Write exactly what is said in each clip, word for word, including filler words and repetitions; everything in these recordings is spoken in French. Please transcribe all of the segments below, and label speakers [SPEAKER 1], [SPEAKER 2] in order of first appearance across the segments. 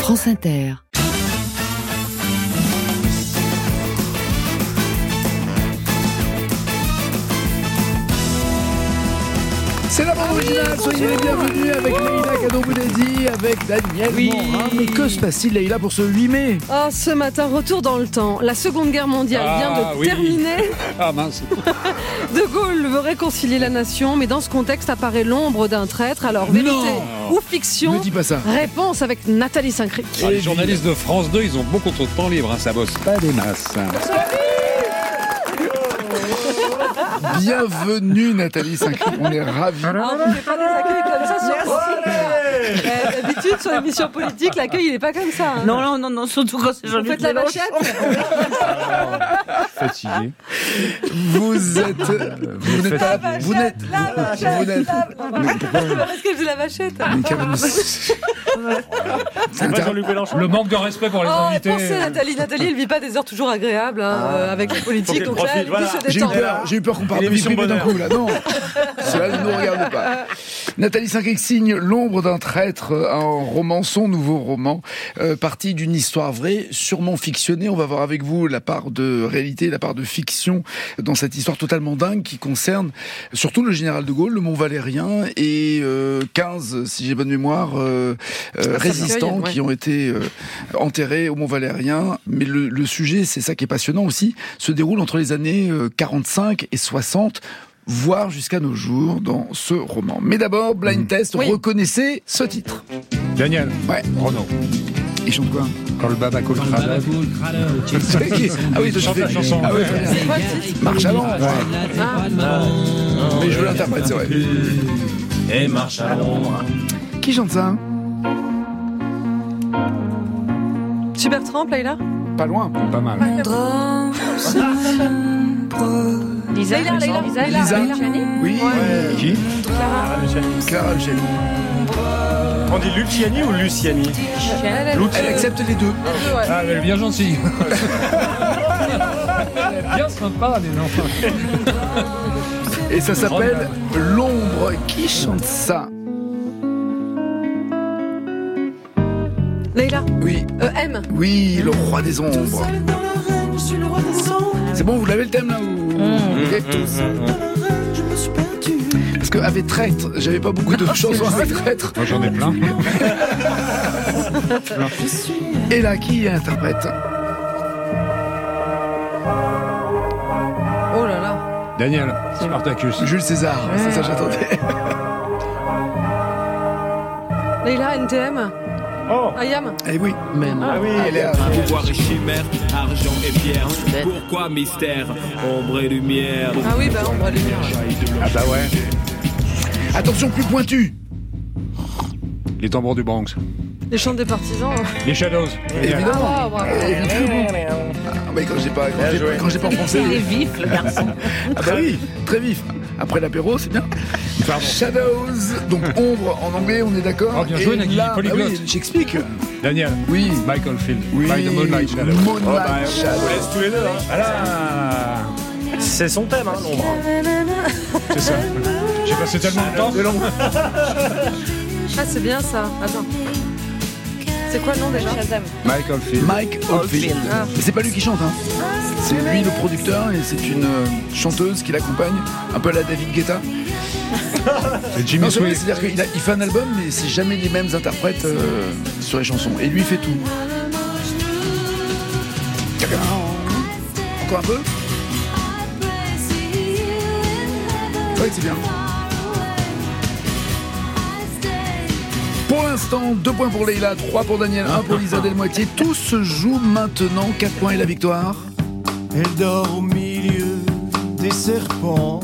[SPEAKER 1] France Inter.
[SPEAKER 2] C'est la bande originale, soyez les bienvenus avec Leïla Kaddour-Boudedi, avec Daniel
[SPEAKER 3] Oui.
[SPEAKER 2] Morin. Mais que se passe-t-il, Leïla, pour ce huit mai?
[SPEAKER 3] Oh, ce matin, retour dans le temps. La Seconde Guerre mondiale
[SPEAKER 4] Ah,
[SPEAKER 3] vient de
[SPEAKER 4] oui.
[SPEAKER 3] terminer.
[SPEAKER 4] Ah mince.
[SPEAKER 3] De Gaulle veut réconcilier la nation, mais dans ce contexte apparaît l'ombre d'un traître. Alors, vérité
[SPEAKER 2] Non.
[SPEAKER 3] ou fiction?
[SPEAKER 2] Ne dis pas ça.
[SPEAKER 3] Réponse avec Nathalie Saint-Cric.
[SPEAKER 4] Ah, les journalistes de France deux, ils ont beaucoup trop de temps libre, hein, ça bosse pas des masses.
[SPEAKER 2] Bienvenue, Nathalie Saint-Cric, on est ravis.
[SPEAKER 3] Ah, on ne fait pas des accueils comme ça sur euh, D'habitude, sur l'émission politique, l'accueil, il n'est pas comme ça. Hein.
[SPEAKER 5] Non, non, non, non, surtout quand c'est
[SPEAKER 3] Vous
[SPEAKER 5] Jean-Luc
[SPEAKER 3] faites la
[SPEAKER 5] Mélenchon.
[SPEAKER 3] vachette.
[SPEAKER 4] Fatigué.
[SPEAKER 2] Vous êtes... Vous n'êtes pas... Vous n'êtes... Vous n'êtes... Mais pourquoi...
[SPEAKER 3] Parce que je la vachette.
[SPEAKER 2] Mais calme-
[SPEAKER 6] C'est pas Jean-Luc Mélenchon.
[SPEAKER 4] Le manque de respect pour les
[SPEAKER 3] Oh,
[SPEAKER 4] invités.
[SPEAKER 3] pensez Nathalie. Nathalie, elle vit pas des heures toujours agréables hein, euh, avec la politique.
[SPEAKER 6] qu'elle
[SPEAKER 3] Donc là,
[SPEAKER 6] profite,
[SPEAKER 3] elle
[SPEAKER 6] voilà.
[SPEAKER 3] veut se
[SPEAKER 2] J'ai eu
[SPEAKER 3] détendre.
[SPEAKER 2] peur, j'ai eu peur qu'on parle de
[SPEAKER 6] l'émission
[SPEAKER 2] Philippe d'un
[SPEAKER 6] bonheur.
[SPEAKER 2] coup, là. Non, cela ne nous regarde pas. Nathalie Saint-Cric signe L'ombre d'un traître, un roman, son nouveau roman, euh, parti d'une histoire vraie, sûrement fictionnée. On va voir avec vous la part de réalité, la part de fiction dans cette histoire totalement dingue qui concerne surtout le général de Gaulle, le Mont Valérien et euh, quinze, si j'ai bonne mémoire, euh, euh, résistants
[SPEAKER 3] ouais.
[SPEAKER 2] qui ont été euh, enterrés au Mont Valérien. Mais le, le sujet, c'est ça qui est passionnant aussi, se déroule entre les années euh, quarante-cinq et soixante, voire jusqu'à nos jours dans ce roman. Mais d'abord, blind test,
[SPEAKER 3] Oui.
[SPEAKER 2] reconnaissez ce titre.
[SPEAKER 4] Daniel.
[SPEAKER 2] Ouais.
[SPEAKER 4] Renaud.
[SPEAKER 2] Il chante quoi?
[SPEAKER 4] Quand le baba coule crade.
[SPEAKER 2] Ah oui,
[SPEAKER 4] Chante la chanson.
[SPEAKER 2] Ah oui, très bien.
[SPEAKER 3] C'est quoi le titre?
[SPEAKER 2] Marche avant.
[SPEAKER 3] Ah.
[SPEAKER 2] Mais je l'interprète, c'est vrai.
[SPEAKER 6] Et marche à l'ombre.
[SPEAKER 2] Qui chante ça, hein?
[SPEAKER 3] Super Tramp, Leïla?
[SPEAKER 2] Pas loin.
[SPEAKER 4] Pas mal.
[SPEAKER 5] Lisa,
[SPEAKER 3] Leïla, Leïla, Leïla,
[SPEAKER 2] Lisa.
[SPEAKER 3] Leïla.
[SPEAKER 2] Oui.
[SPEAKER 4] Qui?
[SPEAKER 6] Ah, Luciani.
[SPEAKER 2] Clara Luciani.
[SPEAKER 6] On dit Luciani ou Luciani?
[SPEAKER 3] Elle, elle,
[SPEAKER 2] Elle accepte les deux.
[SPEAKER 3] ouais.
[SPEAKER 4] Ah, elle est bien gentille. Elle est bien sympa, les enfants.
[SPEAKER 2] Et ça s'appelle L'ombre. Qui chante ça?
[SPEAKER 3] Leïla.
[SPEAKER 2] Oui.
[SPEAKER 3] Euh, M.
[SPEAKER 2] Oui, le roi des ombres. C'est bon, vous l'avez le thème là ou... Ok. Parce que avec traître, j'avais pas beaucoup de chansons avec traître.
[SPEAKER 4] Moi, j'en ai plein.
[SPEAKER 2] Et là, qui interprète?
[SPEAKER 3] Oh là là.
[SPEAKER 4] Daniel. Spartacus.
[SPEAKER 2] Jules César, c'est ça que j'attendais.
[SPEAKER 3] Leïla, N T M.
[SPEAKER 6] Oh.
[SPEAKER 3] Ayam.
[SPEAKER 2] Eh oui, même.
[SPEAKER 6] Ah oui, elle est là.
[SPEAKER 7] Pouvoir et chimère, argent et pierre. Pourquoi mystère, ombre et lumière?
[SPEAKER 3] Ah oui, bah on va le dire.
[SPEAKER 4] Ah bah ouais.
[SPEAKER 2] Attention, plus pointu.
[SPEAKER 4] Les tambours du Bronx.
[SPEAKER 3] Les chants des partisans. hein.
[SPEAKER 4] Les Shadows.
[SPEAKER 2] Évidemment.
[SPEAKER 3] Ah, bravo.
[SPEAKER 2] Évidemment. Ah, mais quand j'ai pas, quand j'ai, quand j'ai pas pensé.
[SPEAKER 5] Il est vif, le garçon.
[SPEAKER 2] Ah bah oui, très vif. Après l'apéro, c'est bien.
[SPEAKER 4] Pardon.
[SPEAKER 2] Shadows, donc ombre en anglais, on est d'accord.
[SPEAKER 4] Oh, bien joué,
[SPEAKER 2] Et
[SPEAKER 4] Nagui,
[SPEAKER 2] là, bah
[SPEAKER 4] polyglotte.
[SPEAKER 2] oui, j'explique.
[SPEAKER 4] Daniel.
[SPEAKER 2] Oui.
[SPEAKER 4] Michael Field.
[SPEAKER 2] Oui.
[SPEAKER 4] By the Moonlight Shadow.
[SPEAKER 2] Moonlight
[SPEAKER 6] Oh, bah, on
[SPEAKER 2] Shadow.
[SPEAKER 6] vous laisse tous les deux. Hein.
[SPEAKER 4] Voilà.
[SPEAKER 6] C'est son thème, hein, l'ombre.
[SPEAKER 4] C'est ça. J'ai passé tellement de temps.
[SPEAKER 3] Ah, c'est bien ça. Attends. C'est quoi le nom déjà?
[SPEAKER 4] Michael Field.
[SPEAKER 2] Mike Oldfield.
[SPEAKER 3] Ah.
[SPEAKER 2] Mais c'est pas lui qui chante, hein. C'est lui le producteur et c'est une euh, chanteuse qui l'accompagne, un peu à la David Guetta.
[SPEAKER 4] C'est Jimmy
[SPEAKER 2] Non, c'est vrai,
[SPEAKER 4] Sweet.
[SPEAKER 2] c'est-à-dire qu'il a- il fait un album, mais c'est jamais les mêmes interprètes euh, sur les chansons. Et lui, il fait tout. Encore un peu? Ouais, c'est bien. Pour l'instant, deux points pour Leïla, trois pour Daniel, un pour Lisa Delmoitier. Tout se joue maintenant. Quatre points et la victoire.
[SPEAKER 8] Elle dort au milieu des serpents.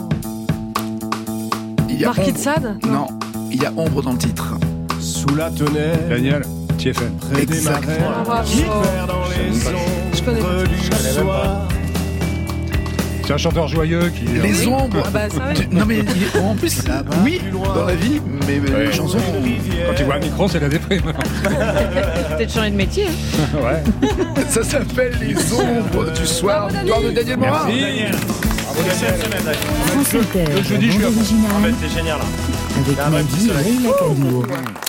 [SPEAKER 2] Il y a
[SPEAKER 3] Marquis de
[SPEAKER 2] ombre.
[SPEAKER 3] Sade?
[SPEAKER 2] Non, il y a ombre dans le titre.
[SPEAKER 8] Sous la tonnelle,
[SPEAKER 4] Daniel. T F M.
[SPEAKER 8] près des
[SPEAKER 2] Exact.
[SPEAKER 8] marais,
[SPEAKER 3] Bravo.
[SPEAKER 8] qui perd dans les
[SPEAKER 3] Je connais pas.
[SPEAKER 8] ombres du soir.
[SPEAKER 4] C'est un chanteur joyeux qui.
[SPEAKER 2] Les ombres.
[SPEAKER 3] Ah bah ça va.
[SPEAKER 2] Tu- Non mais il est- en plus, oui, dans la vie, mais mais les chansons.
[SPEAKER 4] Quand tu vois un micro, c'est la déprime.
[SPEAKER 5] Peut-être changer de métier. Hein.
[SPEAKER 4] Ouais.
[SPEAKER 2] Ça s'appelle Les ombres du soir.
[SPEAKER 3] Bravo,
[SPEAKER 2] Victoire de Daniel Morin.
[SPEAKER 4] Merci.
[SPEAKER 6] Cette semaine, là.
[SPEAKER 1] France Inter,
[SPEAKER 4] Le jeudi, je suis à
[SPEAKER 1] bande
[SPEAKER 6] Ah, mais
[SPEAKER 1] originale
[SPEAKER 6] c'est génial. Là.
[SPEAKER 1] avec
[SPEAKER 6] Ah, bah,
[SPEAKER 1] Nagui et
[SPEAKER 6] soleil.
[SPEAKER 1] Leïla Kaddour.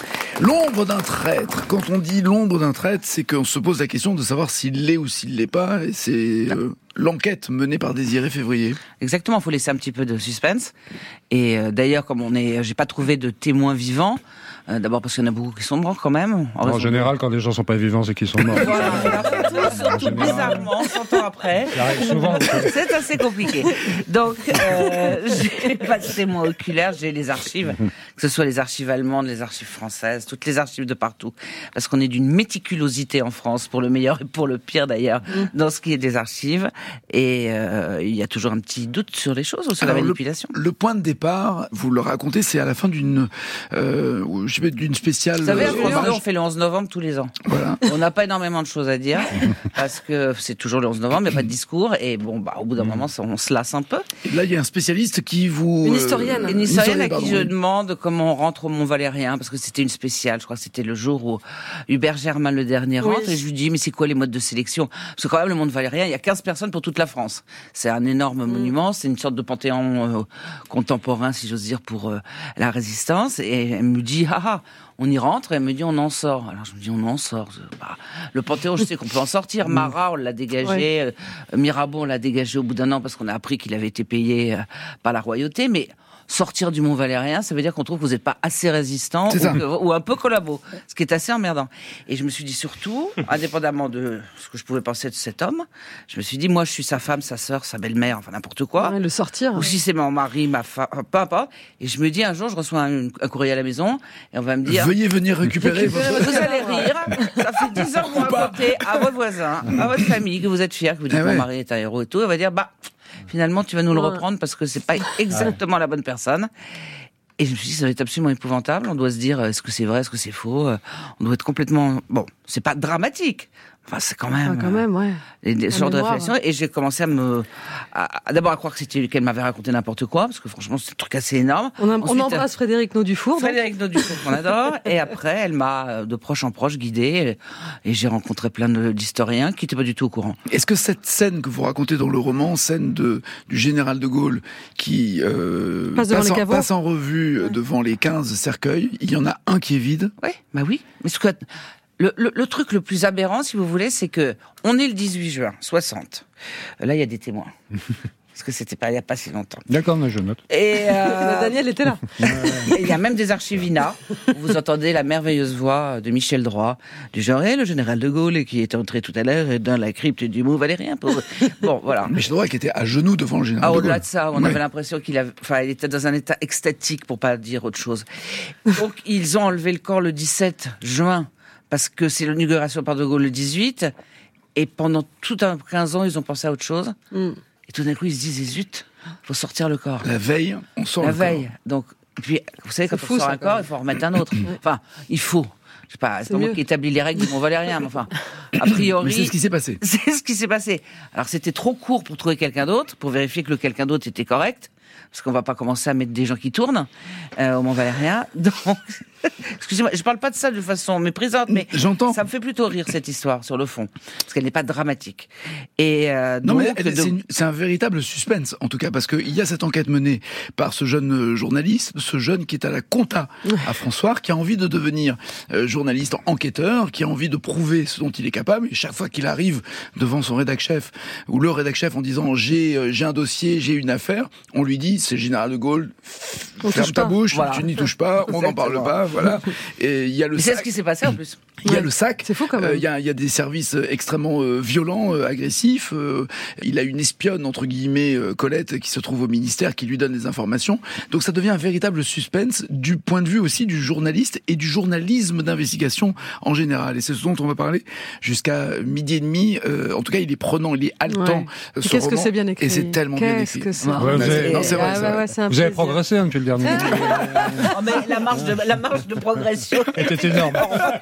[SPEAKER 2] L'ombre d'un traître. Quand on dit l'ombre d'un traître, c'est qu'on se pose la question de savoir s'il l'est ou s'il l'est pas. Et c'est euh, l'enquête menée par Désiré Février.
[SPEAKER 1] Exactement, il faut laisser un petit peu de suspense. Et euh, d'ailleurs, comme on est, j'ai pas trouvé de témoins vivants. Euh, d'abord parce qu'il y en a beaucoup qui sont morts quand même. En,
[SPEAKER 4] En général, de... quand les gens sont pas vivants, c'est qu'ils sont morts.
[SPEAKER 1] Voilà, surtout bizarrement, cent ans après.
[SPEAKER 4] Ça arrive souvent.
[SPEAKER 1] C'est assez compliqué. Donc, euh, j'ai pas de témoins oculaires, j'ai les archives, que ce soit les archives allemandes, les archives françaises, toutes les archives de partout. Parce qu'on est d'une méticulosité en France, pour le meilleur et pour le pire d'ailleurs, mmh. dans ce qui est des archives. Et euh, il y a toujours un petit doute sur les choses ou sur Alors, la manipulation.
[SPEAKER 2] Le, le point de départ, vous le racontez, c'est à la fin d'une... Euh, je vais d'une spéciale.
[SPEAKER 1] Vous savez,
[SPEAKER 2] euh,
[SPEAKER 1] on fait le onze novembre tous les ans.
[SPEAKER 2] Voilà.
[SPEAKER 1] On n'a pas énormément de choses à dire parce que c'est toujours le onze novembre, il n'y a pas de discours et bon, bah, au bout d'un moment, on se lasse un peu.
[SPEAKER 2] Et là, il y a un spécialiste qui vous.
[SPEAKER 3] Une historienne.
[SPEAKER 1] Euh, une historienne à qui je demande comment on rentre au Mont Valérien parce que c'était une spéciale. Je crois que c'était le jour où Hubert Germain le dernier rentre oui. et je lui dis mais c'est quoi les modes de sélection? Parce que quand même le Mont Valérien, il y a quinze personnes pour toute la France. C'est un énorme mmh. monument, c'est une sorte de panthéon euh, contemporain, si j'ose dire, pour euh, la résistance. Et elle me dit ah ah. On y rentre et elle me dit on en sort. Alors je me dis on en sort. Bah, le Panthéon, je sais qu'on peut en sortir. Marat, on l'a dégagé. Ouais. Euh, Mirabeau, on l'a dégagé au bout d'un an parce qu'on a appris qu'il avait été payé euh, par la royauté. Mais sortir du Mont Valérien, ça veut dire qu'on trouve que vous n'êtes pas assez résistant ou, que, ou un peu collabo, ce qui est assez emmerdant. Et je me suis dit surtout, indépendamment de ce que je pouvais penser de cet homme, je me suis dit moi je suis sa femme, sa sœur, sa belle-mère, enfin n'importe quoi.
[SPEAKER 3] Ouais, le sortir.
[SPEAKER 1] Ou si c'est mon mari, ma femme, peu importe. Et je me dis un jour je reçois un, un courrier à la maison et on va me dire
[SPEAKER 2] veuillez venir récupérer votre...
[SPEAKER 1] Vous allez rire, ça fait dix ans que vous racontez à vos voisins, à votre famille, que vous êtes fiers, que vous dites ah ouais. mon mari est un héros et tout, et on va dire bah finalement, tu vas nous le reprendre parce que c'est pas exactement la bonne personne. Et je me suis dit, ça va être absolument épouvantable. On doit se dire, est-ce que c'est vrai, est-ce que c'est faux? On doit être complètement... Bon, c'est pas dramatique. Enfin, c'est quand même...
[SPEAKER 3] Ah, quand même, ouais.
[SPEAKER 1] Euh, des sortes de réflexions. Et j'ai commencé à me... À, à, d'abord à croire que c'était qu'elle m'avait raconté n'importe quoi, parce que franchement, c'est un truc assez énorme.
[SPEAKER 3] On, a, Ensuite, on embrasse Frédéric Naudufour.
[SPEAKER 1] Frédéric Naudufour, qu'on adore. Et après, elle m'a, de proche en proche, guidée. Et, et j'ai rencontré plein de, d'historiens qui n'étaient pas du tout au courant.
[SPEAKER 2] Est-ce que cette scène que vous racontez dans le roman, scène de, du général de Gaulle, qui euh, passe, passe, en, passe en revue ouais. devant les quinze cercueils, il y en a un qui est vide?
[SPEAKER 1] Oui, bah oui. Mais ce que... Le, le, le truc le plus aberrant, si vous voulez, c'est que on est le dix-huit juin soixante. Là, il y a des témoins. Parce que c'était pas il y a pas si longtemps.
[SPEAKER 4] D'accord, mais je note.
[SPEAKER 1] Et euh...
[SPEAKER 3] Daniel était là.
[SPEAKER 1] Il y a même des archivina où vous entendez la merveilleuse voix de Michel Droit, du genre eh, le général de Gaulle qui est entré tout à l'heure dans la crypte du Mont Valérien. Pour... Bon, voilà.
[SPEAKER 2] Michel Droit qui était à genoux devant le général
[SPEAKER 1] ah,
[SPEAKER 2] de Gaulle.
[SPEAKER 1] Au-delà de ça, on
[SPEAKER 2] ouais.
[SPEAKER 1] avait l'impression qu'il avait, enfin, il était dans un état extatique pour pas dire autre chose. Donc ils ont enlevé le corps le dix-sept juin. Parce que c'est l'inauguration par De Gaulle le dix-huit, et pendant tout un quinze ans, ils ont pensé à autre chose. Mm. Et tout d'un coup, ils se disent, zut, faut sortir le corps.
[SPEAKER 2] La veille, on sort
[SPEAKER 1] La
[SPEAKER 2] le
[SPEAKER 1] veille.
[SPEAKER 2] corps.
[SPEAKER 1] Donc, puis, vous savez, quand
[SPEAKER 3] c'est
[SPEAKER 1] on
[SPEAKER 3] fou,
[SPEAKER 1] sort
[SPEAKER 3] ça,
[SPEAKER 1] un corps, il faut en remettre un autre. Enfin, il faut. Je sais pas, c'est, c'est pas moi qui établis les règles du Mont Valérien, mais enfin, a priori.
[SPEAKER 2] Mais c'est ce qui s'est passé.
[SPEAKER 1] C'est ce qui s'est passé. Alors, c'était trop court pour trouver quelqu'un d'autre, pour vérifier que le quelqu'un d'autre était correct. Parce qu'on va pas commencer à mettre des gens qui tournent euh, au Mont Valérien. Donc, excusez-moi, je parle pas de ça de façon méprisante, mais
[SPEAKER 2] J'entends.
[SPEAKER 1] ça me fait plutôt rire cette histoire sur le fond, parce qu'elle n'est pas dramatique. Et euh,
[SPEAKER 2] non,
[SPEAKER 1] donc,
[SPEAKER 2] mais elle,
[SPEAKER 1] de...
[SPEAKER 2] c'est, une, c'est un véritable suspense, en tout cas, parce qu'il y a cette enquête menée par ce jeune journaliste, ce jeune qui est à la compta à François, qui a envie de devenir euh, journaliste, enquêteur, qui a envie de prouver ce dont il est capable. Et chaque fois qu'il arrive devant son rédac-chef ou le rédac-chef en disant j'ai euh, j'ai un dossier, j'ai une affaire, on lui dit c'est le général de Gaulle, on ferme ta pas. bouche, voilà. Tu n'y touches pas, on n'en parle pas, voilà. Et il y a le
[SPEAKER 1] Mais
[SPEAKER 2] sac.
[SPEAKER 1] C'est ce qui s'est passé en plus.
[SPEAKER 2] Il y a ouais. le sac.
[SPEAKER 3] C'est fou quand même.
[SPEAKER 2] Il euh, y, a, y a des services extrêmement euh, violents, euh, agressifs. Euh, il a une espionne entre guillemets, euh, Colette, qui se trouve au ministère, qui lui donne des informations. Donc ça devient un véritable suspense du point de vue aussi du journaliste et du journalisme d'investigation en général. Et c'est ce dont on va parler jusqu'à midi et demi. Euh, en tout cas, il est prenant, il est haletant.
[SPEAKER 3] Ouais. Ce qu'est-ce roman, que c'est bien écrit.
[SPEAKER 2] Et c'est tellement
[SPEAKER 3] qu'est-ce
[SPEAKER 2] bien écrit.
[SPEAKER 3] Que c'est...
[SPEAKER 4] Ouais, vous avez...
[SPEAKER 2] Non, c'est vrai.
[SPEAKER 3] Ah,
[SPEAKER 2] c'est
[SPEAKER 3] ouais,
[SPEAKER 2] vrai.
[SPEAKER 3] ouais, c'est
[SPEAKER 4] vous avez progressé hein, depuis le dernier.
[SPEAKER 1] Oh, mais la marge de la marge de progression
[SPEAKER 4] était énorme.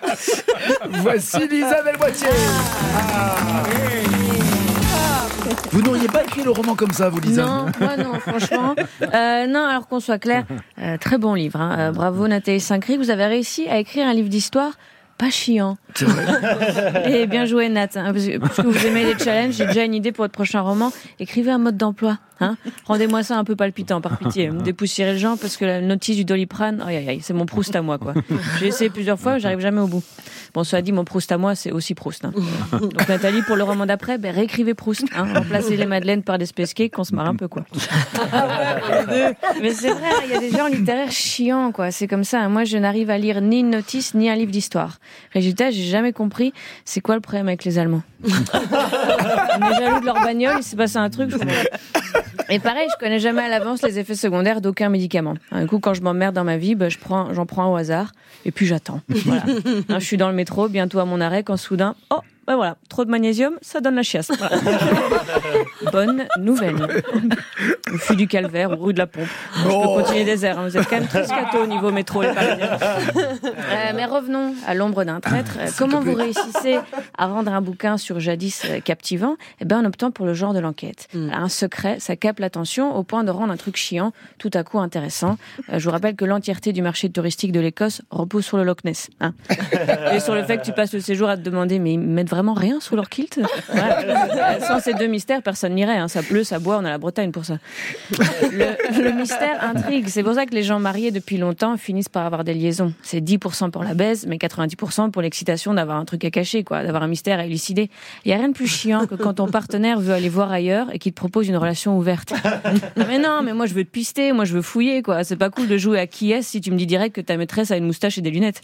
[SPEAKER 2] Voici Lisa Delboitier. Ah. Vous n'auriez pas écrit le roman comme ça, vous, Lisa?
[SPEAKER 5] Non, moi non, franchement. Euh, non, alors qu'on soit clair, euh, très bon livre. Hein. Euh, bravo Nathalie Saint-Cry, vous avez réussi à écrire un livre d'histoire pas chiant.
[SPEAKER 2] C'est vrai.
[SPEAKER 5] Et bien joué, Nat. Hein, parce que, parce que vous aimez les challenges, j'ai déjà une idée pour votre prochain roman. Écrivez un mode d'emploi. Hein. Rendez-moi ça un peu palpitant, par pitié. Me dépoussiérez le genre, parce que la notice du Doliprane, aïe aïe aïe, c'est mon Proust à moi, quoi. J'ai essayé plusieurs fois, j'arrive jamais au bout. Bon, cela dit, mon Proust à moi, c'est aussi Proust. Hein. Donc Nathalie, pour le roman d'après, ben, réécrivez Proust. Hein. Remplacez les madeleines par des space cakes, qu'on se marre un peu, quoi. Mais c'est vrai, il y a des genres littéraires chiants, quoi. C'est comme ça. Moi, je n'arrive à lire ni une notice, ni un livre d'histoire. Résultat, j'ai jamais compris c'est quoi le problème avec les Allemands. On est jaloux de leur bagnole, il s'est passé un truc. Je... Et pareil, je connais jamais à l'avance les effets secondaires d'aucun médicament. Un coup, quand je m'emmerde dans ma vie, ben, je prends, j'en prends au hasard, et puis j'attends. Voilà. Hein, je suis dans le métro, bientôt à mon arrêt, quand soudain, oh, ben voilà, trop de magnésium, ça donne la chiasse. Voilà. Bonne nouvelle. Au fût du Calvaire, ou rue de la Pompe. Je peux continuer des airs. Hein. Vous êtes quand même très scato au niveau métro, les Parisiens. Euh, mais revenons à l'ombre d'un traître. Euh, comment vous réussissez à rendre un bouquin sur jadis euh, captivant? Eh ben, en optant pour le genre de l'enquête. Mm. Un secret, ça capte l'attention au point de rendre un truc chiant tout à coup intéressant. Euh, je vous rappelle que l'entièreté du marché touristique de l'Écosse repose sur le Loch Ness. Hein. Et sur le fait que tu passes le séjour à te demander, mais ils mettent vraiment rien sous leur kilt? Voilà. Sans ces deux mystères, personne n'irait. Hein. Ça pleut, ça boit, on a la Bretagne pour ça. Le, le mystère intrigue. C'est pour ça que les gens mariés depuis longtemps finissent par avoir des liaisons. C'est dix pour cent pour la baise, mais quatre-vingt-dix pour cent pour l'excitation d'avoir un truc à cacher, quoi, d'avoir un mystère à élucider. Il n'y a rien de plus chiant que quand ton partenaire veut aller voir ailleurs et qu'il te propose une relation ouverte. Mais non, mais moi je veux te pister, moi je veux fouiller, quoi. C'est pas cool de jouer à qui est-ce si tu me dis direct que ta maîtresse a une moustache et des lunettes.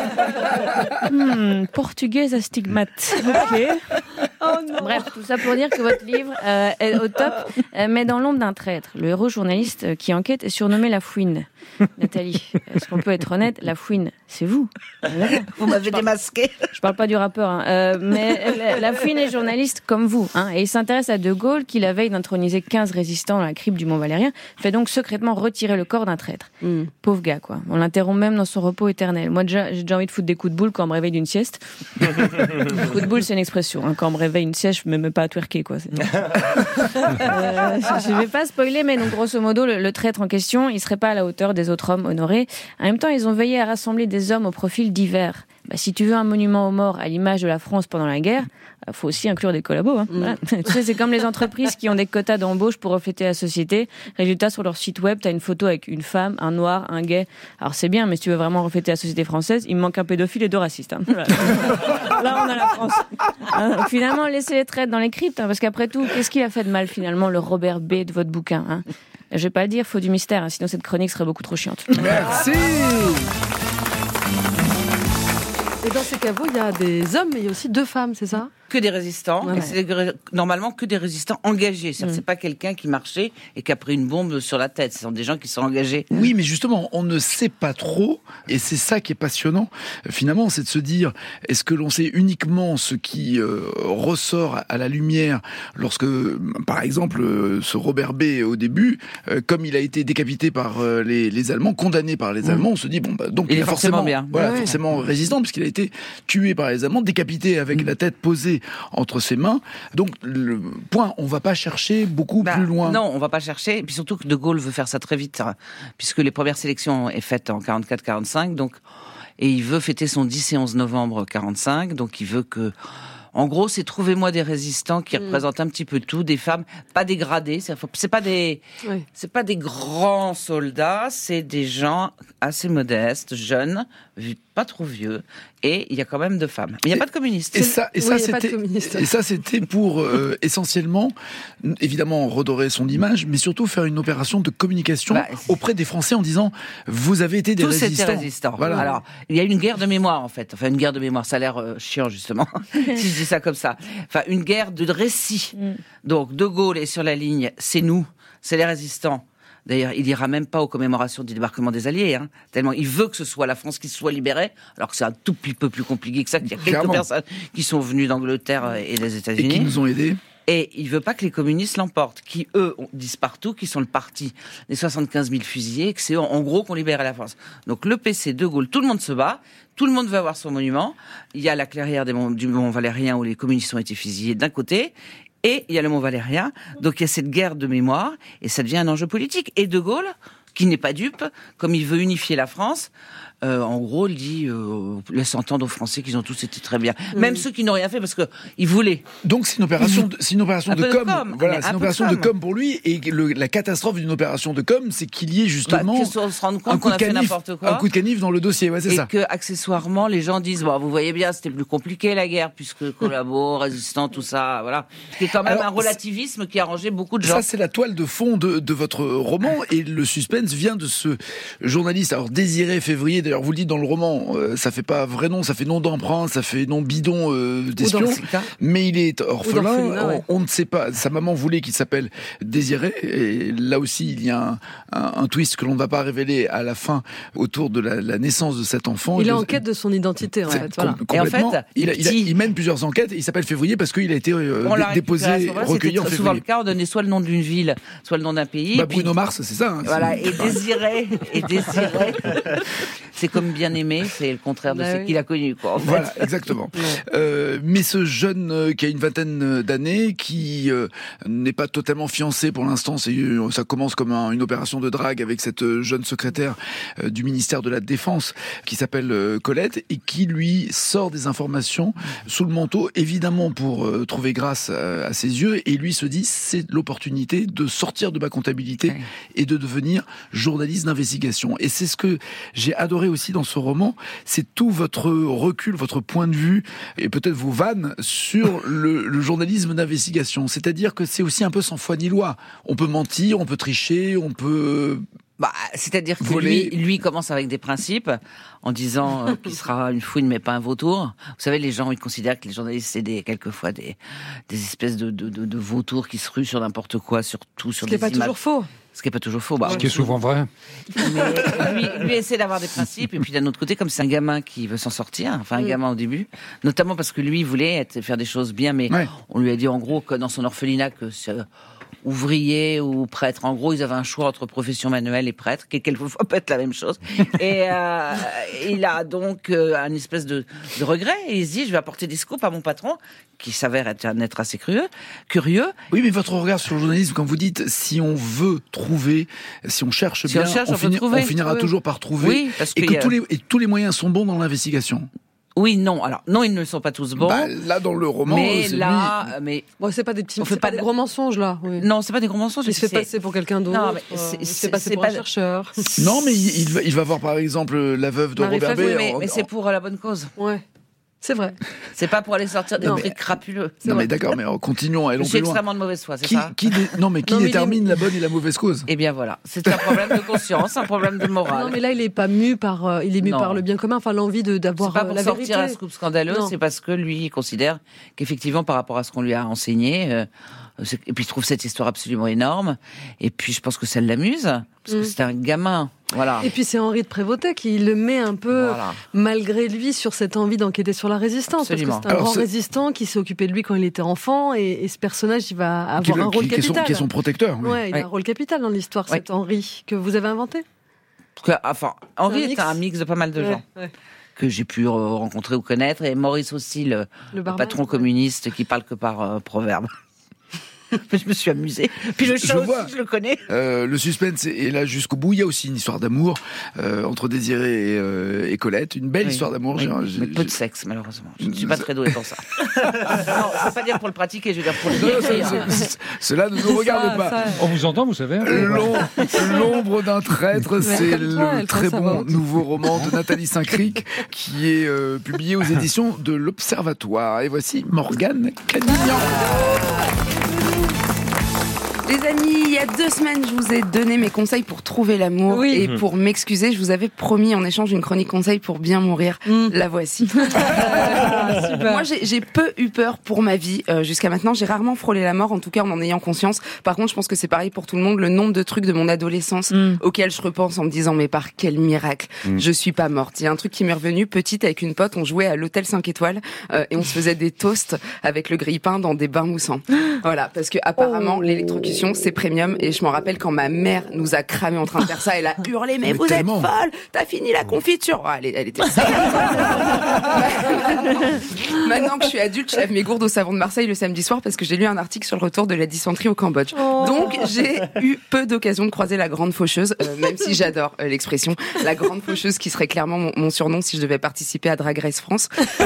[SPEAKER 5] hmm, portugaise à stigmate. Ok. Oh non. Bref, tout ça pour dire que votre livre euh, est au top, euh, mais dans l'ombre d'un traître. Le héros journaliste euh, qui enquête est surnommé La Fouine. Nathalie, est-ce qu'on peut être honnête? La Fouine, c'est vous.
[SPEAKER 1] Vous m'avez
[SPEAKER 5] parle,
[SPEAKER 1] démasqué.
[SPEAKER 5] Je parle pas du rappeur, hein, euh, mais la, La Fouine est journaliste comme vous, hein, et il s'intéresse à De Gaulle qui, la veille d'introniser quinze résistants dans la crypte du Mont Valérien, fait donc secrètement retirer le corps d'un traître. Mm. Pauvre gars, quoi. On l'interrompt même dans son repos éternel. Moi, déjà, j'ai déjà envie de foutre des coups de boule quand on me réveille d'une sieste. Coup de boule, c'est une expression. Hein. Quand on me réveille une sieste, je me mets pas à twerker, quoi. euh, je vais pas spoiler, mais donc, grosso modo, le, le traître en question, il serait pas à la hauteur des autres hommes honorés. En même temps, ils ont veillé à rassembler des hommes au profil divers. Bah, si tu veux un monument aux morts à l'image de la France pendant la guerre, il faut aussi inclure des collabos. Hein. Mm. Voilà. Tu sais, c'est comme les entreprises qui ont des quotas d'embauche pour refléter la société. Résultat, sur leur site web, tu as une photo avec une femme, un noir, un gay. Alors c'est bien, mais si tu veux vraiment refléter la société française, il me manque un pédophile et deux racistes. Hein. Voilà. Là, on a la France. Hein, donc, finalement, laissez les traites dans les cryptes, hein, parce qu'après tout, qu'est-ce qu'il a fait de mal finalement, le Robert B de votre bouquin, hein? Je vais pas le dire, faut du mystère, hein, sinon cette chronique serait beaucoup trop chiante.
[SPEAKER 2] Merci.
[SPEAKER 3] Et dans ces caveaux, il y a des hommes, mais il y a aussi deux femmes, c'est ça?
[SPEAKER 1] Que des résistants,
[SPEAKER 3] ouais.
[SPEAKER 1] et c'est normalement que des résistants engagés. C'est-à-dire, mm. c'est pas quelqu'un qui marchait et qui a pris une bombe sur la tête. Ce sont des gens qui sont engagés.
[SPEAKER 2] Oui, mais justement, on ne sait pas trop, et c'est ça qui est passionnant. Finalement, c'est de se dire, est-ce que l'on sait uniquement ce qui euh, ressort à la lumière lorsque, par exemple, ce Robert B. au début, euh, comme il a été décapité par euh, les, les Allemands, condamné par les Allemands, mm. on se dit bon, bah, donc
[SPEAKER 1] il,
[SPEAKER 2] il
[SPEAKER 1] est
[SPEAKER 2] est
[SPEAKER 1] forcément,
[SPEAKER 2] forcément
[SPEAKER 1] bien,
[SPEAKER 2] voilà,
[SPEAKER 1] ouais.
[SPEAKER 2] forcément résistant puisqu'il a été tué par les Allemands, décapité avec mm. la tête posée entre ses mains. Donc, le point, on va pas chercher beaucoup
[SPEAKER 1] bah,
[SPEAKER 2] plus loin.
[SPEAKER 1] Non, on va pas chercher. Et puis surtout que De Gaulle veut faire ça très vite, hein, puisque les premières sélections est faites en quarante-quatre quarante-cinq, donc, et il veut fêter son dix et onze novembre quarante-cinq, donc il veut que, en gros, c'est trouvez-moi des résistants qui mmh. représentent un petit peu tout, des femmes pas dégradées, c'est, c'est pas des, oui. c'est pas des grands soldats, c'est des gens assez modestes, jeunes, pas trop vieux, et il y a quand même deux femmes. Mais il n'y a pas de communistes.
[SPEAKER 2] Et ça, et
[SPEAKER 3] oui,
[SPEAKER 2] ça,
[SPEAKER 3] c'était,
[SPEAKER 2] et ça, c'était pour euh, essentiellement, évidemment, redorer son image, mais surtout faire une opération de communication bah, auprès des Français en disant vous avez été des
[SPEAKER 1] tous
[SPEAKER 2] résistants.
[SPEAKER 1] Tous étaient résistants. Voilà. Alors, il y a une guerre de mémoire en fait. Enfin, une guerre de mémoire, ça a l'air euh, chiant justement, si je dis ça comme ça. Enfin, une guerre de récit. Mm. Donc, De Gaulle est sur la ligne, c'est nous, c'est les résistants. D'ailleurs, il ira même pas aux commémorations du débarquement des Alliés, hein, tellement il veut que ce soit la France qui soit libérée, alors que c'est un tout petit peu plus compliqué que ça, qu'il y a quelques Clairement. personnes qui sont venues d'Angleterre et des États-Unis.
[SPEAKER 2] Et qui nous ont aidés.
[SPEAKER 1] Et il veut pas que les communistes l'emportent, qui eux disent partout qu'ils sont le parti des soixante-quinze mille fusillés, que c'est en gros qu'on libère la France. Donc le P C, De Gaulle, tout le monde se bat, tout le monde veut avoir son monument. Il y a la clairière des Mont, du Mont Valérien où les communistes ont été fusillés d'un côté. Et il y a le Mont Valérien, donc il y a cette guerre de mémoire, et ça devient un enjeu politique. Et De Gaulle, qui n'est pas dupe, comme il veut unifier la France, euh, en gros, il dit, euh, laisse entendre aux Français qu'ils ont tous été très bien. Mmh. Même ceux qui n'ont rien fait parce que ils voulaient.
[SPEAKER 2] Donc c'est une opération, de, c'est une opération de,
[SPEAKER 1] de
[SPEAKER 2] com.
[SPEAKER 1] com.
[SPEAKER 2] Voilà,
[SPEAKER 1] Mais
[SPEAKER 2] c'est une
[SPEAKER 1] un
[SPEAKER 2] opération
[SPEAKER 1] peu
[SPEAKER 2] de com pour lui. Et le, la catastrophe d'une opération de com, c'est qu'il y ait justement
[SPEAKER 1] bah, qu'on se rende compte
[SPEAKER 2] un coup
[SPEAKER 1] qu'on
[SPEAKER 2] de
[SPEAKER 1] a fait
[SPEAKER 2] canif,
[SPEAKER 1] n'importe quoi.
[SPEAKER 2] un coup de canif dans le dossier. Ouais, c'est
[SPEAKER 1] et
[SPEAKER 2] ça.
[SPEAKER 1] que accessoirement, les gens disent, bon, vous voyez bien, c'était plus compliqué la guerre puisque collabo, résistant, tout ça, voilà. C'est quand même Alors, un relativisme qui a arrangé beaucoup de gens.
[SPEAKER 2] Ça, c'est la toile de fond de, de votre roman et le suspense vient de ce journaliste. Alors Désiré Février, d'ailleurs vous le dites dans le roman, euh, ça fait pas vrai nom, ça fait nom d'emprunt, ça fait nom bidon euh, d'espion, mais il est orphelin. On, ouais. on ne sait pas. Sa maman voulait qu'il s'appelle Désiré. Et là aussi, il y a un, un, un twist que l'on ne va pas révéler à la fin autour de la, la naissance de cet enfant.
[SPEAKER 3] Il est
[SPEAKER 2] je,
[SPEAKER 3] en quête de son identité en fait. Voilà.
[SPEAKER 2] Com- et en fait, il, a, il, a, il mène plusieurs enquêtes. Et il s'appelle Février parce qu'il a été euh, dé- déposé, recueilli en février.
[SPEAKER 1] Souvent le cas, on donnait soit le nom d'une ville, soit le nom d'un pays.
[SPEAKER 2] Bah, Bruno Mars, c'est ça. Hein,
[SPEAKER 1] voilà,
[SPEAKER 2] c'est...
[SPEAKER 1] et Désiré, et Désiré, c'est comme bien aimé, c'est le contraire de bah ce oui. qu'il a connu, quoi. En fait.
[SPEAKER 2] Voilà, exactement. euh, mais ce jeune euh, qui a une vingtaine d'années, qui euh, n'est pas totalement fiancé pour l'instant, c'est, euh, ça commence comme un, une opération de drague avec cette euh, jeune secrétaire euh, du ministère de la Défense qui s'appelle euh, Colette et qui lui sort des informations sous le manteau, évidemment pour euh, trouver grâce à, à ses yeux, et lui se dit c'est l'opportunité de sortir de ma comptabilité ouais. et de devenir journaliste d'investigation. Et c'est ce que j'ai adoré aussi dans ce roman, c'est tout votre recul, votre point de vue et peut-être vos vannes sur le, le journalisme d'investigation. C'est-à-dire que c'est aussi un peu sans foi ni loi. On peut mentir, on peut tricher, on peut...
[SPEAKER 1] Bah, c'est-à-dire que lui, lui commence avec des principes en disant euh, qu'il sera une fouine mais pas un vautour. Vous savez, les gens ils considèrent que les journalistes c'est des quelquefois des des espèces de de, de, de vautours qui se ruent sur n'importe quoi, sur tout, sur
[SPEAKER 3] Ce
[SPEAKER 1] des
[SPEAKER 3] qui n'est pas toujours faux.
[SPEAKER 1] Ce qui est pas toujours faux. Bah,
[SPEAKER 4] Ce qui est souvent vrai.
[SPEAKER 1] Mais lui, lui essaie d'avoir des principes et puis d'un autre côté, comme c'est un gamin qui veut s'en sortir, enfin un mmh. gamin au début, notamment parce que lui il voulait être, faire des choses bien, mais ouais. on lui a dit en gros que dans son orphelinat que c'est ouvrier ou prêtre. En gros, ils avaient un choix entre profession manuelle et prêtre, qui quelquefois peut être la même chose. Et euh, il a donc euh, un espèce de, de regret. Et il se dit, je vais apporter des scoops à mon patron, qui s'avère être un être assez curieux. curieux.
[SPEAKER 2] Oui, mais votre regard sur le journalisme, quand vous dites, si on veut trouver, si on cherche
[SPEAKER 1] si
[SPEAKER 2] bien,
[SPEAKER 1] on, cherche,
[SPEAKER 2] on,
[SPEAKER 1] on,
[SPEAKER 2] finit,
[SPEAKER 1] trouver,
[SPEAKER 2] on finira
[SPEAKER 1] trouver.
[SPEAKER 2] toujours par trouver.
[SPEAKER 1] Oui, parce
[SPEAKER 2] et que
[SPEAKER 1] a...
[SPEAKER 2] tous les, et tous les moyens sont bons dans l'investigation.
[SPEAKER 1] Oui, non. Alors, non, ils ne sont pas tous bons.
[SPEAKER 2] Bah, là, dans le roman,
[SPEAKER 1] mais
[SPEAKER 2] c'est
[SPEAKER 1] là,
[SPEAKER 2] lui.
[SPEAKER 1] mais
[SPEAKER 3] bon, c'est pas des petits,
[SPEAKER 1] on
[SPEAKER 3] fait
[SPEAKER 1] fait
[SPEAKER 3] pas
[SPEAKER 1] pas
[SPEAKER 3] des
[SPEAKER 1] de...
[SPEAKER 3] gros mensonges là. Oui.
[SPEAKER 1] Non, c'est pas des gros mensonges.
[SPEAKER 3] Il se fait c'est... passer pour quelqu'un d'autre. Non, mais c'est, il se fait passer pour pas... un chercheur.
[SPEAKER 2] Non, mais il, il, va, il va voir par exemple la veuve de
[SPEAKER 1] Marie
[SPEAKER 2] Robert
[SPEAKER 1] Flav,
[SPEAKER 2] B.
[SPEAKER 1] Oui, mais,
[SPEAKER 2] en...
[SPEAKER 1] mais c'est pour la bonne cause.
[SPEAKER 3] Ouais. C'est vrai.
[SPEAKER 1] C'est pas pour aller sortir des trucs crapuleux.
[SPEAKER 2] C'est non vrai. Mais d'accord, mais continuons, allons
[SPEAKER 1] Je
[SPEAKER 2] plus
[SPEAKER 1] suis
[SPEAKER 2] loin.
[SPEAKER 1] extrêmement de mauvaise foi, c'est
[SPEAKER 2] qui,
[SPEAKER 1] ça
[SPEAKER 2] qui dé... Non, mais qui non, détermine mais la bonne et la mauvaise cause?
[SPEAKER 1] Eh bien voilà, c'est un problème de conscience, un problème de morale.
[SPEAKER 3] Non, mais là, il est pas mu par, euh, il est mu non. par le bien commun, enfin l'envie de d'avoir
[SPEAKER 1] c'est pas pour
[SPEAKER 3] la
[SPEAKER 1] sortir
[SPEAKER 3] vérité.
[SPEAKER 1] un scoop scandaleux, non. c'est parce que lui, il considère qu'effectivement, par rapport à ce qu'on lui a enseigné, euh, et puis il trouve cette histoire absolument énorme, et puis je pense que ça l'amuse, parce mmh. que c'est un gamin. Voilà.
[SPEAKER 3] Et puis c'est Henri de Prévost qui le met un peu,
[SPEAKER 1] voilà.
[SPEAKER 3] malgré lui, sur cette envie d'enquêter sur la résistance.
[SPEAKER 1] Absolument.
[SPEAKER 3] Parce que c'est un Alors grand c'est... résistant qui s'est occupé de lui quand il était enfant, et, et ce personnage, il va avoir
[SPEAKER 2] qui
[SPEAKER 3] un
[SPEAKER 2] le,
[SPEAKER 3] rôle
[SPEAKER 2] qui,
[SPEAKER 3] capital.
[SPEAKER 2] Qui est, son, qui est son protecteur. Oui.
[SPEAKER 3] Ouais, il
[SPEAKER 1] oui.
[SPEAKER 3] a un rôle capital dans l'histoire,
[SPEAKER 1] oui.
[SPEAKER 3] cet Henri, que vous avez inventé.
[SPEAKER 1] Que, enfin, Henri est,
[SPEAKER 3] est
[SPEAKER 1] un mix de pas mal de
[SPEAKER 3] ouais,
[SPEAKER 1] gens.
[SPEAKER 3] Ouais.
[SPEAKER 1] Que j'ai pu rencontrer ou connaître, et Maurice aussi, le,
[SPEAKER 3] le,
[SPEAKER 1] le patron communiste qui parle que par euh, proverbe. Je me suis amusée. Puis le chat aussi, je le connais.
[SPEAKER 2] Euh, le suspense est là jusqu'au bout. Il y a aussi une histoire d'amour euh, entre Désiré et, euh, et Colette. Une belle
[SPEAKER 1] oui.
[SPEAKER 2] histoire d'amour.
[SPEAKER 1] Oui.
[SPEAKER 2] J'ai,
[SPEAKER 1] Mais j'ai... peu de sexe, malheureusement. Je ne suis pas très douée pour ça. Non, je ne veux pas dire pour le pratiquer, je veux dire pour le dire.
[SPEAKER 2] Cela ne nous regarde
[SPEAKER 3] ça,
[SPEAKER 2] pas.
[SPEAKER 3] Ça...
[SPEAKER 4] On vous entend, vous savez.
[SPEAKER 2] L'ombre, l'ombre d'un traître, c'est le toi, très bon nouveau roman de Nathalie Saint-Cric qui est euh, publié aux éditions de l'Observatoire. Et voici Morgane Canignan.
[SPEAKER 9] Les amis, il y a deux semaines, je vous ai donné mes conseils pour trouver l'amour
[SPEAKER 3] oui.
[SPEAKER 9] et pour m'excuser, je vous avais promis en échange une chronique conseil pour bien mourir. Mm. La voici.
[SPEAKER 3] Ah, super.
[SPEAKER 9] Moi, j'ai, j'ai peu eu peur pour ma vie euh, jusqu'à maintenant. J'ai rarement frôlé la mort, en tout cas en en ayant conscience. Par contre, je pense que c'est pareil pour tout le monde. Le nombre de trucs de mon adolescence mm. auxquels je repense en me disant mais par quel miracle, mm. je suis pas morte. Il y a un truc qui m'est revenu petite avec une pote. On jouait à l'hôtel cinq étoiles euh, et on se faisait des toasts avec le grille-pain dans des bains moussants. Voilà, parce que apparemment oh. l'électrocution attention, c'est premium. Et je m'en rappelle quand ma mère nous a cramé en train de faire ça, elle a hurlé, mais, mais vous tellement. êtes folle, t'as fini la confiture. Oh, elle, elle était Maintenant que je suis adulte, je lève mes gourdes au savon de Marseille le samedi soir parce que j'ai lu un article sur le retour de la dysenterie au Cambodge. Oh. Donc j'ai eu peu d'occasion de croiser la grande faucheuse, euh, même si j'adore euh, l'expression, la grande faucheuse qui serait clairement mon, mon surnom si je devais participer à Drag Race France. Euh...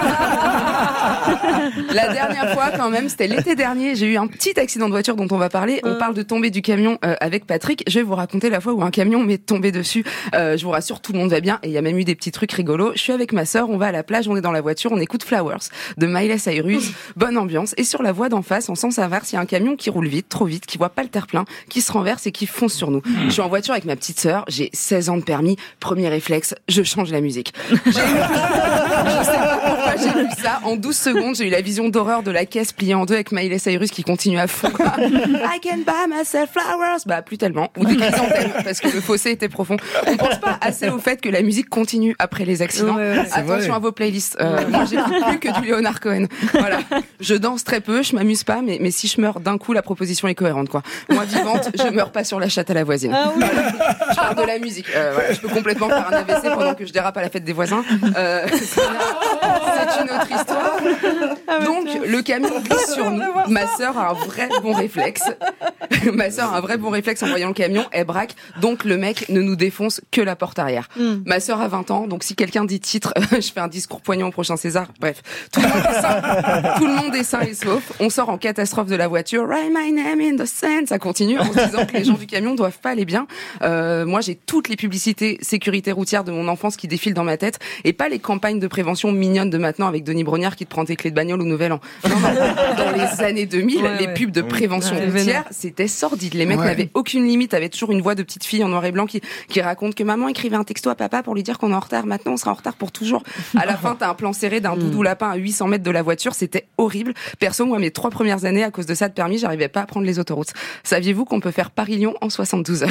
[SPEAKER 9] La dernière fois, quand même, c'était l'été dernier, j'ai eu un petit accident de voiture dont on va parler. On parle de tomber du camion euh, avec Patrick. Je vais vous raconter la fois où un camion m'est tombé dessus. Euh, je vous rassure, tout le monde va bien et il y a même eu des petits trucs rigolos. Je suis avec ma sœur, on va à la plage, on est dans la voiture, on écoute Flowers de Miley Cyrus, bonne ambiance. Et sur la voie d'en face, en sens inverse, il y a un camion qui roule vite, trop vite, qui voit pas le terre-plein, qui se renverse et qui fonce sur nous. Je suis en voiture avec ma petite sœur, j'ai seize ans de permis, premier réflexe, je change la musique. J'ai eu... je sais pas pourquoi j'ai vu ça. En douze secondes, j'ai eu la vision d'horreur de la caisse pliée en deux avec Miley Cyrus qui continue à fond. I can buy myself flowers. Bah, plus tellement. Ou des chrysanthèmes, parce que le fossé était profond. On pense pas assez au fait que la musique continue après les accidents. Ouais, ouais, attention vrai. à vos playlists. Euh, moi, j'écoute plus que du Leonard Cohen. Voilà. Je danse très peu, je m'amuse pas, mais, mais si je meurs d'un coup, la proposition est cohérente, quoi. Moi, vivante, je meurs pas sur la chatte à la voisine. Ah oui. Voilà. Je parle de la musique. Euh, voilà. Je peux complètement faire un A V C pendant que je dérape à la fête des voisins. Euh, c'est une autre histoire. Donc, le camion glisse sur nous. Ma sœur a un vrai bon réflexe. Ma sœur a un vrai bon réflexe en voyant le camion. Elle braque. Donc, le mec ne nous défonce que la porte arrière. Mm. Ma sœur a vingt ans. Donc, si quelqu'un dit titre, je fais un discours poignant au prochain César. Bref. Tout le monde est sain. Tout le monde est sain et sauf. On sort en catastrophe de la voiture. Write my name in the sand. Ça continue en se disant que les gens du camion doivent pas aller bien. Euh, moi, j'ai toutes les publicités sécurité routière de mon enfance qui défilent dans ma tête et pas les campagnes de prévention mignonnes de maintenant avec Denis Brognard qui te prend tes clés de bagnole au Nouvel An. Non, non. Dans les années deux mille, ouais, les ouais. pubs de prévention ouais, routière, c'était sordide. Les mecs ouais. n'avaient aucune limite, avaient toujours une voix de petite fille en noir et blanc qui, qui raconte que maman écrivait un texto à papa pour lui dire qu'on est en retard. Maintenant, on sera en retard pour toujours. À la fin, t'as un plan serré d'un doudou lapin à huit cents mètres de la voiture. C'était horrible. Perso, moi, mes trois premières années, à cause de ça de permis, j'arrivais pas à prendre les autoroutes. Saviez-vous qu'on peut faire Paris-Lyon en soixante-douze heures?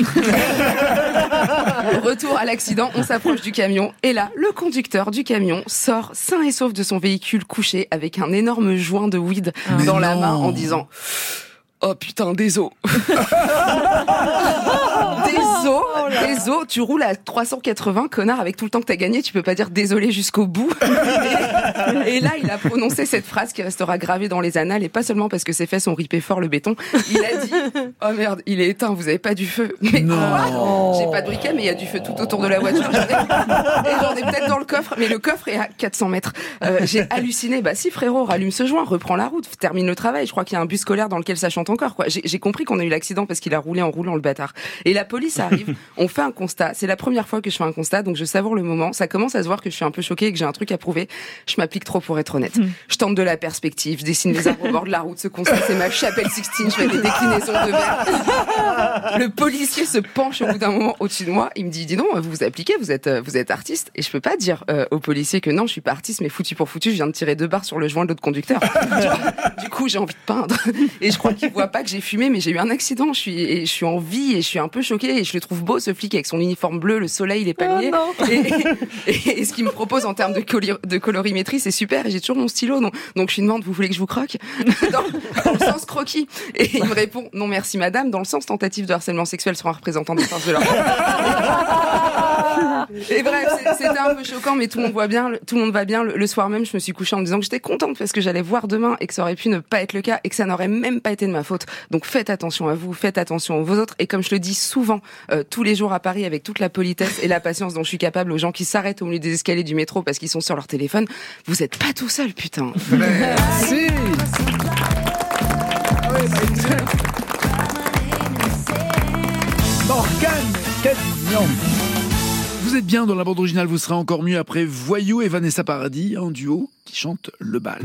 [SPEAKER 9] Retour à l'accident, on s'approche du camion et là, le conducteur du camion sort sain et sauf de son véhicule couché avec un énorme joint de weed ah, dans la main en disant « Oh putain, désolé !» Désolé, désolé, tu roules à trois cent quatre-vingts, connard, avec tout le temps que t'as gagné, tu peux pas dire désolé jusqu'au bout. Et là, il a prononcé cette phrase qui restera gravée dans les annales, et pas seulement parce que ses fesses ont ripé fort le béton. Il a dit « Oh merde, il est éteint, vous avez pas du feu. » Mais non. Quoi ? J'ai pas de briquet, mais il y a du feu tout autour de la voiture. J'en ai... Et j'en ai peut-être dans le coffre, mais le coffre est à quatre cents mètres. Euh, j'ai halluciné. Bah si, frérot, rallume ce joint, reprends la route, termine le travail. Je crois qu'il y a un bus scolaire dans lequel ça chante encore, quoi. J'ai, j'ai compris qu'on a eu l'accident parce qu'il a roulé en roulant, le bâtard. Et la police arrive, on fait un constat. C'est la première fois que je fais un constat, donc je savoure le moment. Ça commence à se voir que je suis un peu choquée et que j'ai un truc à prouver. Je m'applique trop pour être honnête. Je tente de la perspective, je dessine les arbres au bord de la route. Ce constat, c'est ma chapelle Sixtine. Je fais des déclinaisons de verre. Le policier se penche au bout d'un moment au-dessus de moi. Il me dit, dis donc, vous vous appliquez, vous êtes, vous êtes artiste. Et je peux pas dire euh, au policier que non, je suis pas artiste, mais foutu pour foutu, je viens de tirer deux barres sur le joint de l'autre conducteur. Du coup, j'ai envie de peindre. Et je crois qu'il voit pas que j'ai fumé, mais j'ai eu un accident. Je suis, et je suis en vie et je suis un peu choquée. Et je le trouve beau, ce flic, avec son uniforme bleu, le soleil, les palmiers. Oh et, et, et ce qu'il me propose en termes de, coli- de colorimétrie, c'est super. Et j'ai toujours mon stylo. Donc, donc je lui demande, vous voulez que je vous croque? dans, dans le sens croquis. Et il me répond, non merci madame, dans le sens tentative de harcèlement sexuel sur un représentant des forces de l'ordre. Et bref, c'était un peu choquant, mais tout le monde voit bien, tout le monde va bien. Le, le soir même, je me suis couchée en me disant que j'étais contente parce que j'allais voir demain et que ça aurait pu ne pas être le cas et que ça n'aurait même pas été de ma faute. Donc faites attention à vous, faites attention aux autres. Et comme je le dis souvent, euh, tous les jours à Paris, avec toute la politesse et la patience dont je suis capable aux gens qui s'arrêtent au milieu des escaliers du métro parce qu'ils sont sur leur téléphone, vous êtes pas tout seul, putain.
[SPEAKER 2] Merci. Morgane Cadignan. Vous êtes bien dans la bande originale, vous serez encore mieux après Voyou et Vanessa Paradis, un duo qui chante Le Bal.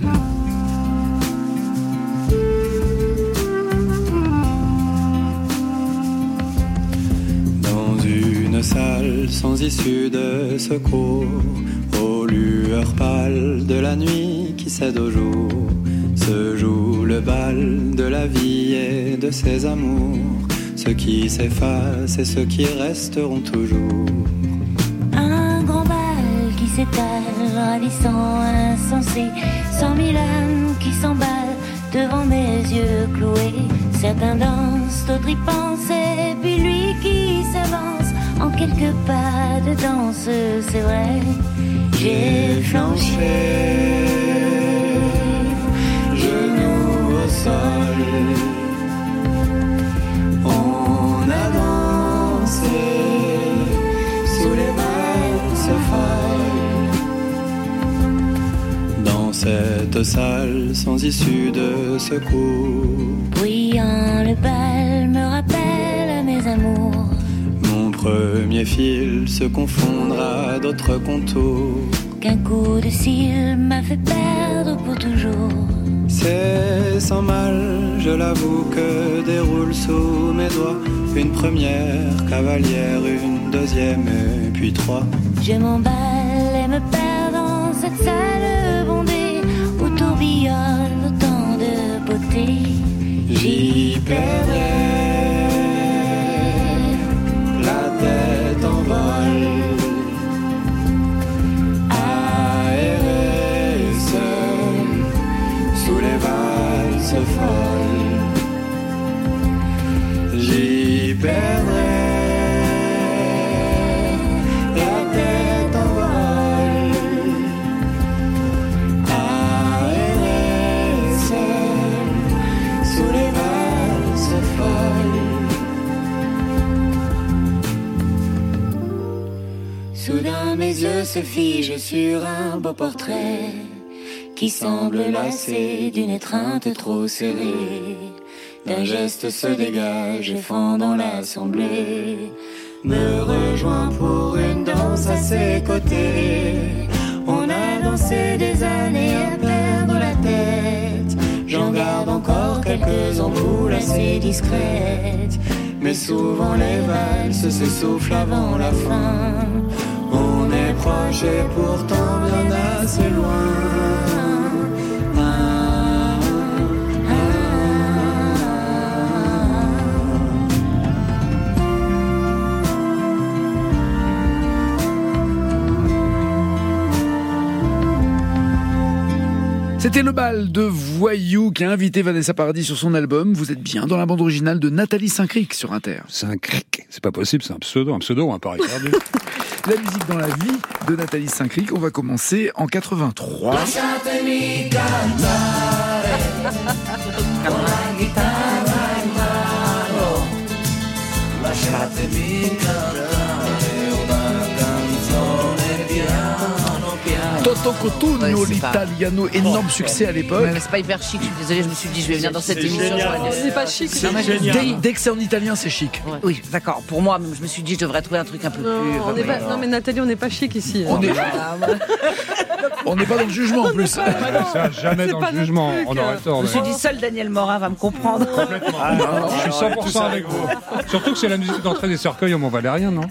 [SPEAKER 10] Dans une salle sans issue de secours, aux lueurs pâles de la nuit qui cède au jour, se joue le bal de la vie et de ses amours, ceux qui s'effacent et ceux qui resteront toujours.
[SPEAKER 11] Un grand bal qui s'étale, ravissant, insensé, cent mille âmes qui s'emballent devant mes yeux cloués. C'est Certains dansent, d'autres y pensent, et puis lui qui s'avance en quelques pas de danse, c'est vrai, j'ai flanché, genoux au sol, on a dansé sous les valses folles, dans cette salle sans issue de secours. Bruyant, le bal me rappelle à mes amours. Mon premier fil se confondra d'autres contours. Qu'un coup de cils m'a fait perdre pour toujours. C'est sans mal, je l'avoue, que déroule sous mes doigts une première cavalière, une deuxième et puis trois. Je m'emballe et me perds dans cette salle bondée où tourbillonne autant de beauté. J'y perdrai la tête en vol, aérée seule sous les valses folles. J'y perdrai la tête en vol, aérée seule sous les valses folles. Soudain mes yeux se figent sur un beau portrait qui semble lassé d'une étreinte trop serrée. D'un geste se dégage et fend dans l'assemblée, me rejoint pour une danse à ses côtés. On a dansé des années à perdre la tête. J'en garde encore quelques ampoules assez discrètes, mais souvent les valses s'essoufflent avant la fin. On est proche et pourtant bien assez loin.
[SPEAKER 2] C'était le bal de Voyou qui a invité Vanessa Paradis sur son album. Vous êtes bien dans la bande originale de Nathalie Saint-Cricq sur Inter.
[SPEAKER 4] Saint-Cricq, c'est pas possible, c'est un pseudo, un pseudo, un pareil.
[SPEAKER 2] La musique dans la vie de Nathalie Saint-Cricq, on va commencer en quatre-vingt-trois.
[SPEAKER 8] Lasciatemi cantare con la chitarra in mano, lasciatemi cantare una canzone piano piano.
[SPEAKER 2] Toto Cotugno,
[SPEAKER 1] Ouais, c'est pas-
[SPEAKER 2] l'italiano, énorme succès à l'époque.
[SPEAKER 1] Ouais, mais c'est pas hyper chic, je suis désolée, je me suis dit, je vais venir dans cette
[SPEAKER 6] C'est
[SPEAKER 1] émission.
[SPEAKER 6] génial.
[SPEAKER 1] j'aurais dû-
[SPEAKER 3] C'est pas chic.
[SPEAKER 6] C'est
[SPEAKER 1] Non, mais je-
[SPEAKER 6] génial.
[SPEAKER 2] Dès, dès que c'est en italien, c'est chic.
[SPEAKER 1] Ouais. Oui, d'accord. Pour moi, je me suis dit, je devrais trouver un truc un peu
[SPEAKER 3] Non,
[SPEAKER 1] plus.
[SPEAKER 3] on n'est pas- non, mais Nathalie, on n'est pas chic ici.
[SPEAKER 2] On est-
[SPEAKER 1] Ah, ouais.
[SPEAKER 2] On n'est pas dans le jugement en plus.
[SPEAKER 4] Ça, jamais
[SPEAKER 3] C'est
[SPEAKER 4] dans
[SPEAKER 3] pas
[SPEAKER 4] le jugement,
[SPEAKER 3] notre
[SPEAKER 4] on
[SPEAKER 3] truc,
[SPEAKER 4] aurait
[SPEAKER 3] euh.
[SPEAKER 4] tort.
[SPEAKER 1] Je me suis
[SPEAKER 4] d'ailleurs.
[SPEAKER 1] dit, seul Daniel Morin va me comprendre.
[SPEAKER 6] Ah, non,
[SPEAKER 4] Je suis cent pour cent avec vous. Surtout que c'est la musique d'entrée des cercueils au Mont-Valérien, non?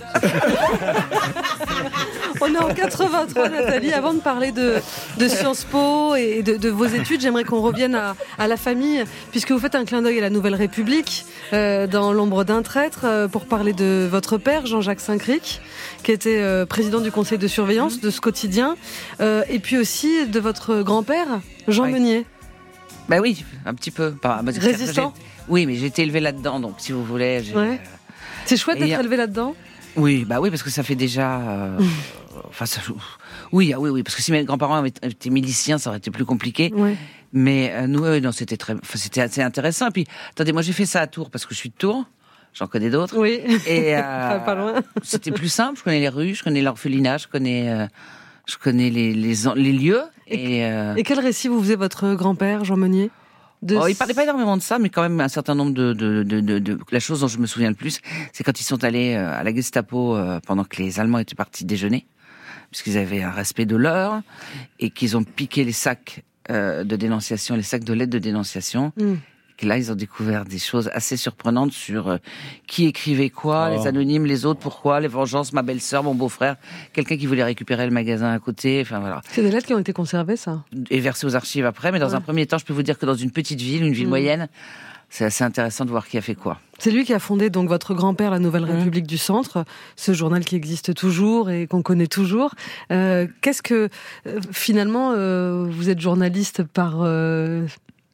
[SPEAKER 3] On est en quatre-vingt-trois, Nathalie. Avant de parler de, de Sciences Po et de, de vos études, j'aimerais qu'on revienne à, à la famille, puisque vous faites un clin d'œil à la Nouvelle République, euh, dans L'ombre d'un traître, euh, pour parler de votre père, Jean-Jacques Saint-Cricq, qui était euh, président du conseil de surveillance de ce quotidien, euh, et puis aussi de votre grand-père, Jean
[SPEAKER 1] Oui.
[SPEAKER 3] Meunier.
[SPEAKER 1] Bah oui, un petit peu. Bah, bah,
[SPEAKER 3] Résistant.
[SPEAKER 1] j'ai- Oui, mais j'ai été élevé là-dedans, donc si vous voulez. j'ai-
[SPEAKER 3] Ouais. C'est chouette
[SPEAKER 1] Et
[SPEAKER 3] d'être
[SPEAKER 1] y a-
[SPEAKER 3] élevé là-dedans.
[SPEAKER 1] Oui, bah oui, parce que ça fait déjà. euh, Enfin, ça... oui, ah oui, oui, parce que si mes grands-parents avaient été miliciens, ça aurait été plus compliqué.
[SPEAKER 3] Ouais.
[SPEAKER 1] Mais euh, nous, oui, non, c'était très, enfin, c'était assez intéressant. Et puis, attendez, moi, j'ai fait ça à Tours parce que je suis de Tours. J'en connais d'autres.
[SPEAKER 3] Oui.
[SPEAKER 1] Et euh,
[SPEAKER 3] Pas- pas loin.
[SPEAKER 1] C'était plus simple. Je connais les rues, je connais l'orphelinat, je connais, euh, je connais les les, en- les lieux. Et, euh,
[SPEAKER 3] Et quel récit vous faisait votre grand-père, Jean Meunier de...
[SPEAKER 1] Oh, il parlait pas énormément de ça, mais quand même un certain nombre de, de, de, de, de... La chose dont je me souviens le plus, c'est quand ils sont allés euh, à la Gestapo euh, pendant que les Allemands étaient partis déjeuner, puisqu'ils avaient un respect de l'heure, et qu'ils ont piqué les sacs euh, de dénonciation, les sacs de lettres de dénonciation.
[SPEAKER 3] Mm.
[SPEAKER 1] Que là, ils ont découvert des choses assez surprenantes sur euh, qui écrivait quoi,
[SPEAKER 6] Oh.
[SPEAKER 1] les anonymes, les autres, pourquoi, les vengeances, ma belle-sœur, mon beau-frère, quelqu'un qui voulait récupérer le magasin à côté, enfin voilà.
[SPEAKER 3] C'est des lettres qui ont été conservées, ça.
[SPEAKER 1] Et versé aux archives après, mais dans
[SPEAKER 3] Ouais.
[SPEAKER 1] un premier temps, je peux vous dire que dans une petite ville, une ville
[SPEAKER 3] Mm.
[SPEAKER 1] moyenne, c'est assez intéressant de voir qui a fait quoi.
[SPEAKER 3] C'est lui qui a fondé donc votre grand-père, la Nouvelle République du Centre, ce journal qui existe toujours et qu'on connaît toujours. Euh, qu'est-ce que euh, finalement euh, vous êtes journaliste par euh,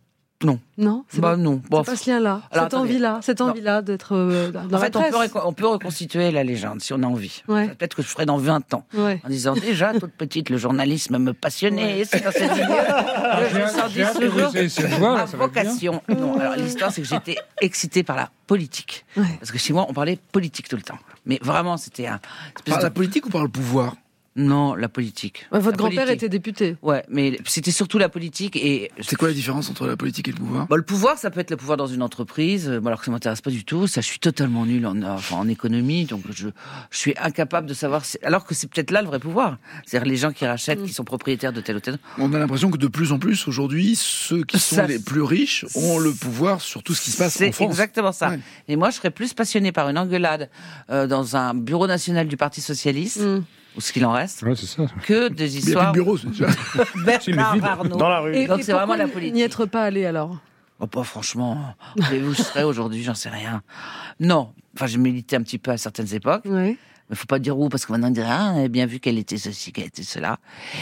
[SPEAKER 1] Non.
[SPEAKER 3] Non, c'est
[SPEAKER 1] bah
[SPEAKER 3] pas,
[SPEAKER 1] non.
[SPEAKER 3] Bon, c'est pas ce lien-là,
[SPEAKER 1] alors,
[SPEAKER 3] cette
[SPEAKER 1] attendez.
[SPEAKER 3] envie-là, cette envie-là d'être euh, dans
[SPEAKER 1] en
[SPEAKER 3] la
[SPEAKER 1] fait, on
[SPEAKER 3] presse.
[SPEAKER 1] peut, réco- on peut reconstituer la légende si on a envie.
[SPEAKER 3] Ouais.
[SPEAKER 1] Peut-être que je ferai dans vingt ans.
[SPEAKER 3] Ouais.
[SPEAKER 1] En disant déjà, toute petite, le journalisme me passionnait.
[SPEAKER 3] Ouais.
[SPEAKER 1] C'est dans cette idée. Je me sens
[SPEAKER 4] j'ai hâte
[SPEAKER 1] dit
[SPEAKER 4] de
[SPEAKER 1] ce jour
[SPEAKER 4] essayer cette voix,
[SPEAKER 1] ma
[SPEAKER 4] là, ça va être bien.
[SPEAKER 1] vocation. Non, alors l'histoire, c'est que j'étais excitée par la politique.
[SPEAKER 3] Ouais.
[SPEAKER 1] Parce que chez moi, on parlait politique tout le temps. Mais vraiment, c'était un... espèce
[SPEAKER 2] Par
[SPEAKER 1] de-
[SPEAKER 2] la politique ou par le pouvoir?
[SPEAKER 1] Non, la politique.
[SPEAKER 3] Ouais, votre
[SPEAKER 1] La
[SPEAKER 3] grand-père
[SPEAKER 1] politique.
[SPEAKER 3] était député.
[SPEAKER 1] Ouais, mais c'était surtout la politique et...
[SPEAKER 2] C'est quoi la différence entre la politique et le pouvoir?
[SPEAKER 1] Bon, le pouvoir, ça peut être le pouvoir dans une entreprise, euh, bon, alors que ça m'intéresse pas du tout. Ça, je suis totalement nul en, enfin, en économie, donc je, je suis incapable de savoir. Si... Alors que c'est peut-être là le vrai pouvoir. C'est-à-dire les gens qui rachètent,
[SPEAKER 3] Mm.
[SPEAKER 1] qui sont propriétaires de tel ou tel.
[SPEAKER 2] On a l'impression que de plus en plus, aujourd'hui, ceux qui sont
[SPEAKER 1] Ça,
[SPEAKER 2] les plus riches ont le pouvoir sur tout ce qui se passe en
[SPEAKER 1] C'est
[SPEAKER 2] France.
[SPEAKER 1] exactement ça.
[SPEAKER 2] Ouais.
[SPEAKER 1] Et moi, je serais plus passionné par une engueulade euh, dans un bureau national du Parti socialiste,
[SPEAKER 3] Mm.
[SPEAKER 1] ou ce qu'il en reste,
[SPEAKER 4] Ouais, c'est ça.
[SPEAKER 1] que des
[SPEAKER 2] Il n'y a plus
[SPEAKER 1] histoires.
[SPEAKER 2] de bureau, c'est déjà.
[SPEAKER 1] Bernard
[SPEAKER 4] vide.
[SPEAKER 1] Arnault.
[SPEAKER 6] Dans la rue.
[SPEAKER 3] Et,
[SPEAKER 1] Donc
[SPEAKER 3] et
[SPEAKER 1] c'est vraiment
[SPEAKER 3] pourquoi
[SPEAKER 1] la politique.
[SPEAKER 3] n'y être pas allé alors?
[SPEAKER 1] Oh, pas franchement. Et où je serais aujourd'hui, j'en sais rien. Non. Enfin, j'ai milité un petit peu à certaines époques.
[SPEAKER 3] Ouais.
[SPEAKER 1] Mais faut pas dire où, parce que maintenant on dirait, ah, on avait bien vu qu'elle était ceci, qu'elle était cela.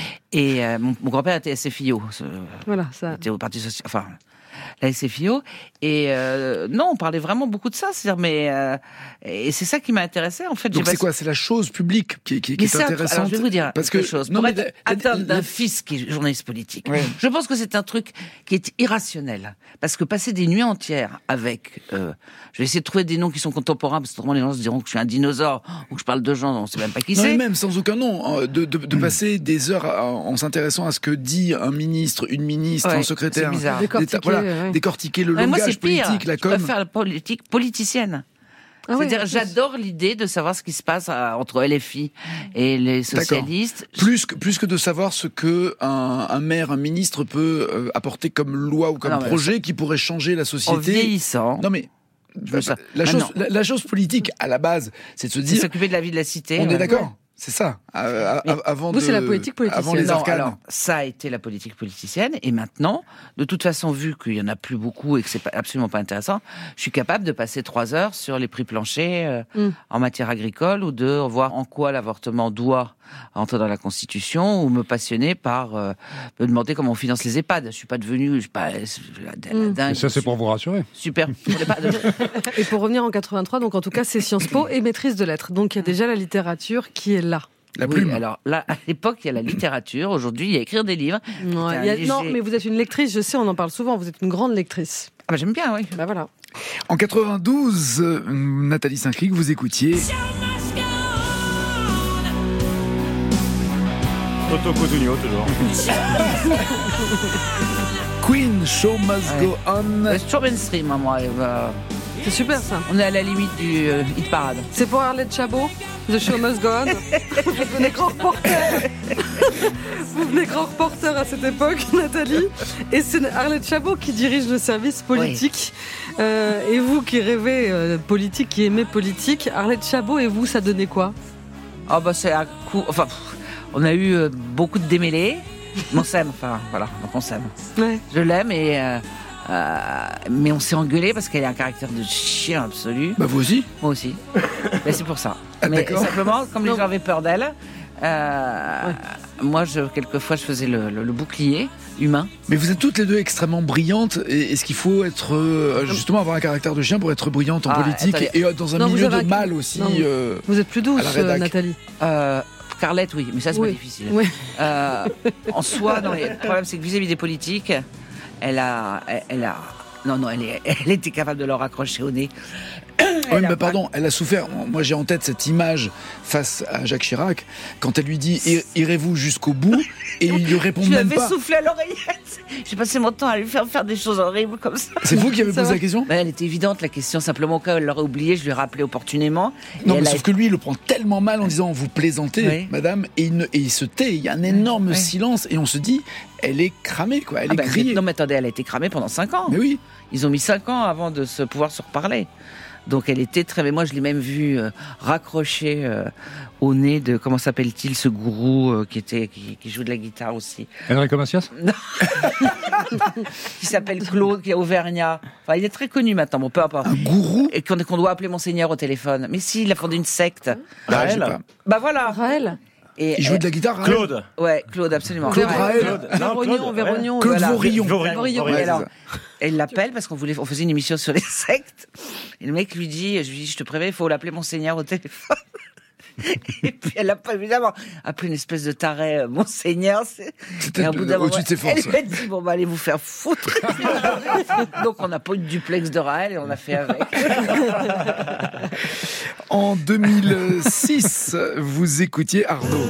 [SPEAKER 1] Et euh, mon, mon grand-père était S F I O. ce-
[SPEAKER 3] Voilà, ça.
[SPEAKER 1] était au Parti Social, enfin, la S F I O. Et euh, non, on parlait vraiment beaucoup de ça. C'est-à-dire, mais euh, et c'est ça qui m'a intéressé. En fait,
[SPEAKER 2] Donc
[SPEAKER 1] j'ai
[SPEAKER 2] c'est
[SPEAKER 1] pas-
[SPEAKER 2] quoi? C'est la chose publique qui, qui, qui
[SPEAKER 1] Mais
[SPEAKER 2] est
[SPEAKER 1] c'est un truc-
[SPEAKER 2] intéressante.
[SPEAKER 1] alors, je vais vous dire
[SPEAKER 2] parce
[SPEAKER 1] quelque
[SPEAKER 2] que
[SPEAKER 1] chose.
[SPEAKER 2] non,
[SPEAKER 1] Pour
[SPEAKER 2] mais
[SPEAKER 1] être
[SPEAKER 2] la- la-
[SPEAKER 1] atteinte d'un
[SPEAKER 2] la-
[SPEAKER 1] fils qui est journaliste politique,
[SPEAKER 2] Ouais.
[SPEAKER 1] je pense que c'est un truc qui est irrationnel. Parce que passer des nuits entières avec... Euh, je vais essayer de trouver des noms qui sont contemporains, parce que autrement les gens se diront que je suis un dinosaure, ou que je parle de gens dont on ne sait même pas qui
[SPEAKER 2] Non, mais
[SPEAKER 1] c'est.
[SPEAKER 2] même sans aucun nom, euh, de, de, de passer des heures à- en s'intéressant à ce que dit un ministre, une ministre,
[SPEAKER 1] Ouais,
[SPEAKER 2] un secrétaire,
[SPEAKER 1] c'est bizarre.
[SPEAKER 3] Décortiquer,
[SPEAKER 2] d'État- voilà,
[SPEAKER 3] ouais.
[SPEAKER 2] décortiquer le
[SPEAKER 1] Ouais, moi,
[SPEAKER 2] langage
[SPEAKER 1] c'est pire.
[SPEAKER 2] politique, la
[SPEAKER 1] Je
[SPEAKER 2] com.
[SPEAKER 1] préfère la politique politicienne.
[SPEAKER 3] Ah ouais,
[SPEAKER 1] C'est-à-dire,
[SPEAKER 3] en plus.
[SPEAKER 1] j'adore l'idée de savoir ce qui se passe à- entre L F I et les socialistes.
[SPEAKER 2] Plus que, plus que de savoir ce que un, un maire, un ministre peut euh, apporter comme loi ou comme
[SPEAKER 1] Ah non, mais
[SPEAKER 2] projet qui pourrait changer la
[SPEAKER 1] En
[SPEAKER 2] société.
[SPEAKER 1] vieillissant,
[SPEAKER 2] Non mais
[SPEAKER 1] Je veux ça.
[SPEAKER 2] la,
[SPEAKER 1] Ah
[SPEAKER 2] chose,
[SPEAKER 1] non.
[SPEAKER 2] la, la chose politique à la base, c'est de se
[SPEAKER 1] c'est
[SPEAKER 2] dire,
[SPEAKER 1] s'occuper de la vie de la cité.
[SPEAKER 2] on
[SPEAKER 1] ouais.
[SPEAKER 2] est d'accord, c'est ça. Euh,
[SPEAKER 1] Mais
[SPEAKER 2] avant
[SPEAKER 3] vous,
[SPEAKER 2] de,
[SPEAKER 3] c'est la politique politicienne.
[SPEAKER 2] avant les
[SPEAKER 1] Non,
[SPEAKER 2] arcanes.
[SPEAKER 1] alors, ça a été la politique politicienne, et maintenant, de toute façon, vu qu'il y en a plus beaucoup et que c'est pas- absolument pas intéressant, je suis capable de passer trois heures sur les prix planchers euh,
[SPEAKER 3] Mm.
[SPEAKER 1] en matière agricole, ou de voir en quoi l'avortement doit entrer dans la Constitution, ou me passionner par euh, me demander comment on finance les EHPAD. Je suis pas devenu, je suis pas euh, la, la
[SPEAKER 3] Mm.
[SPEAKER 1] dingue.
[SPEAKER 4] Et ça, c'est pour vous rassurer.
[SPEAKER 1] Super. Pour l'EHPAD.
[SPEAKER 3] Et pour revenir en quatre-vingt-trois, donc en tout cas, c'est Sciences Po et maîtrise de lettres. Donc il y a déjà la littérature qui est là.
[SPEAKER 2] La
[SPEAKER 1] Oui,
[SPEAKER 2] plume.
[SPEAKER 1] alors là, à l'époque, il y a la littérature. Aujourd'hui, il y a écrire des livres.
[SPEAKER 3] Non,
[SPEAKER 1] C'était
[SPEAKER 3] il y a-
[SPEAKER 1] un léger-
[SPEAKER 3] non, mais vous êtes une lectrice, je sais, on en parle souvent, vous êtes une grande lectrice.
[SPEAKER 1] Ah bah, j'aime bien, oui.
[SPEAKER 3] Bah voilà.
[SPEAKER 2] En quatre-vingt-douze, euh, Nathalie Saint-Cric, vous écoutiez
[SPEAKER 6] Toto Cotugno, toujours.
[SPEAKER 2] Queen, Show Must
[SPEAKER 1] Ouais.
[SPEAKER 2] Go On.
[SPEAKER 1] C'est toujours mainstream, hein, moi. euh,
[SPEAKER 3] C'est super ça.
[SPEAKER 1] On est à la limite du euh, hit parade.
[SPEAKER 3] C'est pour Arlette Chabot, The Show Must Go On. Vous venez grand reporter. Vous venez grand reporter à cette époque, Nathalie. Et c'est Arlette Chabot qui dirige le service politique. Euh, et vous qui rêvez euh, politique, qui aimez politique, Arlette Chabot et vous, ça donnait quoi?
[SPEAKER 1] Ah bah c'est un coup. Enfin, pff, on a eu euh, beaucoup de démêlés. Mais on s'aime, enfin voilà, donc on s'aime.
[SPEAKER 3] Ouais.
[SPEAKER 1] Je l'aime et. Euh, euh, mais on s'est engueulé parce qu'elle a un caractère de chien absolu.
[SPEAKER 2] Bah vous aussi.
[SPEAKER 1] Moi aussi. Mais c'est pour ça.
[SPEAKER 2] Ah,
[SPEAKER 1] mais
[SPEAKER 2] d'accord.
[SPEAKER 1] simplement, comme les
[SPEAKER 3] Non.
[SPEAKER 1] gens avaient peur d'elle, euh, moi, je, quelquefois, je faisais le, le- le bouclier humain.
[SPEAKER 2] Mais vous êtes toutes les deux extrêmement brillantes. Et est-ce qu'il faut être euh, justement avoir un caractère de chien pour être brillante en
[SPEAKER 1] Ah,
[SPEAKER 2] politique
[SPEAKER 1] attendez.
[SPEAKER 2] et euh, dans un
[SPEAKER 3] Non, vous
[SPEAKER 2] milieu
[SPEAKER 3] avez
[SPEAKER 2] de
[SPEAKER 3] un-
[SPEAKER 2] mal aussi
[SPEAKER 3] Non.
[SPEAKER 2] euh,
[SPEAKER 3] Vous êtes plus douce,
[SPEAKER 2] à la rédac.
[SPEAKER 3] euh, Nathalie.
[SPEAKER 1] Euh, Carlette, oui, mais ça, c'est
[SPEAKER 3] Oui.
[SPEAKER 1] pas difficile.
[SPEAKER 3] Oui.
[SPEAKER 1] Euh, en soi, non, le problème, c'est que vis-à-vis des politiques, elle a, elle, elle a, non, non, elle, est, elle était capable de leur raccrocher au nez.
[SPEAKER 2] Oui,
[SPEAKER 1] Elle
[SPEAKER 2] mais
[SPEAKER 1] a pas-
[SPEAKER 2] pardon, elle a souffert. Moi, j'ai en tête cette image face à Jacques Chirac, quand elle lui dit Ir- irez-vous jusqu'au bout, et il lui répond
[SPEAKER 1] Je lui
[SPEAKER 2] même
[SPEAKER 1] avais
[SPEAKER 2] pas.
[SPEAKER 1] soufflé à l'oreillette. J'ai passé mon temps à lui faire faire des choses horribles comme ça.
[SPEAKER 2] C'est vous qui avez
[SPEAKER 3] Ça
[SPEAKER 2] posé
[SPEAKER 3] va.
[SPEAKER 2] la question.
[SPEAKER 1] Ben, elle était évidente, la question. Simplement, au cas où elle l'aurait oublié, je lui ai rappelé opportunément. Et
[SPEAKER 2] Non, mais
[SPEAKER 1] elle a
[SPEAKER 2] sauf que lui, il le prend tellement mal en disant vous plaisantez,
[SPEAKER 1] Oui.
[SPEAKER 2] madame, et il, ne- et il se tait. Il y a un énorme
[SPEAKER 1] Oui.
[SPEAKER 2] silence, et on se dit elle est cramée, quoi. Elle
[SPEAKER 1] Ah
[SPEAKER 2] est
[SPEAKER 1] ben,
[SPEAKER 2] grillée.
[SPEAKER 1] non, mais attendez, elle a été cramée pendant cinq ans.
[SPEAKER 2] Mais oui.
[SPEAKER 1] Ils ont mis cinq ans avant de se pouvoir se reparler. Donc elle était très... Mais moi, je l'ai même vu euh, raccrocher euh, au nez de... Comment s'appelle-t-il, ce gourou euh, qui, était, qui, qui joue de la guitare aussi.
[SPEAKER 4] Enrico Macias
[SPEAKER 1] Qui s'appelle Claude, qui est auvergnat. Enfin, il est très connu maintenant, bon, peu importe.
[SPEAKER 2] Un gourou.
[SPEAKER 1] Et qu'on qu'on doit appeler Monseigneur au téléphone. Mais si, il a fondé une secte.
[SPEAKER 2] Ah, je sais
[SPEAKER 6] Raël.
[SPEAKER 2] pas.
[SPEAKER 1] Bah voilà.
[SPEAKER 3] Raël.
[SPEAKER 1] Et
[SPEAKER 2] il jouait de la guitare, Raël.
[SPEAKER 6] Claude.
[SPEAKER 1] Ouais, Claude, absolument.
[SPEAKER 2] Claude Raël.
[SPEAKER 6] Claude.
[SPEAKER 3] Véronion, Véronion.
[SPEAKER 2] Claude
[SPEAKER 1] Voilà.
[SPEAKER 2] Vaurillon.
[SPEAKER 3] Vaurillon.
[SPEAKER 1] Et
[SPEAKER 2] Ouais,
[SPEAKER 1] alors,
[SPEAKER 2] c'est ça.
[SPEAKER 1] elle l'appelle parce qu'on voulait, on faisait une émission sur les sectes. Et le mec lui dit, je lui dis, je te préviens, il faut l'appeler Monseigneur au téléphone. Et puis elle a pas évidemment appelé une espèce de taré euh, Monseigneur. C'est...
[SPEAKER 2] C'était
[SPEAKER 1] et au bout d'un
[SPEAKER 2] au-dessus
[SPEAKER 1] moment,
[SPEAKER 2] de ses forces.
[SPEAKER 1] elle lui a dit bon bah allez vous faire foutre. Donc on n'a pas eu de duplex de Raël et on a fait avec.
[SPEAKER 2] En deux mille six, vous écoutiez Arnaud.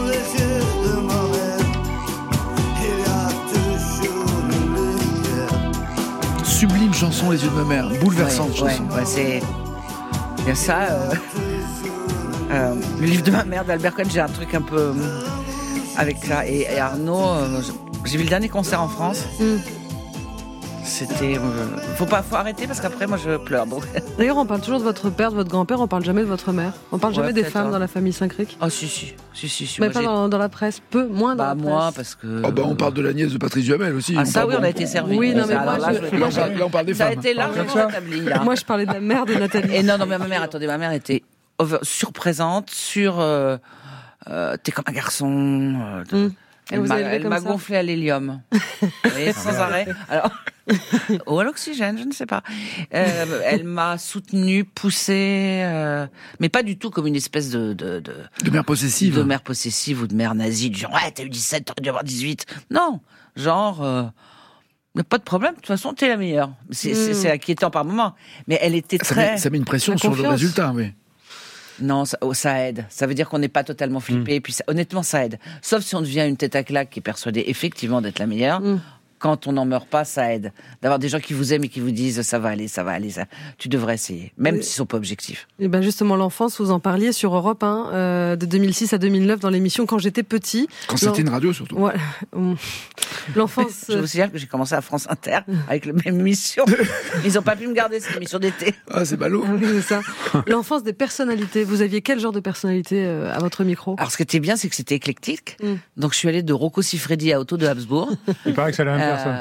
[SPEAKER 2] Sublime chanson, Les yeux de ma mère, bouleversante
[SPEAKER 1] ouais,
[SPEAKER 2] chanson.
[SPEAKER 1] Ouais, ouais, c'est il y a ça. Euh... Euh, le livre de ma mère d'Albert Cohen, j'ai un truc un peu euh, avec ça. Et, et Arnaud, euh, j'ai vu le dernier concert en France. Mm. C'était. Euh, faut pas, faut arrêter parce qu'après moi je pleure. Donc.
[SPEAKER 3] D'ailleurs, on parle toujours de votre père, de votre grand-père. On parle jamais de votre mère. On parle
[SPEAKER 1] Ouais,
[SPEAKER 3] jamais des femmes
[SPEAKER 1] hein.
[SPEAKER 3] dans la famille Saint-Cric.
[SPEAKER 1] Oh si si si si. si
[SPEAKER 3] Mais
[SPEAKER 1] moi,
[SPEAKER 3] pas dans, dans la presse, peu, moins dans
[SPEAKER 1] bah,
[SPEAKER 3] la presse.
[SPEAKER 1] moi parce que.
[SPEAKER 2] Oh bah on parle de la nièce de Patrice Duhamel aussi.
[SPEAKER 1] Ah
[SPEAKER 2] on
[SPEAKER 1] ça
[SPEAKER 2] parle
[SPEAKER 1] oui, on
[SPEAKER 2] bon.
[SPEAKER 1] a été servi.
[SPEAKER 3] Oui, non, mais
[SPEAKER 1] ça,
[SPEAKER 3] moi,
[SPEAKER 1] alors,
[SPEAKER 3] je-
[SPEAKER 1] là, je-
[SPEAKER 2] Là, on parle, là, on parle des
[SPEAKER 1] ça a
[SPEAKER 2] femmes.
[SPEAKER 1] été largement établi là.
[SPEAKER 3] Moi, je parlais de la mère de Nathalie.
[SPEAKER 1] Et non non mais ma mère, attendez, ma mère était over, surprésente, sur. Euh, euh, t'es comme un garçon. Euh,
[SPEAKER 3] Mm.
[SPEAKER 1] Elle
[SPEAKER 3] vous
[SPEAKER 1] m'a,
[SPEAKER 3] a élevé
[SPEAKER 1] elle
[SPEAKER 3] comme
[SPEAKER 1] m'a
[SPEAKER 3] ça
[SPEAKER 1] gonflé à l'hélium. Et sans arrêt. Alors, ou à l'oxygène, je ne sais pas. Euh, elle m'a soutenue, poussée, euh, mais pas du tout comme une espèce de de de,
[SPEAKER 2] De mère possessive.
[SPEAKER 1] de mère possessive ou de mère nazie, du genre ouais t'as eu dix-sept, t'aurais dû avoir dix-huit. Non, genre euh, y a pas de problème. De toute façon, t'es la meilleure. C'est,
[SPEAKER 3] Mm.
[SPEAKER 1] c'est, c'est inquiétant par moments, mais elle était
[SPEAKER 2] Ça
[SPEAKER 1] très.
[SPEAKER 2] met, ça met une pression
[SPEAKER 3] La
[SPEAKER 2] sur le
[SPEAKER 3] confiance.
[SPEAKER 2] résultat, oui.
[SPEAKER 1] Non, ça, oh, ça aide. Ça veut dire qu'on n'est pas totalement flippé. Et puis, ça, honnêtement, ça aide. Sauf si on devient une tête à claque qui est persuadée effectivement d'être la meilleure.
[SPEAKER 3] Mm.
[SPEAKER 1] Quand on n'en meurt pas, ça aide. D'avoir des gens qui vous aiment et qui vous disent ça va aller, ça va aller, ça. Tu devrais essayer, même
[SPEAKER 3] Oui.
[SPEAKER 1] s'ils sont pas objectifs.
[SPEAKER 3] Et ben justement, l'enfance, vous en parliez sur Europe un, euh, de deux mille six à deux mille neuf dans l'émission Quand j'étais petit.
[SPEAKER 2] Quand c'était une radio surtout.
[SPEAKER 3] Ouais. L'enfance.
[SPEAKER 1] Je vous signale que j'ai commencé à France Inter avec la même émission. Ils n'ont pas pu me garder cette émission d'été.
[SPEAKER 2] Ah, c'est ballot.
[SPEAKER 3] Ah oui, c'est ça. L'enfance des personnalités. Vous aviez quel genre de personnalité euh, à votre micro?
[SPEAKER 1] Alors, ce qui était bien, c'est que c'était éclectique.
[SPEAKER 3] Mm.
[SPEAKER 1] Donc, je suis allée de Rocco Siffredi à Otto de Habsbourg.
[SPEAKER 4] Il paraît que c'est la même
[SPEAKER 1] Euh,
[SPEAKER 4] personne.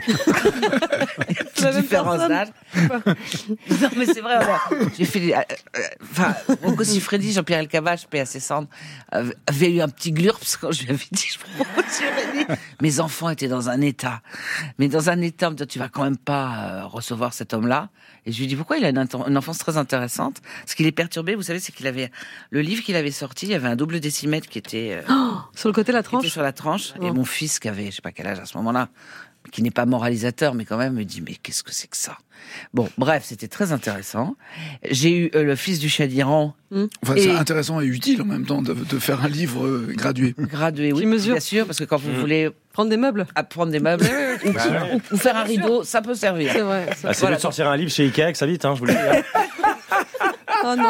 [SPEAKER 3] La même
[SPEAKER 1] différence
[SPEAKER 3] personne.
[SPEAKER 1] d'âge. Non, mais c'est vrai, voilà. J'ai fait, euh, euh, enfin, Rocco Siffredi, Jean-Pierre Elkabbach, paix à ses cendres, euh, avait eu un petit glurps quand je lui avais dit, je prends Rocco Siffredi. Mes enfants étaient dans un état. Mais dans un état, on me dit, tu vas quand même pas euh, recevoir cet homme-là. Et je lui dis, pourquoi il a une, inten- une enfance très intéressante? Ce qui l'est perturbé, vous savez, c'est qu'il avait, le livre qu'il avait sorti, il y avait un double décimètre qui était, euh,
[SPEAKER 3] Oh, sur le côté de la
[SPEAKER 1] qui
[SPEAKER 3] tranche.
[SPEAKER 1] était sur la tranche.
[SPEAKER 3] Oh.
[SPEAKER 1] Et mon fils, qui avait, je sais pas quel âge à ce moment-là, qui n'est pas moralisateur, mais quand même me dit, mais qu'est-ce que c'est que ça? Bon, bref, c'était très intéressant. J'ai eu euh, le fils du Shah d'Iran.
[SPEAKER 2] Enfin,
[SPEAKER 1] Et-
[SPEAKER 2] c'est intéressant et utile en même temps de, de faire un livre euh, gradué.
[SPEAKER 1] Gradué, oui,
[SPEAKER 3] Qui mesure.
[SPEAKER 1] bien sûr, parce que quand vous
[SPEAKER 6] Mmh.
[SPEAKER 1] voulez
[SPEAKER 3] Prendre des meubles.
[SPEAKER 1] apprendre des meubles ou, ou- ou faire un rideau, ça peut servir.
[SPEAKER 3] C'est vrai. ça.
[SPEAKER 6] Ah, c'est
[SPEAKER 1] Voilà.
[SPEAKER 6] mieux de sortir un livre chez Ikea que ça vite, hein, je vous le dis. hein.
[SPEAKER 3] Oh non.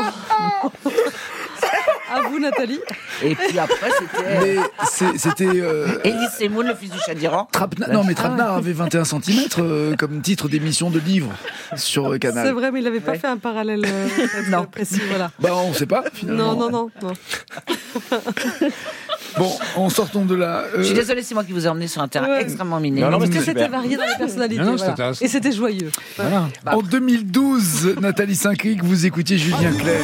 [SPEAKER 3] À vous, Nathalie.
[SPEAKER 1] Et puis après, c'était
[SPEAKER 2] Mais c'est- c'était... Euh,
[SPEAKER 1] Elie Semoun, le fils du Shah d'Iran.
[SPEAKER 2] Trapna- non mais Trapnar avait vingt et un centimètres euh, comme titre d'émission de livre sur euh, Canal.
[SPEAKER 3] C'est vrai, mais il n'avait pas
[SPEAKER 1] Ouais.
[SPEAKER 3] fait un parallèle euh, très
[SPEAKER 1] Non.
[SPEAKER 3] précis. Voilà.
[SPEAKER 2] Bah on sait pas finalement.
[SPEAKER 3] Non, non, non, non.
[SPEAKER 2] Bon, en sortons de là. euh,
[SPEAKER 1] Je suis désolée, c'est moi qui vous ai emmené sur un terrain
[SPEAKER 3] Ouais.
[SPEAKER 1] extrêmement miné.
[SPEAKER 6] Non, non, mais
[SPEAKER 3] Parce que
[SPEAKER 6] c'était
[SPEAKER 3] c'était
[SPEAKER 6] super.
[SPEAKER 3] varié dans les personnalités.
[SPEAKER 4] Non, non, c'est
[SPEAKER 3] voilà.
[SPEAKER 4] intéressant.
[SPEAKER 3] Et c'était joyeux.
[SPEAKER 4] Voilà.
[SPEAKER 2] En deux mille douze, Nathalie Saint-Cric, vous écoutiez Julien Clerc.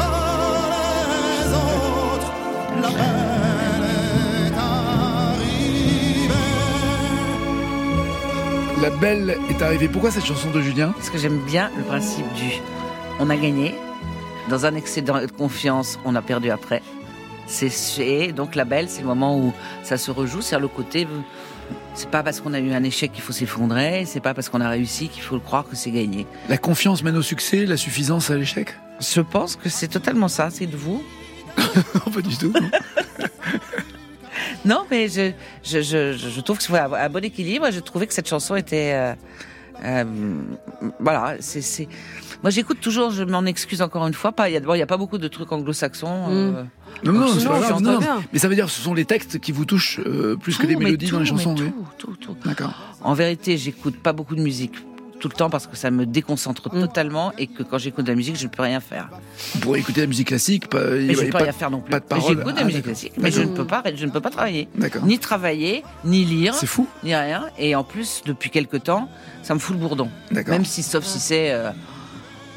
[SPEAKER 2] La belle est arrivée. Pourquoi cette chanson de Julien?
[SPEAKER 1] Parce que j'aime bien le principe du on a gagné, dans un excès de confiance, on a perdu après. C'est, c'est donc la belle, c'est le moment où ça se rejoue, c'est le côté. C'est pas parce qu'on a eu un échec qu'il faut s'effondrer, c'est pas parce qu'on a réussi qu'il faut le croire que c'est gagné.
[SPEAKER 2] La confiance mène au succès, la suffisance à l'échec?
[SPEAKER 1] Je pense que c'est totalement ça, c'est de vous.
[SPEAKER 2] Non, pas du tout. non.
[SPEAKER 1] Non, mais je, je, je, je trouve que c'est voilà, un bon équilibre. Je trouvais que cette chanson était. Euh, euh, voilà, c'est, c'est. Moi, j'écoute toujours, je m'en excuse encore une fois. Pas, il y a, bon, il y a pas beaucoup de trucs anglo-saxons. Euh,
[SPEAKER 2] Non, non,
[SPEAKER 1] Donc,
[SPEAKER 2] c'est
[SPEAKER 1] sinon,
[SPEAKER 2] pas
[SPEAKER 1] je
[SPEAKER 2] grave.
[SPEAKER 1] chante
[SPEAKER 2] Non,
[SPEAKER 3] bien.
[SPEAKER 2] mais ça veut dire que ce sont les textes qui vous touchent euh, plus que
[SPEAKER 1] tout,
[SPEAKER 2] les
[SPEAKER 1] mais
[SPEAKER 2] mélodies
[SPEAKER 1] tout,
[SPEAKER 2] dans les chansons.
[SPEAKER 1] mais
[SPEAKER 2] oui.
[SPEAKER 1] tout, tout, tout.
[SPEAKER 2] D'accord.
[SPEAKER 1] En vérité, j'écoute pas beaucoup de musique tout le temps parce que ça me déconcentre
[SPEAKER 3] Mm.
[SPEAKER 1] totalement et que quand j'écoute de la musique, je ne peux rien faire.
[SPEAKER 2] Vous pourrez écouter la musique classique, pas, il y
[SPEAKER 1] Mais
[SPEAKER 2] a-
[SPEAKER 1] je
[SPEAKER 2] il
[SPEAKER 1] ne
[SPEAKER 2] y
[SPEAKER 1] peux
[SPEAKER 2] a
[SPEAKER 1] rien
[SPEAKER 2] pas,
[SPEAKER 1] faire non plus.
[SPEAKER 2] pas de
[SPEAKER 1] Mais
[SPEAKER 2] paroles.
[SPEAKER 1] j'écoute de
[SPEAKER 2] Ah,
[SPEAKER 1] la musique
[SPEAKER 2] d'accord.
[SPEAKER 1] classique, mais je ne peux pas, je ne peux pas travailler,
[SPEAKER 2] D'accord.
[SPEAKER 1] ni travailler, ni lire,
[SPEAKER 2] C'est fou.
[SPEAKER 1] ni rien. Et en plus, depuis quelque temps, ça me fout le bourdon.
[SPEAKER 2] D'accord.
[SPEAKER 1] Même si, sauf si c'est, euh,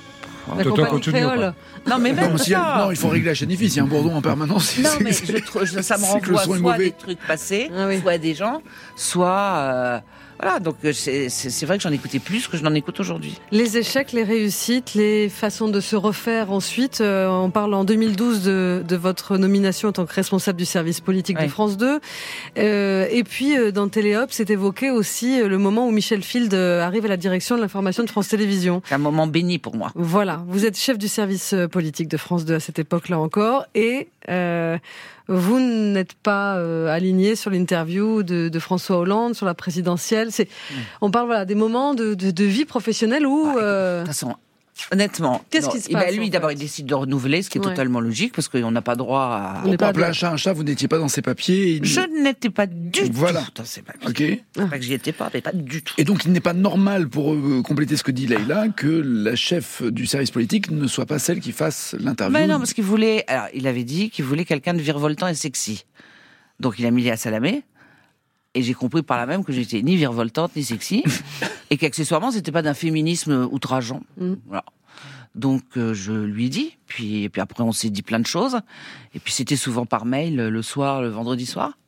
[SPEAKER 3] La compagnie créole.
[SPEAKER 1] Non, mais même
[SPEAKER 2] non,
[SPEAKER 1] ça.
[SPEAKER 2] Non, il faut régler la chaîne IFI. S'il y a un bourdon en permanence,
[SPEAKER 1] non, mais je, je, ça me renvoie soit à des trucs passés, ah, oui. soit à des gens, soit... Euh, Voilà, donc c'est, c'est, c'est vrai que j'en écoutais plus que je n'en écoute aujourd'hui.
[SPEAKER 3] Les échecs, les réussites, les façons de se refaire ensuite. Euh, on parle en deux mille douze de, de votre nomination en tant que responsable du service politique ouais. de France deux. Euh, et puis euh, dans Téléop, c'est évoqué aussi le moment où Michel Field arrive à la direction de l'information de France Télévisions.
[SPEAKER 1] C'est un moment béni pour moi.
[SPEAKER 3] Voilà, vous êtes chef du service politique de France deux à cette époque-là encore. Et... Euh, vous n'êtes pas euh, aligné sur l'interview de, de François Hollande, sur la présidentielle. C'est, mmh. On parle voilà, des moments de, de, de vie professionnelle où...
[SPEAKER 1] Bah,
[SPEAKER 3] euh...
[SPEAKER 1] De toute façon, honnêtement,
[SPEAKER 3] qu'est-ce
[SPEAKER 1] non,
[SPEAKER 3] qui se
[SPEAKER 1] il,
[SPEAKER 3] passe
[SPEAKER 1] bah, Lui, d'abord, il décide de renouveler, ce qui est ouais. totalement logique, parce qu'on n'a pas droit à...
[SPEAKER 2] On n'est pas appeler un chat un chat, vous n'étiez pas dans ses papiers. Il...
[SPEAKER 1] Je n'étais pas du
[SPEAKER 2] voilà.
[SPEAKER 1] tout dans ses papiers.
[SPEAKER 2] Okay.
[SPEAKER 1] C'est pas que j'y étais pas, mais pas du tout.
[SPEAKER 2] Et donc, il n'est pas normal, pour euh, compléter ce que dit Leïla, que la chef du service politique ne soit pas celle qui fasse l'interview.
[SPEAKER 1] Mais non, parce qu'il voulait... Alors, il avait dit qu'il voulait quelqu'un de virevoltant et sexy. Donc, il a mis Léa Salamé. Et j'ai compris par là même que j'étais ni virevoltante, ni sexy. Et qu'accessoirement, c'était pas d'un féminisme outrageant. Mm. Voilà. Donc, euh, je lui ai dit. Puis, et puis après, on s'est dit plein de choses. Et puis, c'était souvent par mail, le soir, le vendredi soir.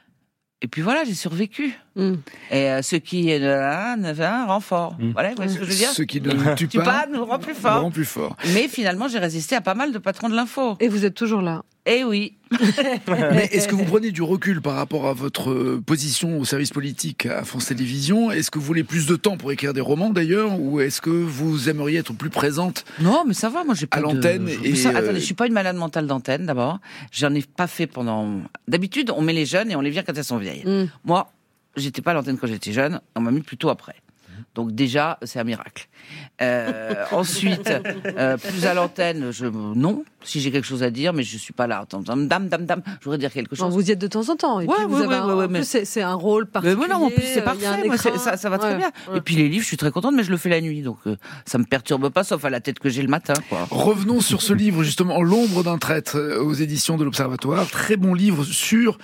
[SPEAKER 1] Et puis voilà, j'ai survécu. Mm. Et euh, ce qui est de là ne fait un renfort. Mm. Voilà, vous voyez ce que je veux dire.
[SPEAKER 2] Ce qui ne tue pas,
[SPEAKER 1] pas nous rend plus fort.
[SPEAKER 2] Nous rend plus fort.
[SPEAKER 1] Mais finalement, j'ai résisté à pas mal de patrons de l'info.
[SPEAKER 3] Et vous êtes toujours là.
[SPEAKER 1] Eh oui.
[SPEAKER 2] Mais est-ce que vous prenez du recul par rapport à votre position au service politique à France Télévisions ? Est-ce que vous voulez plus de temps pour écrire des romans d'ailleurs ? Ou est-ce que vous aimeriez être plus présente ?
[SPEAKER 1] Non, mais ça va, moi j'ai pas
[SPEAKER 2] à l'antenne
[SPEAKER 1] de...
[SPEAKER 2] et
[SPEAKER 1] ça,
[SPEAKER 2] euh...
[SPEAKER 1] Attendez, je suis pas une malade mentale d'antenne d'abord. J'en ai pas fait pendant... D'habitude, on met les jeunes et on les vire quand elles sont vieilles. Mm. Moi, j'étais pas à l'antenne quand j'étais jeune, on m'a mis plutôt après. Donc déjà, c'est un miracle. Euh, ensuite, euh, plus à l'antenne, je non, si j'ai quelque chose à dire, mais je suis pas là. Dame, dame, dame, dame, je voudrais dire quelque chose.
[SPEAKER 3] Non, vous y êtes de temps en temps. Et
[SPEAKER 1] ouais,
[SPEAKER 3] puis vous
[SPEAKER 1] ouais,
[SPEAKER 3] avez
[SPEAKER 1] ouais,
[SPEAKER 3] un,
[SPEAKER 1] ouais,
[SPEAKER 3] en
[SPEAKER 1] mais...
[SPEAKER 3] plus, c'est, c'est un rôle particulier.
[SPEAKER 1] Mais non, en plus c'est parfait. Moi, c'est, ça, ça va très ouais, bien. Ouais. Et puis les livres, je suis très contente, mais je le fais la nuit, donc euh, ça me perturbe pas, sauf à la tête que j'ai le matin, quoi.
[SPEAKER 2] Revenons sur ce livre justement, L'ombre d'un traître, aux éditions de l'Observatoire. Très bon livre sur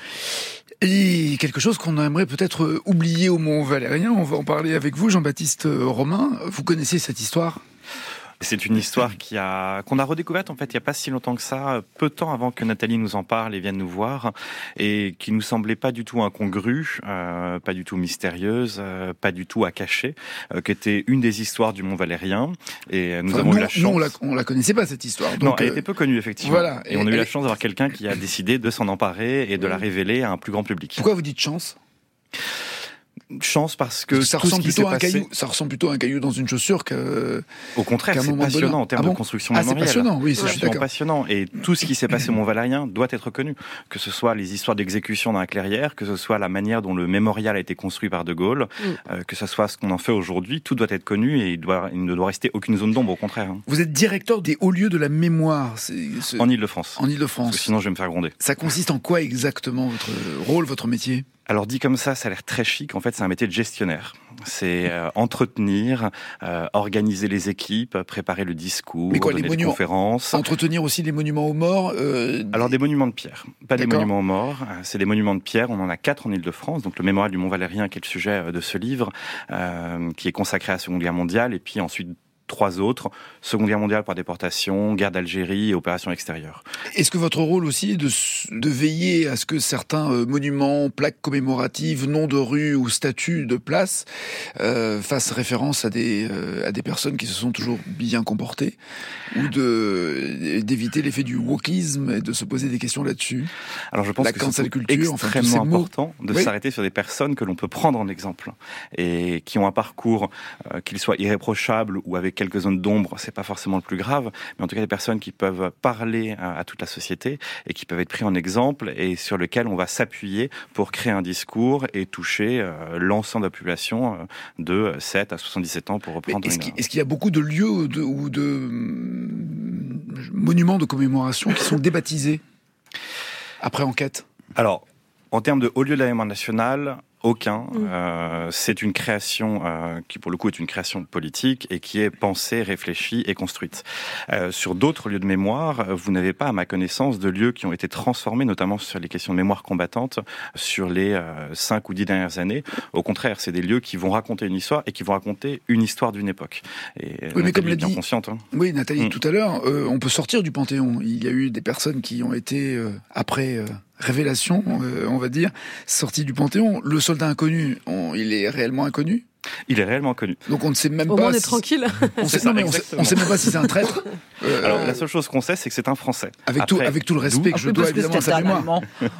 [SPEAKER 2] et quelque chose qu'on aimerait peut-être oublier au Mont-Valérien. On va en parler avec vous, Jean-Baptiste Romain. Vous connaissez cette histoire ?
[SPEAKER 6] C'est une histoire qui a, qu'on a redécouverte en fait il n'y a pas si longtemps que ça, peu de temps avant que Nathalie nous en parle et vienne nous voir, et qui nous semblait pas du tout incongrue, euh, pas du tout mystérieuse, euh, pas du tout à cacher, euh, qui était une des histoires du Mont Valérien. Et nous
[SPEAKER 2] enfin,
[SPEAKER 6] avons
[SPEAKER 2] non,
[SPEAKER 6] eu la chance.
[SPEAKER 2] Non, on la, on la connaissait pas cette histoire. Donc
[SPEAKER 6] non, elle
[SPEAKER 2] euh...
[SPEAKER 6] était peu connue effectivement.
[SPEAKER 2] Voilà.
[SPEAKER 6] Et, et on a eu la chance d'avoir quelqu'un qui a décidé de s'en emparer et de la révéler à un plus grand public.
[SPEAKER 2] Pourquoi vous dites chance ?
[SPEAKER 6] Chance parce que,
[SPEAKER 2] parce que ça
[SPEAKER 6] tout
[SPEAKER 2] ressemble
[SPEAKER 6] ce qui
[SPEAKER 2] plutôt
[SPEAKER 6] s'est
[SPEAKER 2] à un
[SPEAKER 6] passé...
[SPEAKER 2] caillou. Ça ressemble plutôt à un caillou dans une chaussure que.
[SPEAKER 6] Au contraire, c'est passionnant en termes
[SPEAKER 2] ah bon
[SPEAKER 6] de construction
[SPEAKER 2] ah,
[SPEAKER 6] mémorielle.
[SPEAKER 2] C'est passionnant, oui,
[SPEAKER 6] c'est
[SPEAKER 2] je suis d'accord.
[SPEAKER 6] passionnant. Et tout ce qui s'est passé au Mont-Valérien doit être connu. Que ce soit les histoires d'exécution dans la clairière, que ce soit la manière dont le mémorial a été construit par De Gaulle, mm. euh, que ce soit ce qu'on en fait aujourd'hui, tout doit être connu et il, doit, il ne doit rester aucune zone d'ombre, au contraire.
[SPEAKER 2] Vous êtes directeur des hauts lieux de la mémoire. C'est, c'est...
[SPEAKER 6] En Île-de-France.
[SPEAKER 2] En Île-de-France.
[SPEAKER 6] Parce que sinon, je vais me faire gronder.
[SPEAKER 2] Ça consiste en quoi exactement votre rôle, votre métier ?
[SPEAKER 6] Alors dit comme ça, ça a l'air très chic. En fait, c'est un métier de gestionnaire. C'est euh, entretenir, euh, organiser les équipes, préparer le discours,
[SPEAKER 2] Mais quoi,
[SPEAKER 6] donner
[SPEAKER 2] les
[SPEAKER 6] des
[SPEAKER 2] monuments,
[SPEAKER 6] conférences.
[SPEAKER 2] Entretenir aussi les monuments aux morts. Euh...
[SPEAKER 6] Alors des monuments de pierre, pas
[SPEAKER 2] D'accord.
[SPEAKER 6] des monuments aux morts. C'est des monuments de pierre. On en a quatre en Île-de-France. Donc le mémorial du Mont-Valérien, qui est le sujet de ce livre, euh, qui est consacré à la Seconde Guerre mondiale, et puis ensuite trois autres, Seconde Guerre mondiale par déportation, guerre d'Algérie et opérations extérieures.
[SPEAKER 2] Est-ce que votre rôle aussi est de, de veiller à ce que certains euh, monuments, plaques commémoratives, noms de rues ou statues de places euh, fassent référence à des, euh, à des personnes qui se sont toujours bien comportées, ou de, d'éviter l'effet du wokisme et de se poser des questions là-dessus?
[SPEAKER 6] Alors je pense
[SPEAKER 2] La
[SPEAKER 6] que c'est
[SPEAKER 2] culture,
[SPEAKER 6] extrêmement
[SPEAKER 2] enfin,
[SPEAKER 6] important de oui. s'arrêter sur des personnes que l'on peut prendre en exemple et qui ont un parcours, euh, qu'il soit irréprochable ou avec quelques zones d'ombre, c'est pas forcément le plus grave, mais en tout cas des personnes qui peuvent parler à, à toute la société et qui peuvent être pris en exemple et sur lesquelles on va s'appuyer pour créer un discours et toucher euh, l'ensemble de la population euh, de sept à soixante-dix-sept ans pour reprendre.
[SPEAKER 2] Est-ce,
[SPEAKER 6] une...
[SPEAKER 2] qu'il, est-ce qu'il y a beaucoup de lieux de, ou de monuments de commémoration qui sont débaptisés après enquête?
[SPEAKER 6] Alors, en termes de haut lieu de la mémoire nationale, Aucun. Mmh. Euh, c'est une création euh, qui, pour le coup, est une création politique et qui est pensée, réfléchie et construite. Euh, sur d'autres lieux de mémoire, vous n'avez pas, à ma connaissance, de lieux qui ont été transformés, notamment sur les questions de mémoire combattante, sur les euh, cinq ou dix dernières années. Au contraire, c'est des lieux qui vont raconter une histoire et qui vont raconter une histoire d'une époque. Et
[SPEAKER 2] oui, mais comme l'a
[SPEAKER 6] bien
[SPEAKER 2] dit,
[SPEAKER 6] consciente. Hein.
[SPEAKER 2] Oui, Nathalie,
[SPEAKER 6] mmh.
[SPEAKER 2] tout à l'heure, euh, on peut sortir du Panthéon. Il y a eu des personnes qui ont été, euh, après... Euh révélation, euh, on va dire, sortie du Panthéon. Le soldat inconnu, on, il est réellement inconnu.
[SPEAKER 6] Il est réellement connu.
[SPEAKER 2] Donc on ne sait même
[SPEAKER 3] Au
[SPEAKER 2] pas.
[SPEAKER 3] moins on est
[SPEAKER 2] si...
[SPEAKER 3] tranquille.
[SPEAKER 2] On sait, non, mais on sait, on sait même pas si c'est un traître.
[SPEAKER 6] Euh, Alors la seule chose qu'on sait, c'est que c'est un Français.
[SPEAKER 2] Avec Après, tout, avec tout le respect que je dois évidemment à sa mémoire.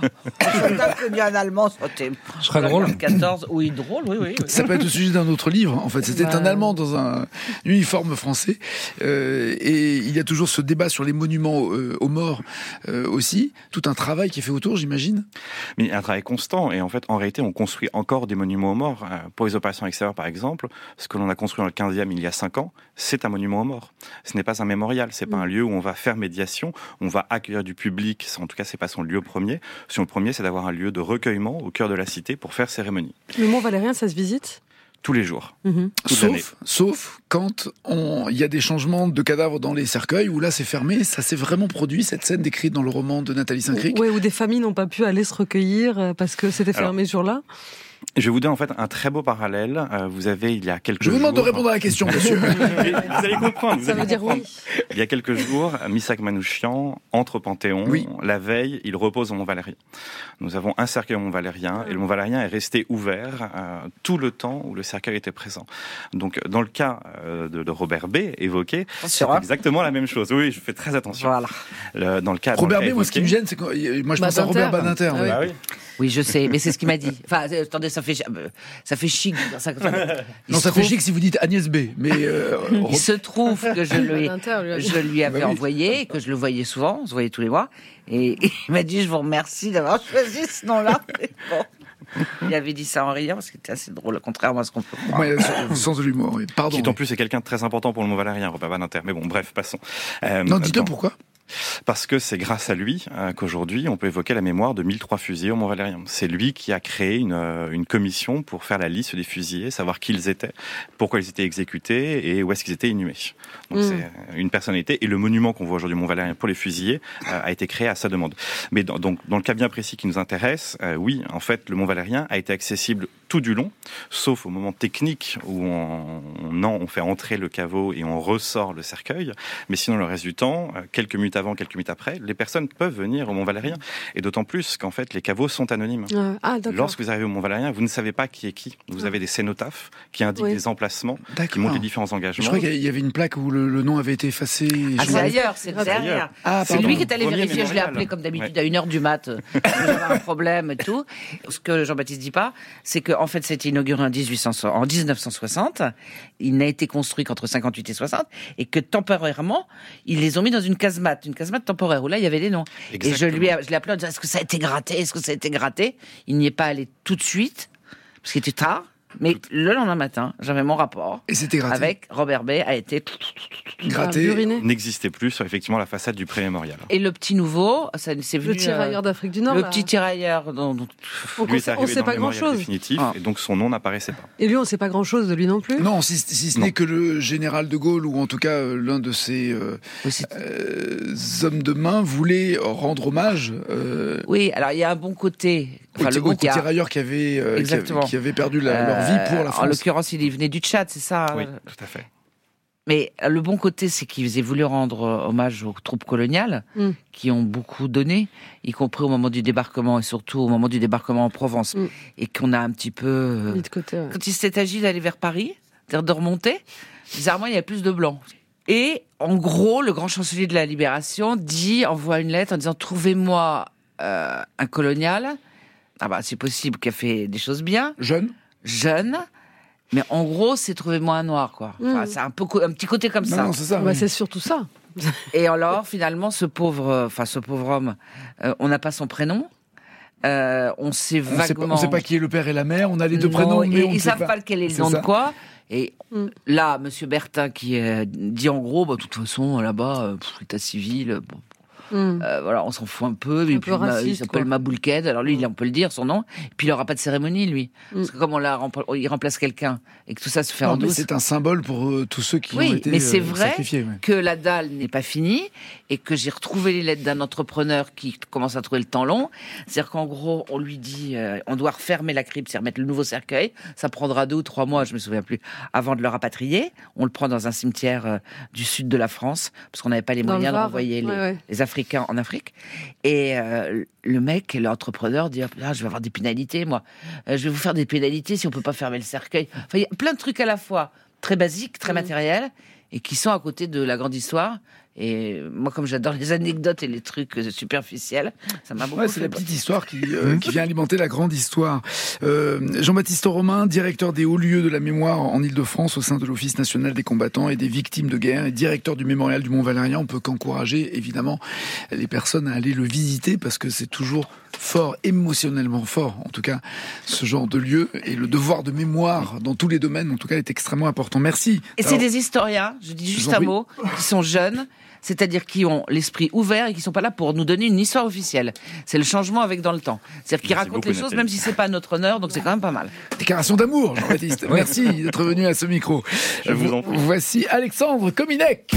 [SPEAKER 1] Un soldat inconnu en allemand, c'était
[SPEAKER 4] très drôle.
[SPEAKER 1] quatorze, oui, drôle, oui, oui. oui.
[SPEAKER 2] Ça peut être le sujet d'un autre livre. En fait, c'était bah... un Allemand dans un uniforme français, euh, et il y a toujours ce débat sur les monuments euh, aux morts euh, aussi. Tout un travail qui est fait autour, j'imagine.
[SPEAKER 6] Mais un travail constant. Et en fait, en réalité, on construit encore des monuments aux morts. Pour les opérations extérieures, par exemple, ce que l'on a construit dans le quinzième il y a cinq ans, c'est un monument aux morts. Ce n'est pas un mémorial, c'est mmh. pas un lieu où on va faire médiation, on va accueillir du public. En tout cas, c'est pas son lieu premier. Son premier, c'est d'avoir un lieu de recueillement au cœur de la cité pour faire cérémonie.
[SPEAKER 3] Le Mont Valérien, ça se visite ?
[SPEAKER 6] Tous les jours.
[SPEAKER 3] Mmh.
[SPEAKER 2] Sauf, sauf quand on, il y a des changements de cadavres dans les cercueils, où là c'est fermé. Ça s'est vraiment produit, cette scène décrite dans le roman de Nathalie Saint-Cricq.
[SPEAKER 3] Oui, où des familles n'ont pas pu aller se recueillir parce que c'était fermé Alors, ce jour-là.
[SPEAKER 6] Je vais vous donner en fait un très beau parallèle. Euh, vous avez, il y a quelques jours...
[SPEAKER 2] Je vous demande
[SPEAKER 6] jours...
[SPEAKER 2] de répondre à la question, monsieur.
[SPEAKER 6] vous allez comprendre. Vous
[SPEAKER 3] Ça
[SPEAKER 6] allez
[SPEAKER 3] veut dire
[SPEAKER 6] comprendre.
[SPEAKER 3] oui.
[SPEAKER 6] Il y a quelques jours, Missak Manouchian entre au Panthéon.
[SPEAKER 2] Oui.
[SPEAKER 6] La veille, il repose au Mont-Valérien. Nous avons un cercueil au Mont-Valérien et le Mont-Valérien est resté ouvert euh, tout le temps où le cercueil était présent. Donc, dans le cas euh, de, de Robert B. évoqué, c'est exactement la même chose. Oui, je fais très attention.
[SPEAKER 1] Voilà.
[SPEAKER 6] Le, dans le cas,
[SPEAKER 2] Robert
[SPEAKER 6] dans le cas
[SPEAKER 2] B. Moi, ce qui me gêne, c'est que moi, je pense à Robert Badinter.
[SPEAKER 1] Ah oui. Ah oui. Oui, je sais, mais c'est ce qu'il m'a dit. Enfin, attendez, ça fait, ça fait chic. Ça, ça,
[SPEAKER 2] non, ça
[SPEAKER 1] trouve...
[SPEAKER 2] fait chic si vous dites Agnès B. Mais euh,
[SPEAKER 1] il se trouve que je lui, je lui avais bah oui. envoyé, que je le voyais souvent, on se voyait tous les mois, et il m'a dit, je vous remercie d'avoir choisi ce nom-là. Bon. Il avait dit ça en riant, parce que c'était assez drôle, contrairement à ce qu'on peut croire.
[SPEAKER 2] Ouais, le sens de l'humour, oui. Pardon.
[SPEAKER 6] Qui en plus est quelqu'un de très important pour le Mont-Valérien, Robert Badinter. Mais bon, bref, passons.
[SPEAKER 2] Euh, non, dites-le pourquoi.
[SPEAKER 6] Parce que c'est grâce à lui euh, qu'aujourd'hui on peut évoquer la mémoire de mille trois fusillés au Mont-Valérien. C'est lui qui a créé une, euh, une commission pour faire la liste des fusillés, savoir qui ils étaient, pourquoi ils étaient exécutés et où est-ce qu'ils étaient inhumés. Donc mmh. c'est une personnalité, et le monument qu'on voit aujourd'hui au Mont-Valérien pour les fusillés euh, a été créé à sa demande. Mais dans, donc, dans le cas bien précis qui nous intéresse, euh, oui, en fait, le Mont-Valérien a été accessible tout du long, sauf au moment technique où on, on, on fait entrer le caveau et on ressort le cercueil. Mais sinon, le reste du temps, euh, quelques minutes avant, quelques minutes après, les personnes peuvent venir au Mont-Valérien. Et d'autant plus qu'en fait, les caveaux sont anonymes.
[SPEAKER 3] Euh, ah,
[SPEAKER 6] Lorsque vous arrivez au Mont-Valérien, vous ne savez pas qui est qui. Vous avez des cénotaphes qui indiquent oui. les emplacements, qui montrent les différents engagements.
[SPEAKER 2] Je crois qu'il y avait une plaque où le, le nom avait été effacé.
[SPEAKER 1] Ah, c'est ailleurs, c'est ah, derrière. Ah, c'est lui qui est allé vérifier. Je l'ai appelé comme d'habitude ouais. à une heure du mat. J'avais un problème et tout. Ce que Jean-Baptiste dit pas, c'est qu'en fait, c'était inauguré en, dix-huit cents, en dix-neuf cent soixante. Il n'a été construit qu'entre cinquante-huit et soixante. Et que temporairement, ils les ont mis dans une casemate. Une casemate temporaire où là, il y avait les noms. Exactement. Et je lui ai, je l'ai appelé en disant, est-ce que ça a été gratté? Est-ce que ça a été gratté? Il n'y est pas allé tout de suite, parce qu'il était tard. Mais le lendemain matin, j'avais mon rapport.
[SPEAKER 2] Et c'était gratté.
[SPEAKER 1] Avec Robert B. a été
[SPEAKER 2] gratté.
[SPEAKER 6] N'existait plus sur effectivement la façade du pré-mémorial.
[SPEAKER 1] Et le petit nouveau, ça c'est venu.
[SPEAKER 3] Le tirailleur euh, d'Afrique du Nord.
[SPEAKER 1] Le
[SPEAKER 3] là.
[SPEAKER 1] petit tirailleur. Dont, dont...
[SPEAKER 3] On ne sait, sait pas grand-chose.
[SPEAKER 6] Définitif, ah. Et donc son nom n'apparaissait pas.
[SPEAKER 3] Et lui, on ne sait pas grand-chose de lui non plus.
[SPEAKER 2] Non, si, si ce n'est que le général de Gaulle, ou en tout cas euh, l'un de ses euh, oui, euh, hommes de main, voulait rendre hommage. Euh...
[SPEAKER 1] Oui, alors il y a un bon côté.
[SPEAKER 2] Enfin, le bon tirailleur qui avait, euh, qui avait qui avait perdu la, euh, leur vie pour la France.
[SPEAKER 1] En l'occurrence, il venait du Tchad, c'est ça?
[SPEAKER 6] Oui, tout à fait.
[SPEAKER 1] Mais le bon côté, c'est qu'ils aient voulu rendre hommage aux troupes coloniales, mm. qui ont beaucoup donné, y compris au moment du débarquement, et surtout au moment du débarquement en Provence. Mm. Et qu'on a un petit peu...
[SPEAKER 3] Mis de côté, ouais.
[SPEAKER 1] Quand il s'est agi d'aller vers Paris, c'est-à-dire de remonter, bizarrement, il y avait plus de blancs. Et en gros, le grand chancelier de la Libération dit, envoie une lettre en disant « Trouvez-moi euh, un colonial ». Ah bah, c'est possible qu'il a fait des choses bien.
[SPEAKER 2] Jeune.
[SPEAKER 1] Jeune. Mais en gros, c'est trouvez-moi un noir, quoi. Enfin, mmh. C'est un peu un petit côté comme
[SPEAKER 2] non,
[SPEAKER 1] ça.
[SPEAKER 2] Non, c'est ça.
[SPEAKER 3] Bah, oui. C'est surtout ça.
[SPEAKER 1] Et alors, finalement, ce pauvre, enfin, ce pauvre homme, euh, on n'a pas son prénom. Euh, on sait
[SPEAKER 2] on
[SPEAKER 1] vaguement.
[SPEAKER 2] Sait pas, on sait pas qui est le père et la mère. On a les deux
[SPEAKER 1] non,
[SPEAKER 2] prénoms, mais
[SPEAKER 1] et
[SPEAKER 2] on
[SPEAKER 1] ils savent
[SPEAKER 2] pas,
[SPEAKER 1] pas lequel est le nom de quoi. Et mmh. là, Monsieur Bertin qui euh, dit en gros, bah, de toute façon, là-bas, euh, état civil. Bon. Mm. Euh, voilà, on s'en fout un peu. Et puis, raciste, il s'appelle Maboulked. Alors lui, on peut le dire, son nom. Et puis il n'aura pas de cérémonie, lui. Mm. Parce que comme on l'a, il remplace quelqu'un et que tout ça se fait non, en douce.
[SPEAKER 2] C'est un symbole pour euh, tous ceux qui
[SPEAKER 1] oui,
[SPEAKER 2] ont été
[SPEAKER 1] mais c'est
[SPEAKER 2] euh,
[SPEAKER 1] vrai
[SPEAKER 2] sacrifiés. Ouais.
[SPEAKER 1] Que la dalle n'est pas finie et que j'ai retrouvé les lettres d'un entrepreneur qui commence à trouver le temps long. C'est-à-dire qu'en gros, on lui dit, euh, on doit refermer la crypte, c'est remettre le nouveau cercueil. Ça prendra deux ou trois mois, je me souviens plus, avant de le rapatrier. On le prend dans un cimetière euh, du sud de la France, parce qu'on n'avait pas les moyens de renvoyer les, ouais, ouais. les Africains en Afrique. Et euh, le mec, l'entrepreneur, dit ah, je vais avoir des pénalités, moi. Euh, je vais vous faire des pénalités si on peut pas fermer le cercueil. Enfin, il y a plein de trucs à la fois très basiques, très mmh. matériels, et qui sont à côté de la grande histoire. Et moi, comme j'adore les anecdotes et les trucs superficiels, ça m'a beaucoup
[SPEAKER 2] ouais,
[SPEAKER 1] fait.
[SPEAKER 2] C'est la petite histoire qui, euh, qui vient alimenter la grande histoire. Euh, Jean-Baptiste Romain, directeur des hauts lieux de la mémoire en Ile-de-France au sein de l'Office national des combattants et des victimes de guerre et directeur du mémorial du Mont-Valérien, on peut qu'encourager évidemment les personnes à aller le visiter parce que c'est toujours fort, émotionnellement fort, en tout cas, ce genre de lieu. Et le devoir de mémoire dans tous les domaines, en tout cas, est extrêmement important. Merci.
[SPEAKER 1] Et Alors, c'est des historiens, je dis juste un prie. mot, qui sont jeunes, c'est-à-dire qui ont l'esprit ouvert et qui sont pas là pour nous donner une histoire officielle. C'est le changement avec dans le temps. C'est-à-dire qu'ils racontent les choses, Nathalie. Même si c'est pas à notre honneur, donc c'est quand même pas mal.
[SPEAKER 2] Déclaration d'amour, Jean-Baptiste. Merci d'être venu à ce micro.
[SPEAKER 6] Je vous en prie.
[SPEAKER 2] Voici Alexandre Kominek.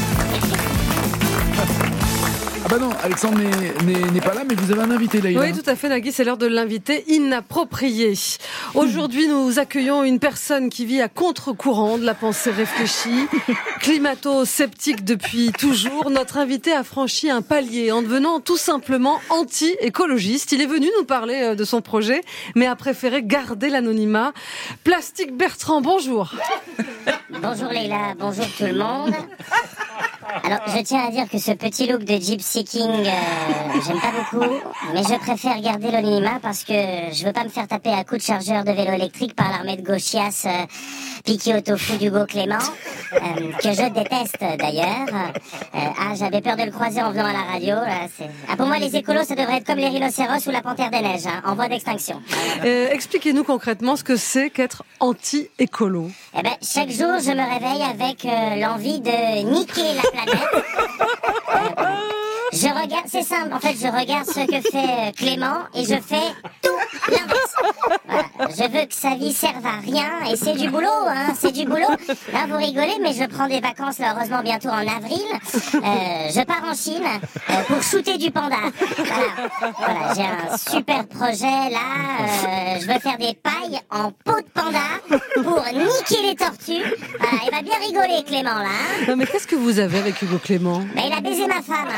[SPEAKER 2] Ah bah non, Alexandre n'est pas là, mais vous avez un invité, Laïla.
[SPEAKER 3] Oui, tout à fait, Nagui, c'est l'heure de l'invité inapproprié. Aujourd'hui, nous accueillons une personne qui vit à contre-courant de la pensée réfléchie, climato-sceptique depuis toujours. Notre invité a franchi un palier en devenant tout simplement anti-écologiste. Il est venu nous parler de son projet, mais a préféré garder l'anonymat. Plastique Bertrand, bonjour.
[SPEAKER 12] Bonjour Leïla, bonjour tout le monde. Alors, je tiens à dire que ce petit look de Gypsy King, euh, j'aime pas beaucoup, mais je préfère garder l'anonymat parce que je veux pas me faire taper à coups de chargeur de vélo électrique par l'armée de gauchias euh, piqué au tofu d'Hugo Clément, euh, que je déteste d'ailleurs. Euh, ah, j'avais peur de le croiser en venant à la radio. Là, ah, pour moi, les écolos, ça devrait être comme les rhinocéros ou la panthère des neiges, hein, en voie d'extinction.
[SPEAKER 3] Euh, Expliquez-nous concrètement ce que c'est qu'être anti-écolo.
[SPEAKER 12] Eh ben, chaque jour, je me réveille avec euh, l'envie de niquer la planète. Euh, je regarde, c'est simple, en fait, je regarde ce que fait Clément et je fais tout l'inverse. Voilà. Je veux que sa vie serve à rien et c'est du boulot, hein, c'est du boulot. Là, vous rigolez, mais je prends des vacances, là, heureusement, bientôt en avril. Euh, je pars en Chine euh, pour shooter du panda. Voilà, voilà, j'ai un super projet, là. Euh, je veux faire des pailles en peau de panda pour niquer les tortues. Voilà, il va bien rigoler, Clément, là. Hein.
[SPEAKER 3] Non, mais qu'est-ce que vous avez avec Hugo Clément?
[SPEAKER 12] Ben, il a baisé ma femme.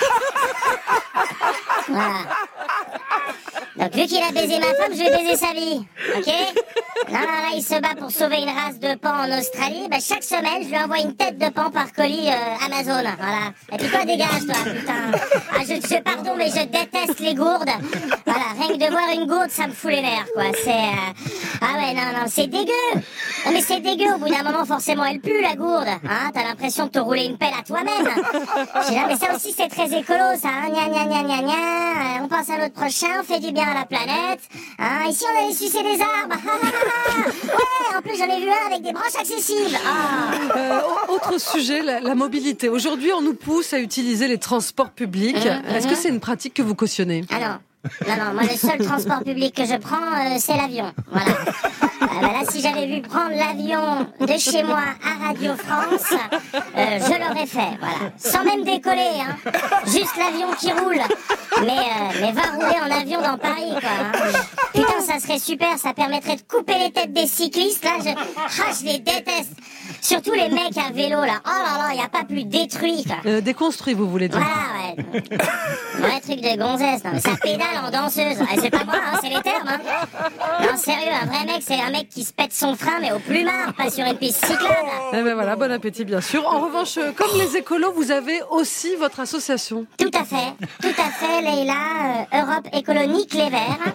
[SPEAKER 12] Voilà. Donc, vu qu'il a baisé ma femme, je vais baiser sa vie. Ok? Non, non, là, il se bat pour sauver une race de pan en Australie. Ben, chaque semaine, je lui envoie une tête de pan par colis euh, Amazon. Voilà. Et puis toi, dégage, toi, putain. Ah, je, je, pardon, mais je déteste les gourdes. Voilà, rien que de voir une gourde, ça me fout les nerfs, quoi. C'est... Euh... Ah ouais, non, non, c'est dégueu. Non, mais c'est dégueu. Au bout d'un moment, forcément, elle pue, la gourde. Hein, t'as l'impression de te rouler une pelle à toi-même. J'ai dit, mais ça aussi, c'est très écolo, ça. Hein. Gna, gna, gna, gna, gna. On pense à notre prochain, on fait du bien à la planète. Hein, ici, on allait sucer des arbres. Ouais, en plus, j'en ai vu un avec des branches accessibles. Oh.
[SPEAKER 3] Euh, autre sujet, la, la mobilité. Aujourd'hui, on nous pousse à utiliser les transports publics. Mmh, Est-ce mmh. que c'est une pratique que vous cautionnez?
[SPEAKER 12] Ah non. Non, non, moi, le seul transport public que je prends, euh, c'est l'avion. Voilà. Euh, bah là, si j'avais vu prendre l'avion de chez moi à Radio France, euh, je l'aurais fait, voilà. Sans même décoller, hein. Juste l'avion qui roule. Mais, euh, mais va rouler en avion dans Paris, quoi. Hein. Putain, ça serait super, ça permettrait de couper les têtes des cyclistes, là. Je, ah, je les déteste. Surtout les mecs à vélo, là. Oh là là, il n'y a pas plus détruit, quoi.
[SPEAKER 3] Euh, déconstruit, vous voulez dire?
[SPEAKER 12] Voilà, ouais. Vrai truc de gonzesse, non, mais ça pédale en danseuse. Et c'est pas moi, hein, c'est les termes, hein. Non, sérieux, un vrai mec, c'est un mec qui se pète son frein, mais au plumard, pas sur une piste cyclable.
[SPEAKER 3] Eh ben voilà, bon appétit, bien sûr. En revanche, comme les écolos, vous avez aussi votre association.
[SPEAKER 12] Tout à fait, tout à fait, Leïla, euh, Europe Écolonique Les Verts.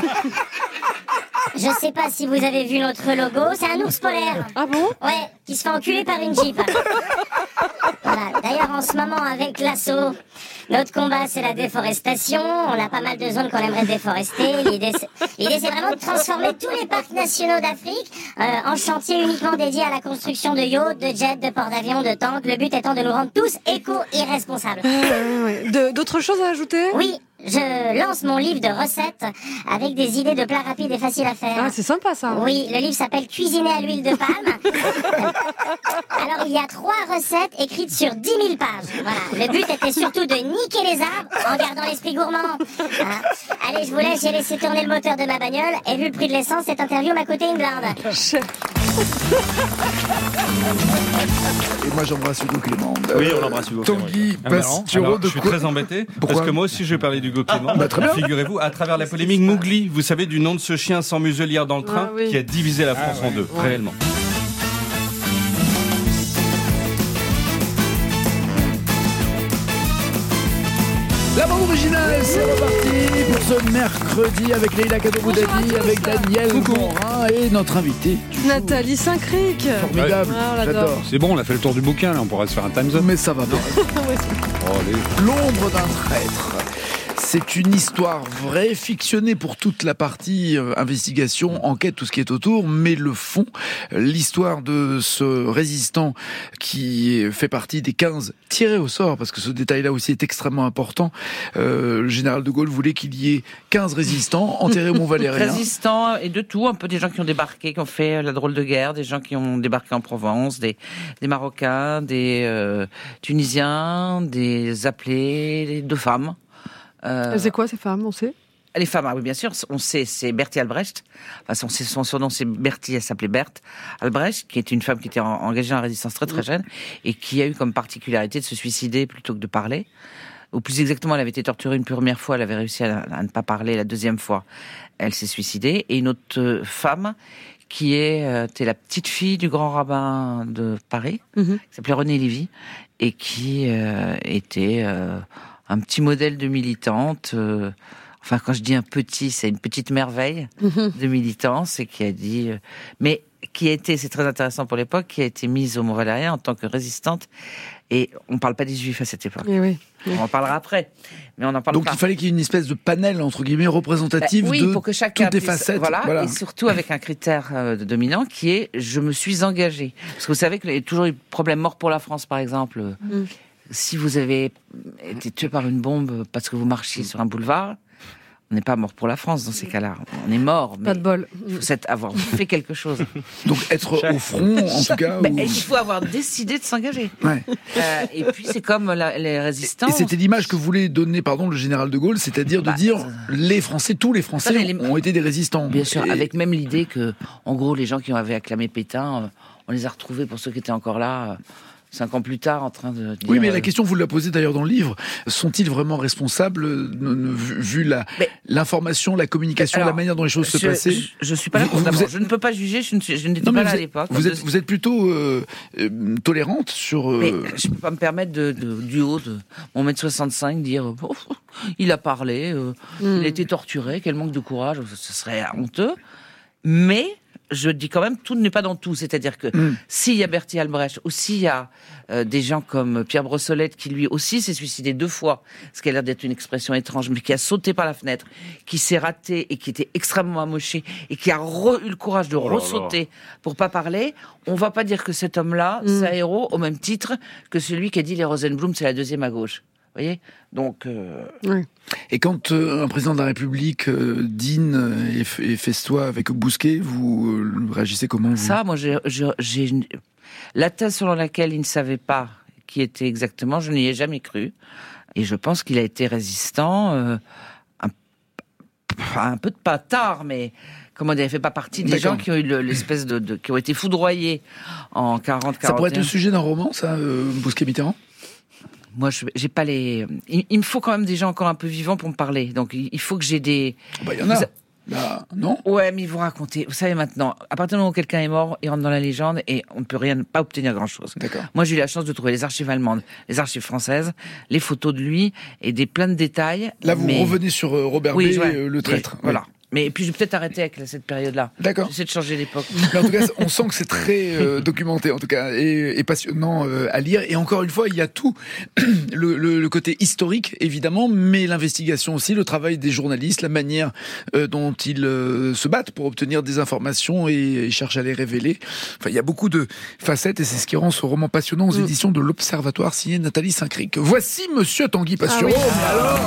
[SPEAKER 12] Je sais pas si vous avez vu notre logo, c'est un ours polaire.
[SPEAKER 3] Ah bon?
[SPEAKER 12] Ouais, qui se fait enculer par une jeep. Ouais, Voilà. D'ailleurs, en ce moment, avec l'assaut, notre combat, c'est la déforestation. On a pas mal de zones qu'on aimerait déforester. L'idée, c'est, l'idée, c'est vraiment de transformer tous les parcs nationaux d'Afrique euh, en chantier uniquement dédié à la construction de yachts, de jets, de ports d'avions, de tanks. Le but étant de nous rendre tous éco-irresponsables.
[SPEAKER 3] Euh, ouais. de, d'autres choses à ajouter ?
[SPEAKER 12] Oui. Je lance mon livre de recettes avec des idées de plats rapides et faciles à faire.
[SPEAKER 3] Ah, c'est sympa ça.
[SPEAKER 12] Oui, le livre s'appelle Cuisiner à l'huile de palme. Alors, il y a trois recettes écrites sur dix mille pages. Voilà. Le but était surtout de niquer les arbres en gardant l'esprit gourmand. Hein. Allez, je vous laisse, j'ai laissé tourner le moteur de ma bagnole et vu le prix de l'essence, cette interview m'a coûté une blinde.
[SPEAKER 2] Et moi j'embrasse Hugo Clément.
[SPEAKER 13] Oui, on l'embrasse Hugo Clément.
[SPEAKER 2] Tanguy Pastureau, de
[SPEAKER 14] je suis
[SPEAKER 2] quoi...
[SPEAKER 14] très embêté
[SPEAKER 2] Pourquoi
[SPEAKER 14] parce que moi aussi je vais parler d'Hugo Clément.
[SPEAKER 2] Ah, bah, très bien.
[SPEAKER 14] Figurez-vous, à travers la polémique Mowgli, vous savez du nom de ce chien sans muselière dans le train
[SPEAKER 3] ah, oui.
[SPEAKER 14] qui a divisé la France
[SPEAKER 3] ah, ouais.
[SPEAKER 14] en deux,
[SPEAKER 3] ouais.
[SPEAKER 14] réellement.
[SPEAKER 2] La bande originale, c'est reparti pour ce mercredi avec Leïla Kaddour-Boudadi, avec Daniel Morin et notre invité
[SPEAKER 3] Nathalie Saint-Cric.
[SPEAKER 2] Formidable,
[SPEAKER 3] ah,
[SPEAKER 2] j'adore.
[SPEAKER 4] C'est bon, on a fait le tour du bouquin, là, on pourrait se faire un time's up.
[SPEAKER 2] Mais ça va pas.
[SPEAKER 4] Oh, allez.
[SPEAKER 2] L'ombre d'un traître. C'est une histoire vraie, fictionnée pour toute la partie euh, investigation, enquête, tout ce qui est autour, mais le fond, l'histoire de ce résistant qui fait partie des quinze tirés au sort, parce que ce détail-là aussi est extrêmement important. Euh, le général de Gaulle voulait qu'il y ait quinze résistants enterrés au Mont-Valérien.
[SPEAKER 1] Résistants et de tout, un peu des gens qui ont débarqué, qui ont fait la drôle de guerre, des gens qui ont débarqué en Provence, des, des Marocains, des euh, Tunisiens, des appelés, deux femmes.
[SPEAKER 3] Euh, Elles étaient quoi ces femmes, on sait ?
[SPEAKER 1] Les femmes, ah oui, bien sûr, on sait, c'est Bertie Albrecht. Enfin, son, son surnom, c'est Bertie, elle s'appelait Berthe Albrecht, qui est une femme qui était en, engagée en résistance très très jeune et qui a eu comme particularité de se suicider plutôt que de parler. Ou plus exactement, elle avait été torturée une première fois, elle avait réussi à, à ne pas parler la deuxième fois. Elle s'est suicidée. Et une autre femme qui est, euh, était la petite fille du grand rabbin de Paris, mm-hmm. qui s'appelait Renée Lévy, et qui euh, était... Euh, un petit modèle de militante, euh, enfin quand je dis un petit, c'est une petite merveille de militance, et qui a dit, euh, mais qui a été, c'est très intéressant pour l'époque, qui a été mise au Mont-Valérien en tant que résistante, et on parle pas des Juifs à cette époque.
[SPEAKER 3] Et oui.
[SPEAKER 1] On en parlera après, mais on en parle
[SPEAKER 2] Donc
[SPEAKER 1] pas.
[SPEAKER 2] il fallait qu'il y ait une espèce de panel entre guillemets représentatif
[SPEAKER 1] bah, oui,
[SPEAKER 2] de
[SPEAKER 1] pour que chacun
[SPEAKER 2] toutes les
[SPEAKER 1] puisse,
[SPEAKER 2] facettes.
[SPEAKER 1] Voilà,
[SPEAKER 2] voilà,
[SPEAKER 1] et surtout avec un critère euh, dominant qui est je me suis engagé. Parce que vous savez qu'il y a toujours eu problème mort pour la France, par exemple. Mm. Si vous avez été tué par une bombe parce que vous marchiez sur un boulevard, on n'est pas mort pour la France dans ces cas-là. On est mort, mais
[SPEAKER 3] pas de bol.
[SPEAKER 1] Il faut avoir fait quelque chose.
[SPEAKER 2] Donc être au front, en tout cas.
[SPEAKER 1] Bah,
[SPEAKER 2] ou...
[SPEAKER 1] Il faut avoir décidé de s'engager.
[SPEAKER 2] Ouais.
[SPEAKER 1] Euh, et puis c'est comme la, les résistants.
[SPEAKER 2] Et c'était l'image que voulait donner, pardon, le général de Gaulle, c'est-à-dire bah, de dire les Français, tous les Français ça, les... ont été des résistants.
[SPEAKER 1] Bien sûr,
[SPEAKER 2] et...
[SPEAKER 1] avec même l'idée que, en gros, les gens qui avaient acclamé Pétain, euh, on les a retrouvés pour ceux qui étaient encore là. Euh, Cinq ans plus tard, en train de dire...
[SPEAKER 2] Oui, mais la question, vous la posez d'ailleurs dans le livre, sont-ils vraiment responsables, vu la, l'information, la communication, alors, la manière dont les choses
[SPEAKER 1] je,
[SPEAKER 2] se passaient?
[SPEAKER 1] Je, je suis pas là pour vous, vous êtes... Je ne peux pas juger, je, ne suis, je n'étais non, pas là
[SPEAKER 2] êtes,
[SPEAKER 1] à l'époque.
[SPEAKER 2] Vous êtes, vous êtes plutôt euh, euh, tolérante sur... Euh...
[SPEAKER 1] Mais je ne peux pas me permettre, de, de, du haut de mon mètre soixante-cinq, dire oh, il a parlé, euh, mm. il a été torturé, quel manque de courage, ce serait honteux. Mais... je dis quand même, tout n'est pas dans tout. C'est-à-dire que mmh. s'il y a Bertie Albrecht, ou s'il y a euh, des gens comme Pierre Brossolette, qui lui aussi s'est suicidé deux fois, ce qui a l'air d'être une expression étrange, mais qui a sauté par la fenêtre, qui s'est raté et qui était extrêmement amoché, et qui a re- eu le courage de oh ressauter pour pas parler, on va pas dire que cet homme-là, mmh. c'est un héros, au même titre que celui qui a dit les Rosenblum, c'est la deuxième à gauche. Vous voyez ? Donc... Euh...
[SPEAKER 2] Oui. Et quand euh, un président de la République euh, dîne et, f- et festoie avec Bousquet, vous euh, réagissez comment vous...
[SPEAKER 1] Ça, moi, j'ai, j'ai, j'ai une... la thèse selon laquelle il ne savait pas qui était exactement, je n'y ai jamais cru. Et je pense qu'il a été résistant, euh, un... un peu de pas tard, mais... Comment dire, il ne fait pas partie des D'accord. gens qui ont eu le, l'espèce de, de... qui ont été foudroyés en quarante quarante et un.
[SPEAKER 2] Ça pourrait être le sujet d'un roman, ça, euh, Bousquet-Mitterrand ?
[SPEAKER 1] Moi, je, j'ai pas les. Il, il me faut quand même des gens encore un peu vivants pour me parler. Donc, il, il faut que j'ai des.
[SPEAKER 2] Bah, il y en a. Bah, non.
[SPEAKER 1] Ouais, mais ils vont raconter. Vous savez maintenant, à partir du moment où quelqu'un est mort, il rentre dans la légende et on ne peut rien, pas obtenir grand-chose.
[SPEAKER 2] D'accord.
[SPEAKER 1] Moi, j'ai eu la chance de trouver les archives allemandes, les archives françaises, les photos de lui et des plein de détails.
[SPEAKER 2] Là, vous
[SPEAKER 1] mais...
[SPEAKER 2] revenez sur Robert
[SPEAKER 1] oui,
[SPEAKER 2] B,
[SPEAKER 1] ouais,
[SPEAKER 2] le traître.
[SPEAKER 1] Et, voilà. Mais puis je vais peut-être arrêter avec cette période-là.
[SPEAKER 2] D'accord.
[SPEAKER 1] J'essaie de changer l'époque.
[SPEAKER 2] Mais en tout cas, on sent que c'est très euh, documenté, en tout cas, et, et passionnant euh, à lire. Et encore une fois, il y a tout le, le, le côté historique, évidemment, mais l'investigation aussi, le travail des journalistes, la manière euh, dont ils euh, se battent pour obtenir des informations et, et cherchent à les révéler. Enfin, il y a beaucoup de facettes, et c'est ce qui rend ce roman passionnant aux mmh. éditions de l'Observatoire, signé Nathalie Saint-Cric. Voici Monsieur Tanguy Pastureau. Ah oui. Mais alors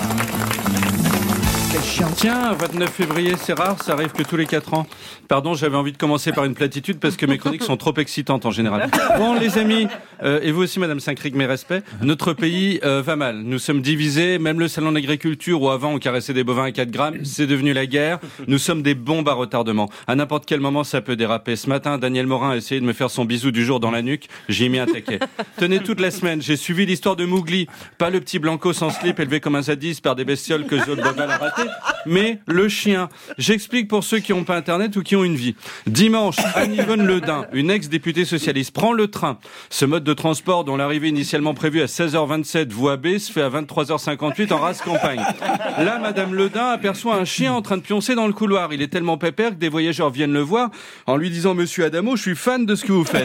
[SPEAKER 14] Tiens, vingt-neuf février, c'est rare, ça arrive que tous les quatre ans. Pardon, j'avais envie de commencer par une platitude parce que mes chroniques sont trop excitantes en général. Bon, les amis, euh, et vous aussi, Madame Saint-Cric, mes respects, notre pays euh, va mal. Nous sommes divisés, même le salon d'agriculture où avant on caressait des bovins à quatre grammes, c'est devenu la guerre. Nous sommes des bombes à retardement. À n'importe quel moment, ça peut déraper. Ce matin, Daniel Morin a essayé de me faire son bisou du jour dans la nuque. J'ai mis un taquet. Tenez, toute la semaine, j'ai suivi l'histoire de Mowgli. Pas le petit Blanco sans slip élevé comme un zadiste par des bestioles que Zod Bogal a raté, mais le chien. J'explique pour ceux qui n'ont pas internet ou qui ont une vie. Dimanche, Anne-Yvonne Ledin, une ex-députée socialiste, prend le train. Ce mode de transport dont l'arrivée initialement prévue à seize heures vingt-sept voie B se fait à vingt-trois heures cinquante-huit en race campagne. Là, Madame Ledin aperçoit un chien en train de pioncer dans le couloir. Il est tellement pépère que des voyageurs viennent le voir en lui disant « Monsieur Adamo, je suis fan de ce que vous faites. »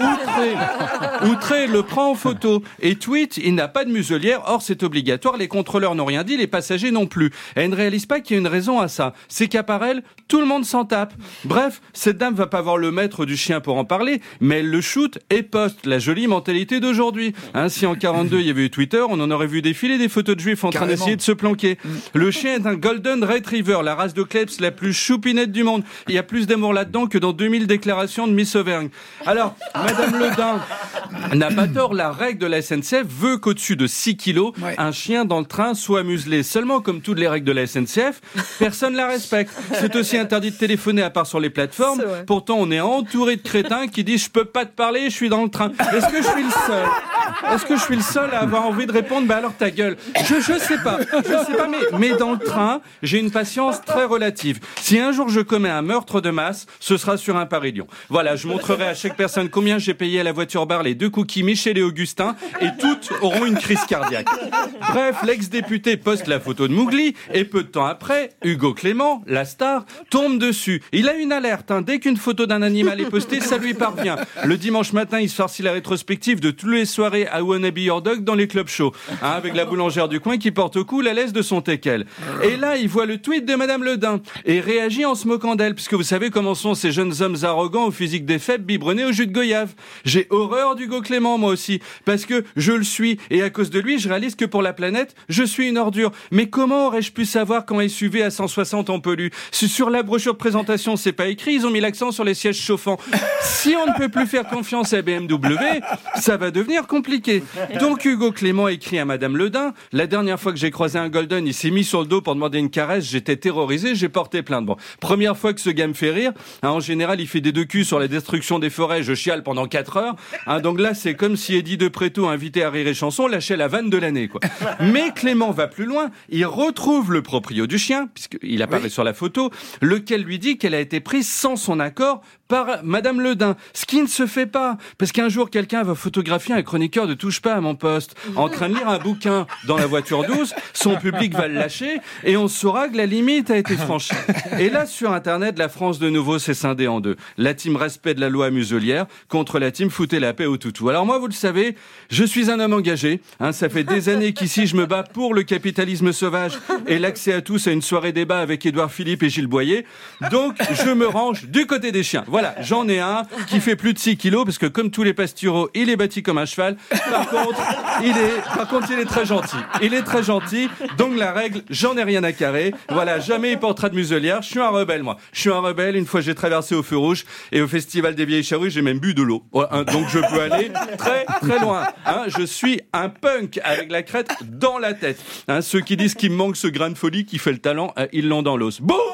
[SPEAKER 14] Outré, outré, le prend en photo et tweet « Il n'a pas de muselière, or c'est obligatoire, les contrôleurs n'ont rien dit, les passagers non plus. » Elle ne réalise pas qu'il y a une raison à ça. C'est qu'à part elle, tout le monde s'en tape. Bref, cette dame va pas voir le maître du chien pour en parler, mais elle le shoot et poste. La jolie mentalité d'aujourd'hui. Hein, si en quarante-deux il y avait eu Twitter, on en aurait vu défiler des photos de juifs en train d'essayer de se planquer. Mm. Le chien est un Golden Retriever, la race de Klebs la plus choupinette du monde. Il y a plus d'amour là-dedans que dans deux mille déclarations de Miss Auvergne. Alors, Madame Ledin n'a pas tort, la règle de la S N C F veut qu'au-dessus de six kilos, ouais. un chien dans le train soit muselé. Seulement, comme toutes les règles de la S N C F, personne la respecte. C'est aussi interdit de téléphoner à part sur les plateformes. Pourtant, on est entouré de crétins qui disent « Je peux pas te parler, je suis dans le train ». Est-ce que je suis le seul Est-ce que je suis le seul à avoir envie de répondre « Bah alors ta gueule ». Je je sais pas, je sais pas, mais, mais dans le train, j'ai une patience très relative. Si un jour je commets un meurtre de masse, ce sera sur un Paris-Lyon. Voilà, je montrerai à chaque personne combien j'ai payé à la voiture bar les deux cookies Michel et Augustin, et toutes auront une crise cardiaque. Bref, l'ex-député poste la photo de Mowgli, et peu de temps après, Hugo Clément, la star, tombe dessus. Il a une alerte, hein. Dès qu'une photo d'un animal est postée, ça lui parvient. Le dimanche matin, il se farcit la rétrospective de toutes les soirées à Wanna Be Your Dog dans les clubs shows, hein, avec la boulangère du coin qui porte au cou la laisse de son teckel. Et là, il voit le tweet de Madame Ledin et réagit en se moquant d'elle, puisque vous savez comment sont ces jeunes hommes arrogants au physique des faibles biberonnés au jus de goyave. J'ai horreur d'Hugo Clément, moi aussi, parce que je le suis, et à cause de lui, je réalise que pour la planète, je suis une ordure. Mais comment aurais-je pu savoir quand S U V à cent soixante en pollue? Sur la brochure de présentation, c'est pas écrit, ils ont mis l'accent sur les sièges chauffants. Si on ne peut plus faire confiance à B M W, ça va devenir compliqué. Donc Hugo Clément écrit à Madame Ledin, la dernière fois que j'ai croisé un Golden, il s'est mis sur le dos pour demander une caresse, j'étais terrorisé, j'ai porté plainte. Bon, première fois que ce gars me fait rire, hein, en général il fait des deux culs sur la destruction des forêts, je chiale pendant quatre heures, hein, donc là c'est comme si Eddie de Préto, invité à Rire et Chanson, lâchait la vanne de l'année, quoi. Mais Clément va plus loin, il retrouve le proprio du chien, puisqu'il apparaît oui. sur la photo, lequel lui dit qu'elle a été prise sans son accord par Madame Ledin, ce qui ne se fait pas, parce qu'un jour quelqu'un va photographier un chroniqueur de Touche pas à mon poste en train de lire un bouquin dans la voiture douce, son public va le lâcher et on saura que la limite a été franchie. Et là sur internet, la France de nouveau s'est scindée en deux. La team respect de la loi muselière contre la team foutez la paix au toutou. Alors moi vous le savez, je suis un homme engagé, hein, ça fait des années qu'ici je me bats pour le capitalisme sauvage et l'accès à tous à une soirée débat avec Édouard Philippe et Gilles Boyer, donc je me range du côté des chiens. Voilà, j'en ai un qui fait plus de six kilos parce que comme tous les pasturaux, il est bâti comme un cheval. Par contre, il est, par contre, il est très gentil. Il est très gentil. Donc la règle, j'en ai rien à carrer. Voilà, jamais il portera de muselière. Je suis un rebelle, moi. Je suis un rebelle. Une fois, j'ai traversé au feu rouge et au festival des vieilles charrues, j'ai même bu de l'eau. Ouais, hein, donc je peux aller très très loin. Hein, je suis un punk avec la crête dans la tête. Hein, ceux qui disent qu'il me manque ce grain de folie qui fait le talent, euh, ils l'ont dans l'os. Bouh!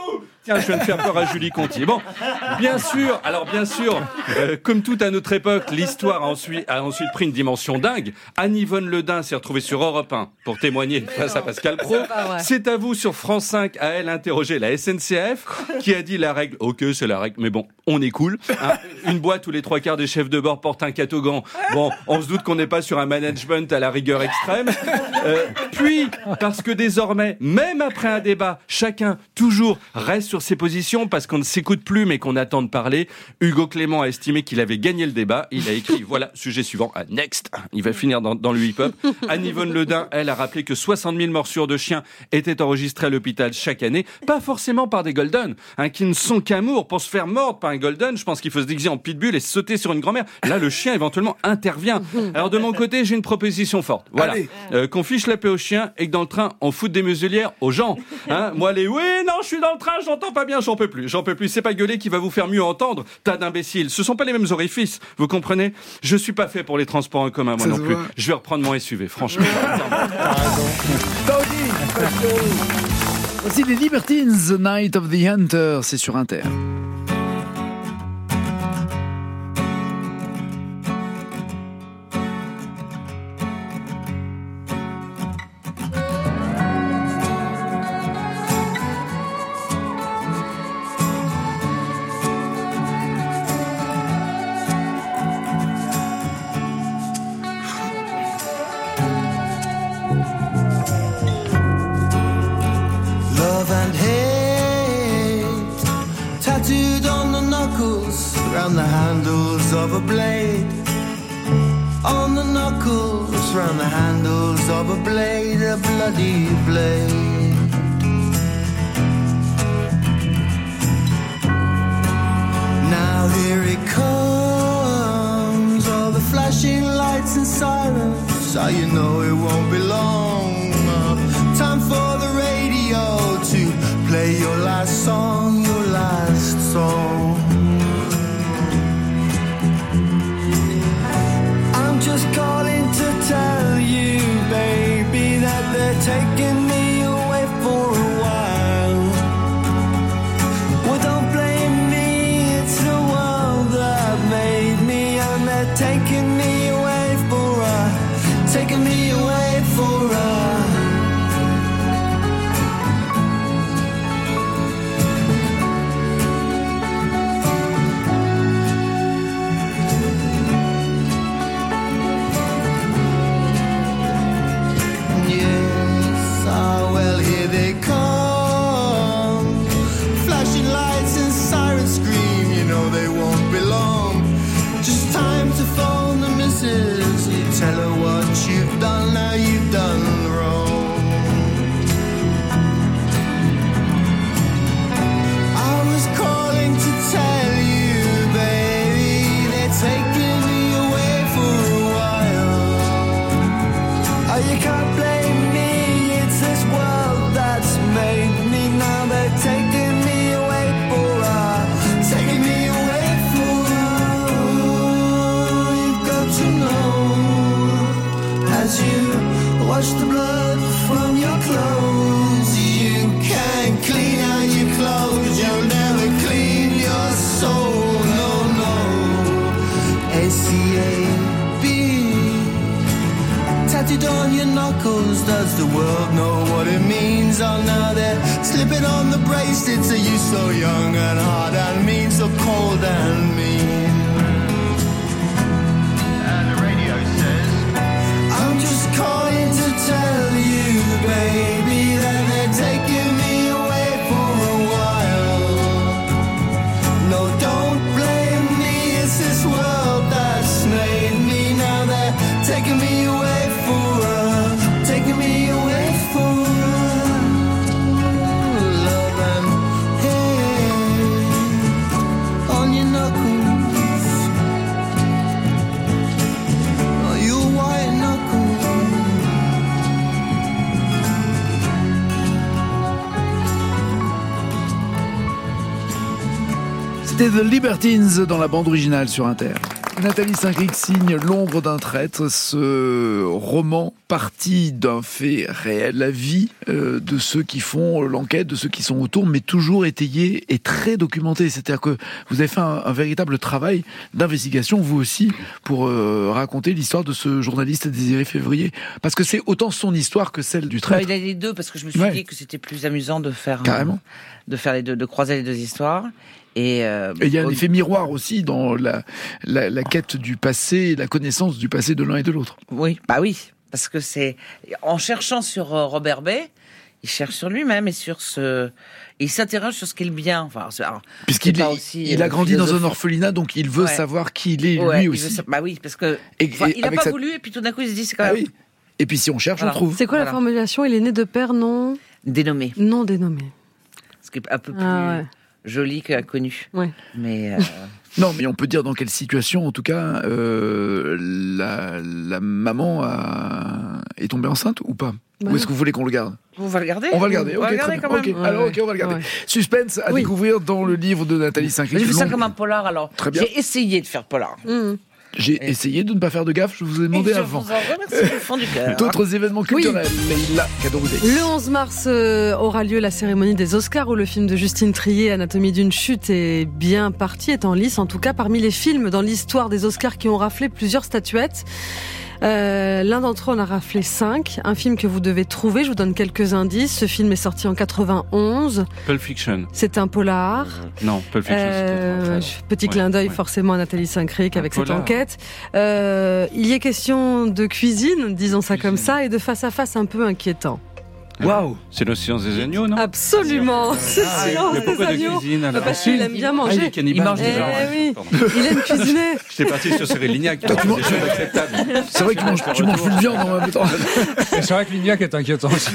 [SPEAKER 14] Tiens, je viens de faire peur à Julie Conti. Bon, bien sûr, alors bien sûr, euh, comme tout à notre époque, l'histoire a ensuite, a ensuite pris une dimension dingue. Anne-Yvonne Le Dain s'est retrouvée sur Europe un pour témoigner face à Pascal Praud. C'est à vous sur France cinq à elle interroger la S N C F qui a dit la règle. Ok, c'est la règle, mais bon, on est cool. Hein. Une boîte où les trois quarts des chefs de bord portent un catogan. Bon, on se doute qu'on n'est pas sur un management à la rigueur extrême. Euh, puis, parce que désormais, même après un débat, chacun toujours reste sur ses positions parce qu'on ne s'écoute plus mais qu'on attend de parler. Hugo Clément a estimé qu'il avait gagné le débat. Il a écrit, voilà, sujet suivant, ah, next. Il va finir dans, dans le hip-hop. Anne-Yvonne Le Dain, elle, a rappelé que soixante mille morsures de chiens étaient enregistrées à l'hôpital chaque année. Pas forcément par des golden, hein, qui ne sont qu'amour. Pour se faire mordre par un golden, je pense qu'il faut se déguiser en pitbull et sauter sur une grand-mère. Là, le chien, éventuellement, intervient. Alors, de mon côté, j'ai une proposition forte. Voilà. Euh, qu'on fiche la paix aux chiens et que dans le train, on foute des muselières aux gens. Hein, moi, les oui, non, je suis dans le train, j'entends pas bien, j'en peux plus. J'en peux plus. C'est pas gueuler qui va vous faire mieux entendre, tas d'imbéciles. Ce sont pas les mêmes orifices. Vous comprenez? Je suis pas fait pour les transports en commun, moi Ça non plus. Voit. Je vais reprendre mon S U V, franchement.
[SPEAKER 2] Voici les Libertines, The Night of the Hunter, c'est sur Inter.
[SPEAKER 8] Round the handles of a blade, on the knuckles, round the handles of a blade, a bloody blade. Now here it comes, all the flashing lights and sirens, so you know it won't be long. Time for the radio to play your last song, your last song. Just calling to tell you, baby, that they're taking me away for a while. Well, don't blame me, it's the world that made me, and they're taking me away for a, taking me away for a. Tell her what you've done, now you've done wrong. I was calling to tell you, baby, they're taking me away for a while. Oh, you can't blame me, it's this world that's made me. Now they're taking me away for a, taking me away for a. You've got to know, as you wash the blood from your clothes, you can't clean out your clothes, you'll never clean your soul, no, no. A C A B tattooed on your knuckles, does the world know what it means? Oh, now they're slipping on the bracelets, are you so young and hard and mean, so cold and mean? Calling to tell you, baby, that they're taking me away for a while. No, don't blame me, it's this world that's made me. Now they're taking me away for a, taking me away for a love and hate on your knuckles, on your white knuckles.
[SPEAKER 2] C'était The Libertines dans la bande originale sur Inter. Nathalie Saint-Cricq signe L'ombre d'un traître, ce roman parti d'un fait réel, la vie euh, de ceux qui font l'enquête, de ceux qui sont autour, mais toujours étayé et très documenté. C'est-à-dire que vous avez fait un, un véritable travail d'investigation, vous aussi, pour euh, raconter l'histoire de ce journaliste Désiré Février. Parce que c'est autant son histoire que celle du traître.
[SPEAKER 1] Bah, il a les deux, parce que je me suis
[SPEAKER 2] Ouais.
[SPEAKER 1] dit que c'était plus amusant de faire,
[SPEAKER 2] Carrément.
[SPEAKER 1] euh, de faire les deux, de croiser les deux histoires. Et euh,
[SPEAKER 2] Et il y a un
[SPEAKER 1] au-
[SPEAKER 2] effet miroir aussi dans la, la, la quête du passé, la connaissance du passé de l'un et de l'autre.
[SPEAKER 1] Oui, bah oui, parce que c'est en cherchant sur euh, Robert Bay, il cherche sur lui-même et sur ce, il s'interroge sur ce qu'est le bien. Enfin, c'est- alors,
[SPEAKER 2] Puisqu'il
[SPEAKER 1] c'est pas
[SPEAKER 2] est-
[SPEAKER 1] aussi,
[SPEAKER 2] il
[SPEAKER 1] euh,
[SPEAKER 2] a grandi dans un
[SPEAKER 1] philosophique.
[SPEAKER 2] orphelinat, donc il veut
[SPEAKER 1] Ouais.
[SPEAKER 2] savoir qui il est
[SPEAKER 1] Ouais,
[SPEAKER 2] lui
[SPEAKER 1] il
[SPEAKER 2] aussi.
[SPEAKER 1] veut sa- Bah oui, parce que
[SPEAKER 2] Et-
[SPEAKER 1] enfin,
[SPEAKER 2] et
[SPEAKER 1] il n'a
[SPEAKER 2] avec
[SPEAKER 1] pas
[SPEAKER 2] sa-
[SPEAKER 1] voulu et puis tout d'un coup il se dit c'est quand
[SPEAKER 2] Ah
[SPEAKER 1] même
[SPEAKER 2] oui. Et puis si on cherche,
[SPEAKER 1] Voilà.
[SPEAKER 2] on trouve.
[SPEAKER 3] C'est quoi la
[SPEAKER 1] Voilà.
[SPEAKER 3] formulation? Il est né de père non
[SPEAKER 1] dénommé,
[SPEAKER 3] non dénommé.
[SPEAKER 1] ce qui est un peu plus
[SPEAKER 3] Ah ouais.
[SPEAKER 1] joli qu'inconnu.
[SPEAKER 3] Ouais.
[SPEAKER 1] Mais euh,
[SPEAKER 2] Non, mais on peut dire dans quelle situation, en tout cas, euh, la, la maman a- est tombée enceinte ou pas?
[SPEAKER 3] Bah
[SPEAKER 2] Ou est-ce que vous voulez qu'on le garde?
[SPEAKER 1] on va le garder.
[SPEAKER 2] On va le garder,
[SPEAKER 1] On va
[SPEAKER 2] ok,
[SPEAKER 1] le
[SPEAKER 2] très
[SPEAKER 1] garder
[SPEAKER 2] bien.
[SPEAKER 1] quand même.
[SPEAKER 2] Ok, alors ok, on va le garder.
[SPEAKER 3] Ouais.
[SPEAKER 2] Suspense à
[SPEAKER 3] Oui.
[SPEAKER 2] découvrir dans le livre de Nathalie Saint-Cricq.
[SPEAKER 1] J'ai vu ça
[SPEAKER 2] Long-
[SPEAKER 1] comme un polar alors.
[SPEAKER 2] Très bien.
[SPEAKER 1] J'ai essayé de faire polar.
[SPEAKER 3] Mmh.
[SPEAKER 2] J'ai essayé de ne pas faire de gaffe, je vous ai demandé
[SPEAKER 1] Et je
[SPEAKER 2] avant.
[SPEAKER 1] vous en remercie du fond du cœur.
[SPEAKER 2] D'autres événements culturels, Leïla Kadoroudé.
[SPEAKER 3] Le onze mars euh, aura lieu la cérémonie des Oscars où le film de Justine Triet, Anatomie d'une chute, est bien parti, est en lice. En tout cas, parmi les films dans l'histoire des Oscars qui ont raflé plusieurs statuettes. Euh, l'un d'entre eux en a raflé cinq. Un film que vous devez trouver. Je vous donne quelques indices. Ce film est sorti en quatre-vingt-onze.
[SPEAKER 14] Pulp Fiction.
[SPEAKER 3] C'est un polar.
[SPEAKER 14] Non, Pulp Fiction,
[SPEAKER 3] Euh,
[SPEAKER 14] c'était
[SPEAKER 3] petit
[SPEAKER 14] Ouais,
[SPEAKER 3] clin d'œil
[SPEAKER 14] ouais.
[SPEAKER 3] forcément à Nathalie Saint-Cricq
[SPEAKER 14] Un
[SPEAKER 3] avec cette
[SPEAKER 14] polar.
[SPEAKER 3] enquête. Euh, il y est question de cuisine, disons ça comme ça, et de face à face un peu inquiétant.
[SPEAKER 2] Waouh!
[SPEAKER 14] C'est le silence des agneaux, non
[SPEAKER 3] Absolument, c'est
[SPEAKER 14] Ah,
[SPEAKER 3] silence
[SPEAKER 14] mais pourquoi
[SPEAKER 3] des
[SPEAKER 14] de
[SPEAKER 3] agneaux.
[SPEAKER 14] cuisine, alors
[SPEAKER 3] Parce qu'il aime bien
[SPEAKER 14] Ah,
[SPEAKER 3] manger.
[SPEAKER 14] il est cannibale,
[SPEAKER 1] Il mange
[SPEAKER 14] déjà,
[SPEAKER 3] Eh
[SPEAKER 14] ouais.
[SPEAKER 3] oui.
[SPEAKER 14] Pardon.
[SPEAKER 3] Il aime cuisiner.
[SPEAKER 14] J'étais parti sur Cyril Lignac.
[SPEAKER 2] Toi, tu manges-
[SPEAKER 14] C'est acceptable.
[SPEAKER 2] C'est vrai que tu manges, tu manges plus de viande en même temps.
[SPEAKER 4] Et c'est vrai que Lignac est inquiétant aussi.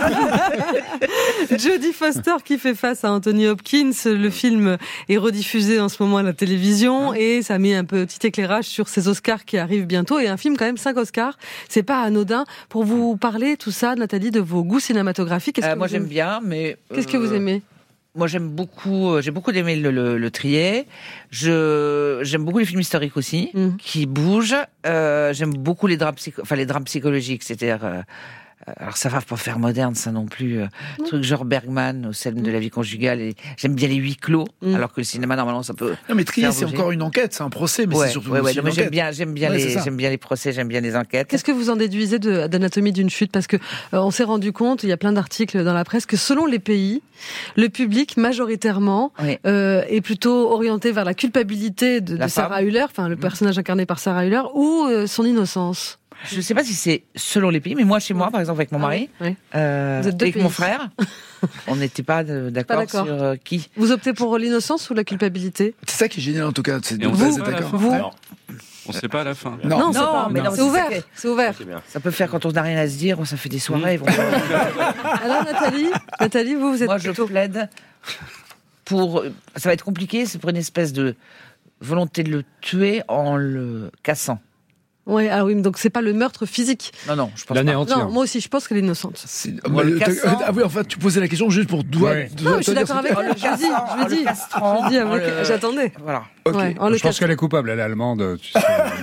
[SPEAKER 3] Jodie Foster qui fait face à Anthony Hopkins. Le film est rediffusé en ce moment à la télévision et ça met un petit éclairage sur ces Oscars qui arrivent bientôt. Et un film quand même cinq Oscars, c'est pas anodin. Pour vous parler tout ça, Nathalie, de vos goûts cinématographiques. qu'est-ce
[SPEAKER 1] Euh,
[SPEAKER 3] que
[SPEAKER 1] moi
[SPEAKER 3] vous
[SPEAKER 1] j'aime
[SPEAKER 3] aimez
[SPEAKER 1] bien, mais
[SPEAKER 3] Qu'est-ce que vous
[SPEAKER 1] euh,
[SPEAKER 3] aimez?
[SPEAKER 1] Moi j'aime beaucoup, euh, j'ai beaucoup aimé le, le, le Trier. Je j'aime beaucoup les films historiques aussi,
[SPEAKER 3] Mm.
[SPEAKER 1] qui bougent. Euh, j'aime beaucoup les drames, psycho- enfin les drames psychologiques, c'est-à-dire. Euh, alors ça va pas faire moderne ça non plus. Euh, truc genre Bergman, au Selm de la vie conjugale. Et j'aime bien les huis clos,
[SPEAKER 3] Mm.
[SPEAKER 1] alors que le cinéma normalement ça peut.
[SPEAKER 2] Non, mais Trier,
[SPEAKER 1] faire
[SPEAKER 2] c'est
[SPEAKER 1] bouger.
[SPEAKER 2] encore une enquête, c'est un procès, mais
[SPEAKER 1] ouais,
[SPEAKER 2] c'est surtout
[SPEAKER 1] ouais, ouais,
[SPEAKER 2] aussi
[SPEAKER 1] non,
[SPEAKER 2] une
[SPEAKER 1] mais j'aime
[SPEAKER 2] enquête.
[SPEAKER 1] bien, j'aime bien
[SPEAKER 2] Ouais, c'est
[SPEAKER 1] les,
[SPEAKER 2] ça.
[SPEAKER 1] j'aime bien les procès, j'aime bien les enquêtes.
[SPEAKER 3] Qu'est-ce que vous en déduisez de- d'Anatomie d'une chute? Parce que euh, on s'est rendu compte, il y a plein d'articles dans la presse, que selon les pays, le public majoritairement
[SPEAKER 1] Oui.
[SPEAKER 3] euh, est plutôt orienté vers la culpabilité de,
[SPEAKER 1] La
[SPEAKER 3] de Sarah
[SPEAKER 1] femme.
[SPEAKER 3] Hüller, enfin le personnage incarné par Sarah Hüller, ou euh, son innocence.
[SPEAKER 1] Je sais pas si c'est selon les pays, mais moi chez moi, par exemple avec mon
[SPEAKER 3] Ah
[SPEAKER 1] mari,
[SPEAKER 3] oui, oui.
[SPEAKER 1] euh,
[SPEAKER 3] Vous êtes deux
[SPEAKER 1] avec
[SPEAKER 3] pays.
[SPEAKER 1] mon frère, on n'était pas de- d'accord
[SPEAKER 3] Pas d'accord.
[SPEAKER 1] sur euh, qui.
[SPEAKER 3] Vous optez pour l'innocence ou la culpabilité?
[SPEAKER 2] C'est ça qui est génial en tout cas, c'est de
[SPEAKER 14] Et on
[SPEAKER 2] vous
[SPEAKER 14] sait
[SPEAKER 2] êtes
[SPEAKER 14] pas à la
[SPEAKER 2] d'accord.
[SPEAKER 14] fin.
[SPEAKER 3] Vous
[SPEAKER 14] On sait pas à la fin.
[SPEAKER 2] Non,
[SPEAKER 3] c'est
[SPEAKER 1] non,
[SPEAKER 3] pas.
[SPEAKER 1] mais non,
[SPEAKER 3] c'est
[SPEAKER 1] c'est
[SPEAKER 3] ouvert.
[SPEAKER 1] ça qui est-
[SPEAKER 3] C'est ouvert.
[SPEAKER 1] Ça peut faire quand on n'a rien à se dire, ça fait des soirées. bon.
[SPEAKER 3] Alors Nathalie, Nathalie, vous, vous êtes
[SPEAKER 1] Moi, je
[SPEAKER 3] plutôt...
[SPEAKER 1] plaide pour. Ça va être compliqué, c'est pour une espèce de volonté de le tuer en le cassant.
[SPEAKER 3] Ouais, ah oui, mais donc c'est pas le meurtre physique.
[SPEAKER 1] Non, non, je pense
[SPEAKER 4] L'année
[SPEAKER 1] pas.
[SPEAKER 4] entière.
[SPEAKER 3] Non, moi aussi, je pense qu'elle est innocente.
[SPEAKER 2] C'est-
[SPEAKER 1] Moi,
[SPEAKER 2] mais
[SPEAKER 1] le
[SPEAKER 2] t'as-
[SPEAKER 1] cassant-
[SPEAKER 2] Ah oui, en fait, tu posais la question juste pour doigt.
[SPEAKER 4] Ouais.
[SPEAKER 3] Non, mais je suis d'accord avec
[SPEAKER 1] En
[SPEAKER 3] elle.
[SPEAKER 1] le
[SPEAKER 3] Je le dis,
[SPEAKER 1] cassant,
[SPEAKER 3] je
[SPEAKER 1] en
[SPEAKER 3] le
[SPEAKER 1] le
[SPEAKER 3] dis.
[SPEAKER 1] castrant,
[SPEAKER 3] Je le dis
[SPEAKER 1] en
[SPEAKER 3] avec-
[SPEAKER 1] le-
[SPEAKER 3] J'attendais.
[SPEAKER 1] Voilà.
[SPEAKER 2] Ok.
[SPEAKER 3] Ouais, en le
[SPEAKER 4] Je pense
[SPEAKER 3] cas-
[SPEAKER 4] qu'elle est coupable, elle est allemande. Tu sais.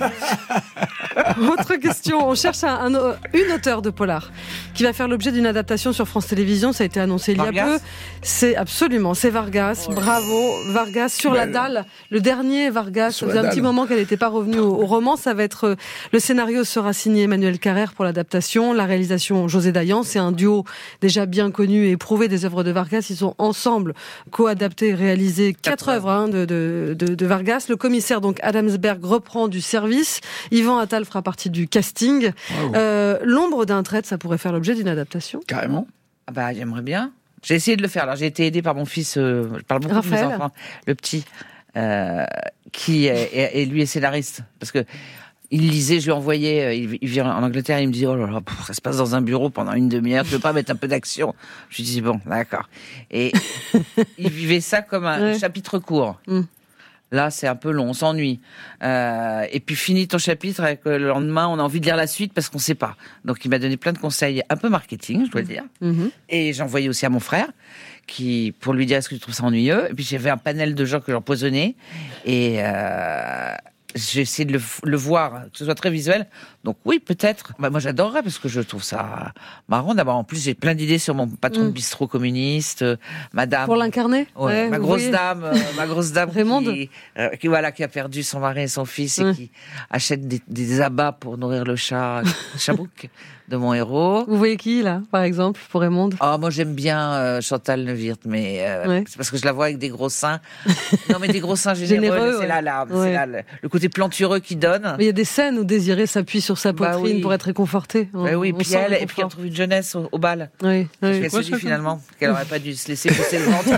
[SPEAKER 3] Autre question, on cherche un, un- une auteure de polar qui va faire l'objet d'une adaptation sur France Télévisions, ça a été annoncé il y a
[SPEAKER 1] Vargas
[SPEAKER 3] peu. C'est absolument, c'est Vargas, bravo, Vargas sur la
[SPEAKER 2] Belle.
[SPEAKER 3] dalle, le dernier Vargas,
[SPEAKER 2] Sur
[SPEAKER 3] ça
[SPEAKER 2] la
[SPEAKER 3] faisait un petit
[SPEAKER 2] dalle.
[SPEAKER 3] moment qu'elle n'était pas revenue au, au roman, ça va être, euh, le scénario sera signé Emmanuel Carrère pour l'adaptation, la réalisation José Dayan, c'est un duo déjà bien connu et éprouvé des œuvres de Vargas, ils ont ensemble co-adapté et réalisé quatre œuvres hein, de, de, de, de Vargas, le commissaire donc Adamsberg reprend du service, Yvan Attal fera partie du casting.
[SPEAKER 2] Wow.
[SPEAKER 3] Euh, L'ombre d'un traître, ça pourrait faire l'objet d'une adaptation.
[SPEAKER 2] Carrément.
[SPEAKER 1] Ah bah, j'aimerais bien. J'ai essayé de le faire. Alors, j'ai été aidé par mon fils, euh, je parle beaucoup
[SPEAKER 3] Raphaël.
[SPEAKER 1] de mes enfants, le petit, euh, qui est, est- est- lui est scénariste. Parce que il lisait, je lui envoyais, euh, il, il vit en Angleterre, il me dit, oh là là, pff, ça se passe dans un bureau pendant une demi-heure, tu veux pas mettre un peu d'action? Je lui dis, bon, d'accord. Et il vivait ça comme un
[SPEAKER 3] Ouais.
[SPEAKER 1] chapitre court.
[SPEAKER 3] Mm.
[SPEAKER 1] Là, c'est un peu long, on s'ennuie. Euh, et puis, fini ton chapitre, et que le lendemain, on a envie de lire la suite parce qu'on sait pas. Donc, il m'a donné plein de conseils, un peu marketing, je dois le dire.
[SPEAKER 3] Mhm.
[SPEAKER 1] Et j'ai envoyé aussi à mon frère, qui, pour lui dire est-ce que tu trouves ça ennuyeux. Et puis, j'avais un panel de gens que j'empoisonnais. Et, euh, j'ai essayé de le, le voir, que ce soit très visuel. Donc oui, peut-être. Bah, moi, j'adorerais parce que je trouve ça marrant. D'abord, en plus, j'ai plein d'idées sur mon patron
[SPEAKER 3] Mm.
[SPEAKER 1] de bistrot communiste, euh, Madame.
[SPEAKER 3] Pour l'incarner
[SPEAKER 1] Ouais,
[SPEAKER 3] Ouais,
[SPEAKER 1] ma
[SPEAKER 3] vous
[SPEAKER 1] grosse
[SPEAKER 3] voyez.
[SPEAKER 1] dame, euh, ma grosse dame
[SPEAKER 3] Raymonde.
[SPEAKER 1] qui, euh, qui voilà, qui a perdu son mari et son fils et
[SPEAKER 3] Ouais.
[SPEAKER 1] qui achète des, des abats pour nourrir le chat, Chabouk, de mon héros.
[SPEAKER 3] Vous voyez qui, là, par exemple, pour Raymond?
[SPEAKER 1] Ah, moi j'aime bien euh, Chantal Neuwirth, mais euh,
[SPEAKER 3] Ouais.
[SPEAKER 1] c'est parce que je la vois avec des gros seins. Non, mais des gros seins généreux,
[SPEAKER 3] Généreux,
[SPEAKER 1] c'est
[SPEAKER 3] ouais.
[SPEAKER 1] là, là,
[SPEAKER 3] Ouais.
[SPEAKER 1] c'est là le, le côté plantureux qui donne.
[SPEAKER 3] Mais il y a des scènes où Désiré s'appuie sur sa
[SPEAKER 1] Bah
[SPEAKER 3] poitrine
[SPEAKER 1] oui.
[SPEAKER 3] pour être réconforté. On-
[SPEAKER 1] Ouais, oui,
[SPEAKER 3] on
[SPEAKER 1] puis
[SPEAKER 3] sent
[SPEAKER 1] elle,
[SPEAKER 3] le
[SPEAKER 1] et puis on
[SPEAKER 3] confort.
[SPEAKER 1] trouve une jeunesse au, au bal.
[SPEAKER 3] Oui, oui.
[SPEAKER 1] Elle se dit finalement qu'elle aurait pas dû se laisser pousser le ventre.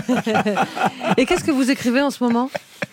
[SPEAKER 3] Et qu'est-ce que vous écrivez en ce moment?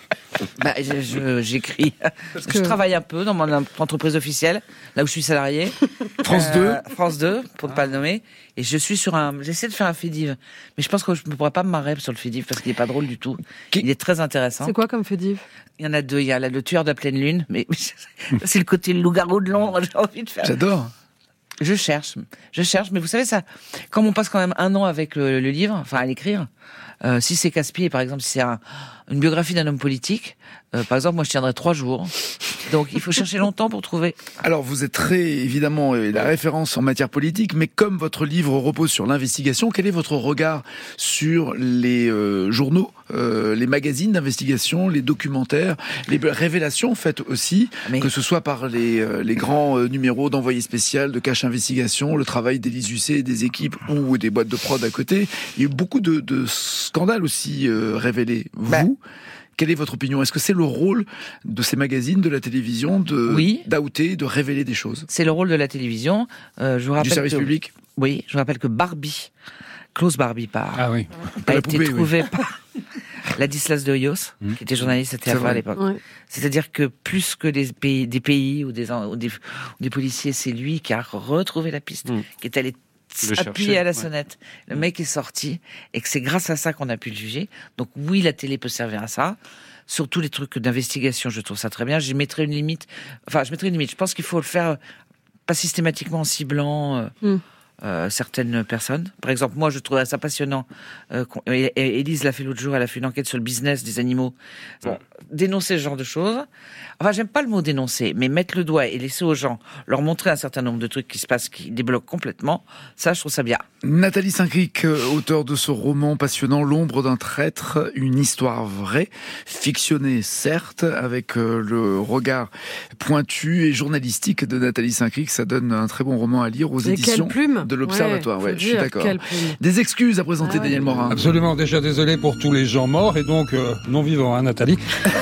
[SPEAKER 1] Bah, je- je- j'écris. Parce que je
[SPEAKER 3] que-
[SPEAKER 1] travaille un peu dans mon entreprise officielle, là où je suis salarié.
[SPEAKER 2] France
[SPEAKER 1] Euh, France deux, pour ne pas le nommer. Et je suis sur un, j'essaie de faire un Fédiv. Mais je pense que je ne pourrais pas me marrer sur le Fédiv parce qu'il n'est pas drôle du tout. Il est très intéressant.
[SPEAKER 3] C'est quoi comme fait div?
[SPEAKER 1] Il y en a deux. Il y a là, le tueur de la pleine lune. Mais c'est le côté loup-garou de Londres. J'ai envie de faire.
[SPEAKER 2] J'adore.
[SPEAKER 1] Je cherche, je cherche, mais vous savez ça, comme on passe quand même un an avec le, le livre, enfin à l'écrire, euh, si c'est casse-pied, par exemple, si c'est un, une biographie d'un homme politique, euh, par exemple, moi je tiendrais trois jours. Donc il faut chercher longtemps pour trouver.
[SPEAKER 2] Alors vous êtes très évidemment euh, la référence en matière politique, mais comme votre livre repose sur l'investigation, quel est votre regard sur les euh, journaux, euh, les magazines d'investigation, les documentaires, les révélations faites aussi,
[SPEAKER 1] Mais-
[SPEAKER 2] que ce soit par les, euh, les grands euh, numéros d'envoyés spécial, de Cache Investigation, le travail d'Élise Lucet, des équipes ou des boîtes de prod à côté. Il y a eu beaucoup de, de scandales aussi euh, révélés. Vous
[SPEAKER 1] Bah.
[SPEAKER 2] Quelle est votre opinion? Est-ce que c'est le rôle de ces magazines, de la télévision, de
[SPEAKER 1] Oui.
[SPEAKER 2] d'outer, de révéler des choses?
[SPEAKER 1] C'est le rôle de la télévision. Euh, je vous rappelle
[SPEAKER 2] Du service
[SPEAKER 1] que-
[SPEAKER 2] public?
[SPEAKER 1] Oui, je vous rappelle que Barbie, Klaus Barbie par,
[SPEAKER 4] Ah oui.
[SPEAKER 1] a
[SPEAKER 2] la
[SPEAKER 1] été
[SPEAKER 2] poupée, oui.
[SPEAKER 1] trouvé par Ladislas de Hoyos,
[SPEAKER 4] Mmh.
[SPEAKER 1] qui était journaliste à T F
[SPEAKER 2] C'est
[SPEAKER 1] un à
[SPEAKER 2] vrai.
[SPEAKER 1] l'époque.
[SPEAKER 3] Ouais.
[SPEAKER 1] C'est-à-dire que plus que des pays, des pays ou, des, ou, des, ou des policiers, c'est lui qui a retrouvé la piste,
[SPEAKER 14] Mmh.
[SPEAKER 1] qui est allé
[SPEAKER 14] Le
[SPEAKER 1] appuyer
[SPEAKER 14] chercher,
[SPEAKER 1] à la
[SPEAKER 14] ouais.
[SPEAKER 1] sonnette. Le mec est sorti et que c'est grâce à ça qu'on a pu le juger. Donc oui, la télé peut servir à ça. Surtout les trucs d'investigation, je trouve ça très bien. Je mettrais une limite. Enfin, je mettrais une limite. Je pense qu'il faut le faire euh, pas systématiquement en ciblant euh,
[SPEAKER 3] Mm.
[SPEAKER 1] euh, certaines personnes. Par exemple, moi, je trouverais ça passionnant. Euh, qu'on- et- et Élise l'a fait l'autre jour. Elle a fait une enquête sur le business des animaux. Bon, dénoncer ce genre de choses. Enfin, j'aime pas le mot dénoncer, mais mettre le doigt et laisser aux gens leur montrer un certain nombre de trucs qui se passent, qui débloquent complètement. Ça, je trouve ça bien.
[SPEAKER 2] Nathalie Saint-Cric, euh, auteur de ce roman passionnant, L'ombre d'un traître, une histoire vraie, fictionnée certes, avec euh, le regard pointu et journalistique de Nathalie Saint-Cric. Ça donne un très bon roman à lire aux
[SPEAKER 3] Et
[SPEAKER 2] éditions
[SPEAKER 3] quelle plume
[SPEAKER 2] de l'Observatoire.
[SPEAKER 3] Ouais,
[SPEAKER 2] Ouais,
[SPEAKER 3] faut
[SPEAKER 2] je suis
[SPEAKER 3] dire,
[SPEAKER 2] d'accord.
[SPEAKER 3] quelle plume.
[SPEAKER 2] Des excuses à présenter,
[SPEAKER 3] Ah ouais.
[SPEAKER 2] Daniel Morin.
[SPEAKER 4] Absolument, déjà désolé pour tous les gens morts et donc euh, non vivants, hein, Nathalie.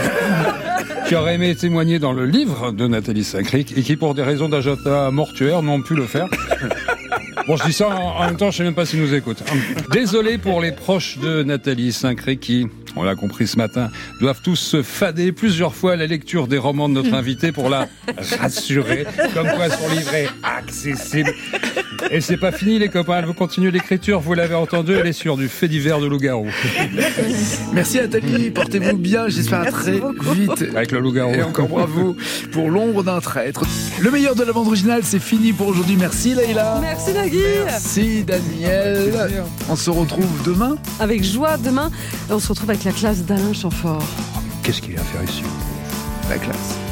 [SPEAKER 4] Qui aurait aimé témoigner dans le livre de Nathalie Saint-Cric et qui, pour des raisons d'agenda mortuaire, n'ont pu le faire. Bon, je dis ça en, en même temps, je sais même pas s'ils nous écoutent. Désolé pour les proches de Nathalie Saint-Cric qui, on l'a compris ce matin, doivent tous se fader plusieurs fois à la lecture des romans de notre invité pour la rassurer, comme quoi son livre est accessible. Et c'est pas fini, les copains, elle veut continuer l'écriture, vous l'avez entendu, elle est sur du fait divers de loup-garou.
[SPEAKER 2] Merci Nathalie, portez-vous bien, j'espère à très vite.
[SPEAKER 4] Avec le loup-garou.
[SPEAKER 2] Et encore bravo pour L'ombre d'un traître. Le meilleur de la bande originale, c'est fini pour aujourd'hui. Merci Leïla.
[SPEAKER 3] Merci Nagui.
[SPEAKER 2] Merci Daniel. On se retrouve demain.
[SPEAKER 3] Avec joie demain. On se retrouve avec la classe d'Alain Chamfort.
[SPEAKER 4] Qu'est-ce qu'il vient faire ici?
[SPEAKER 2] La classe.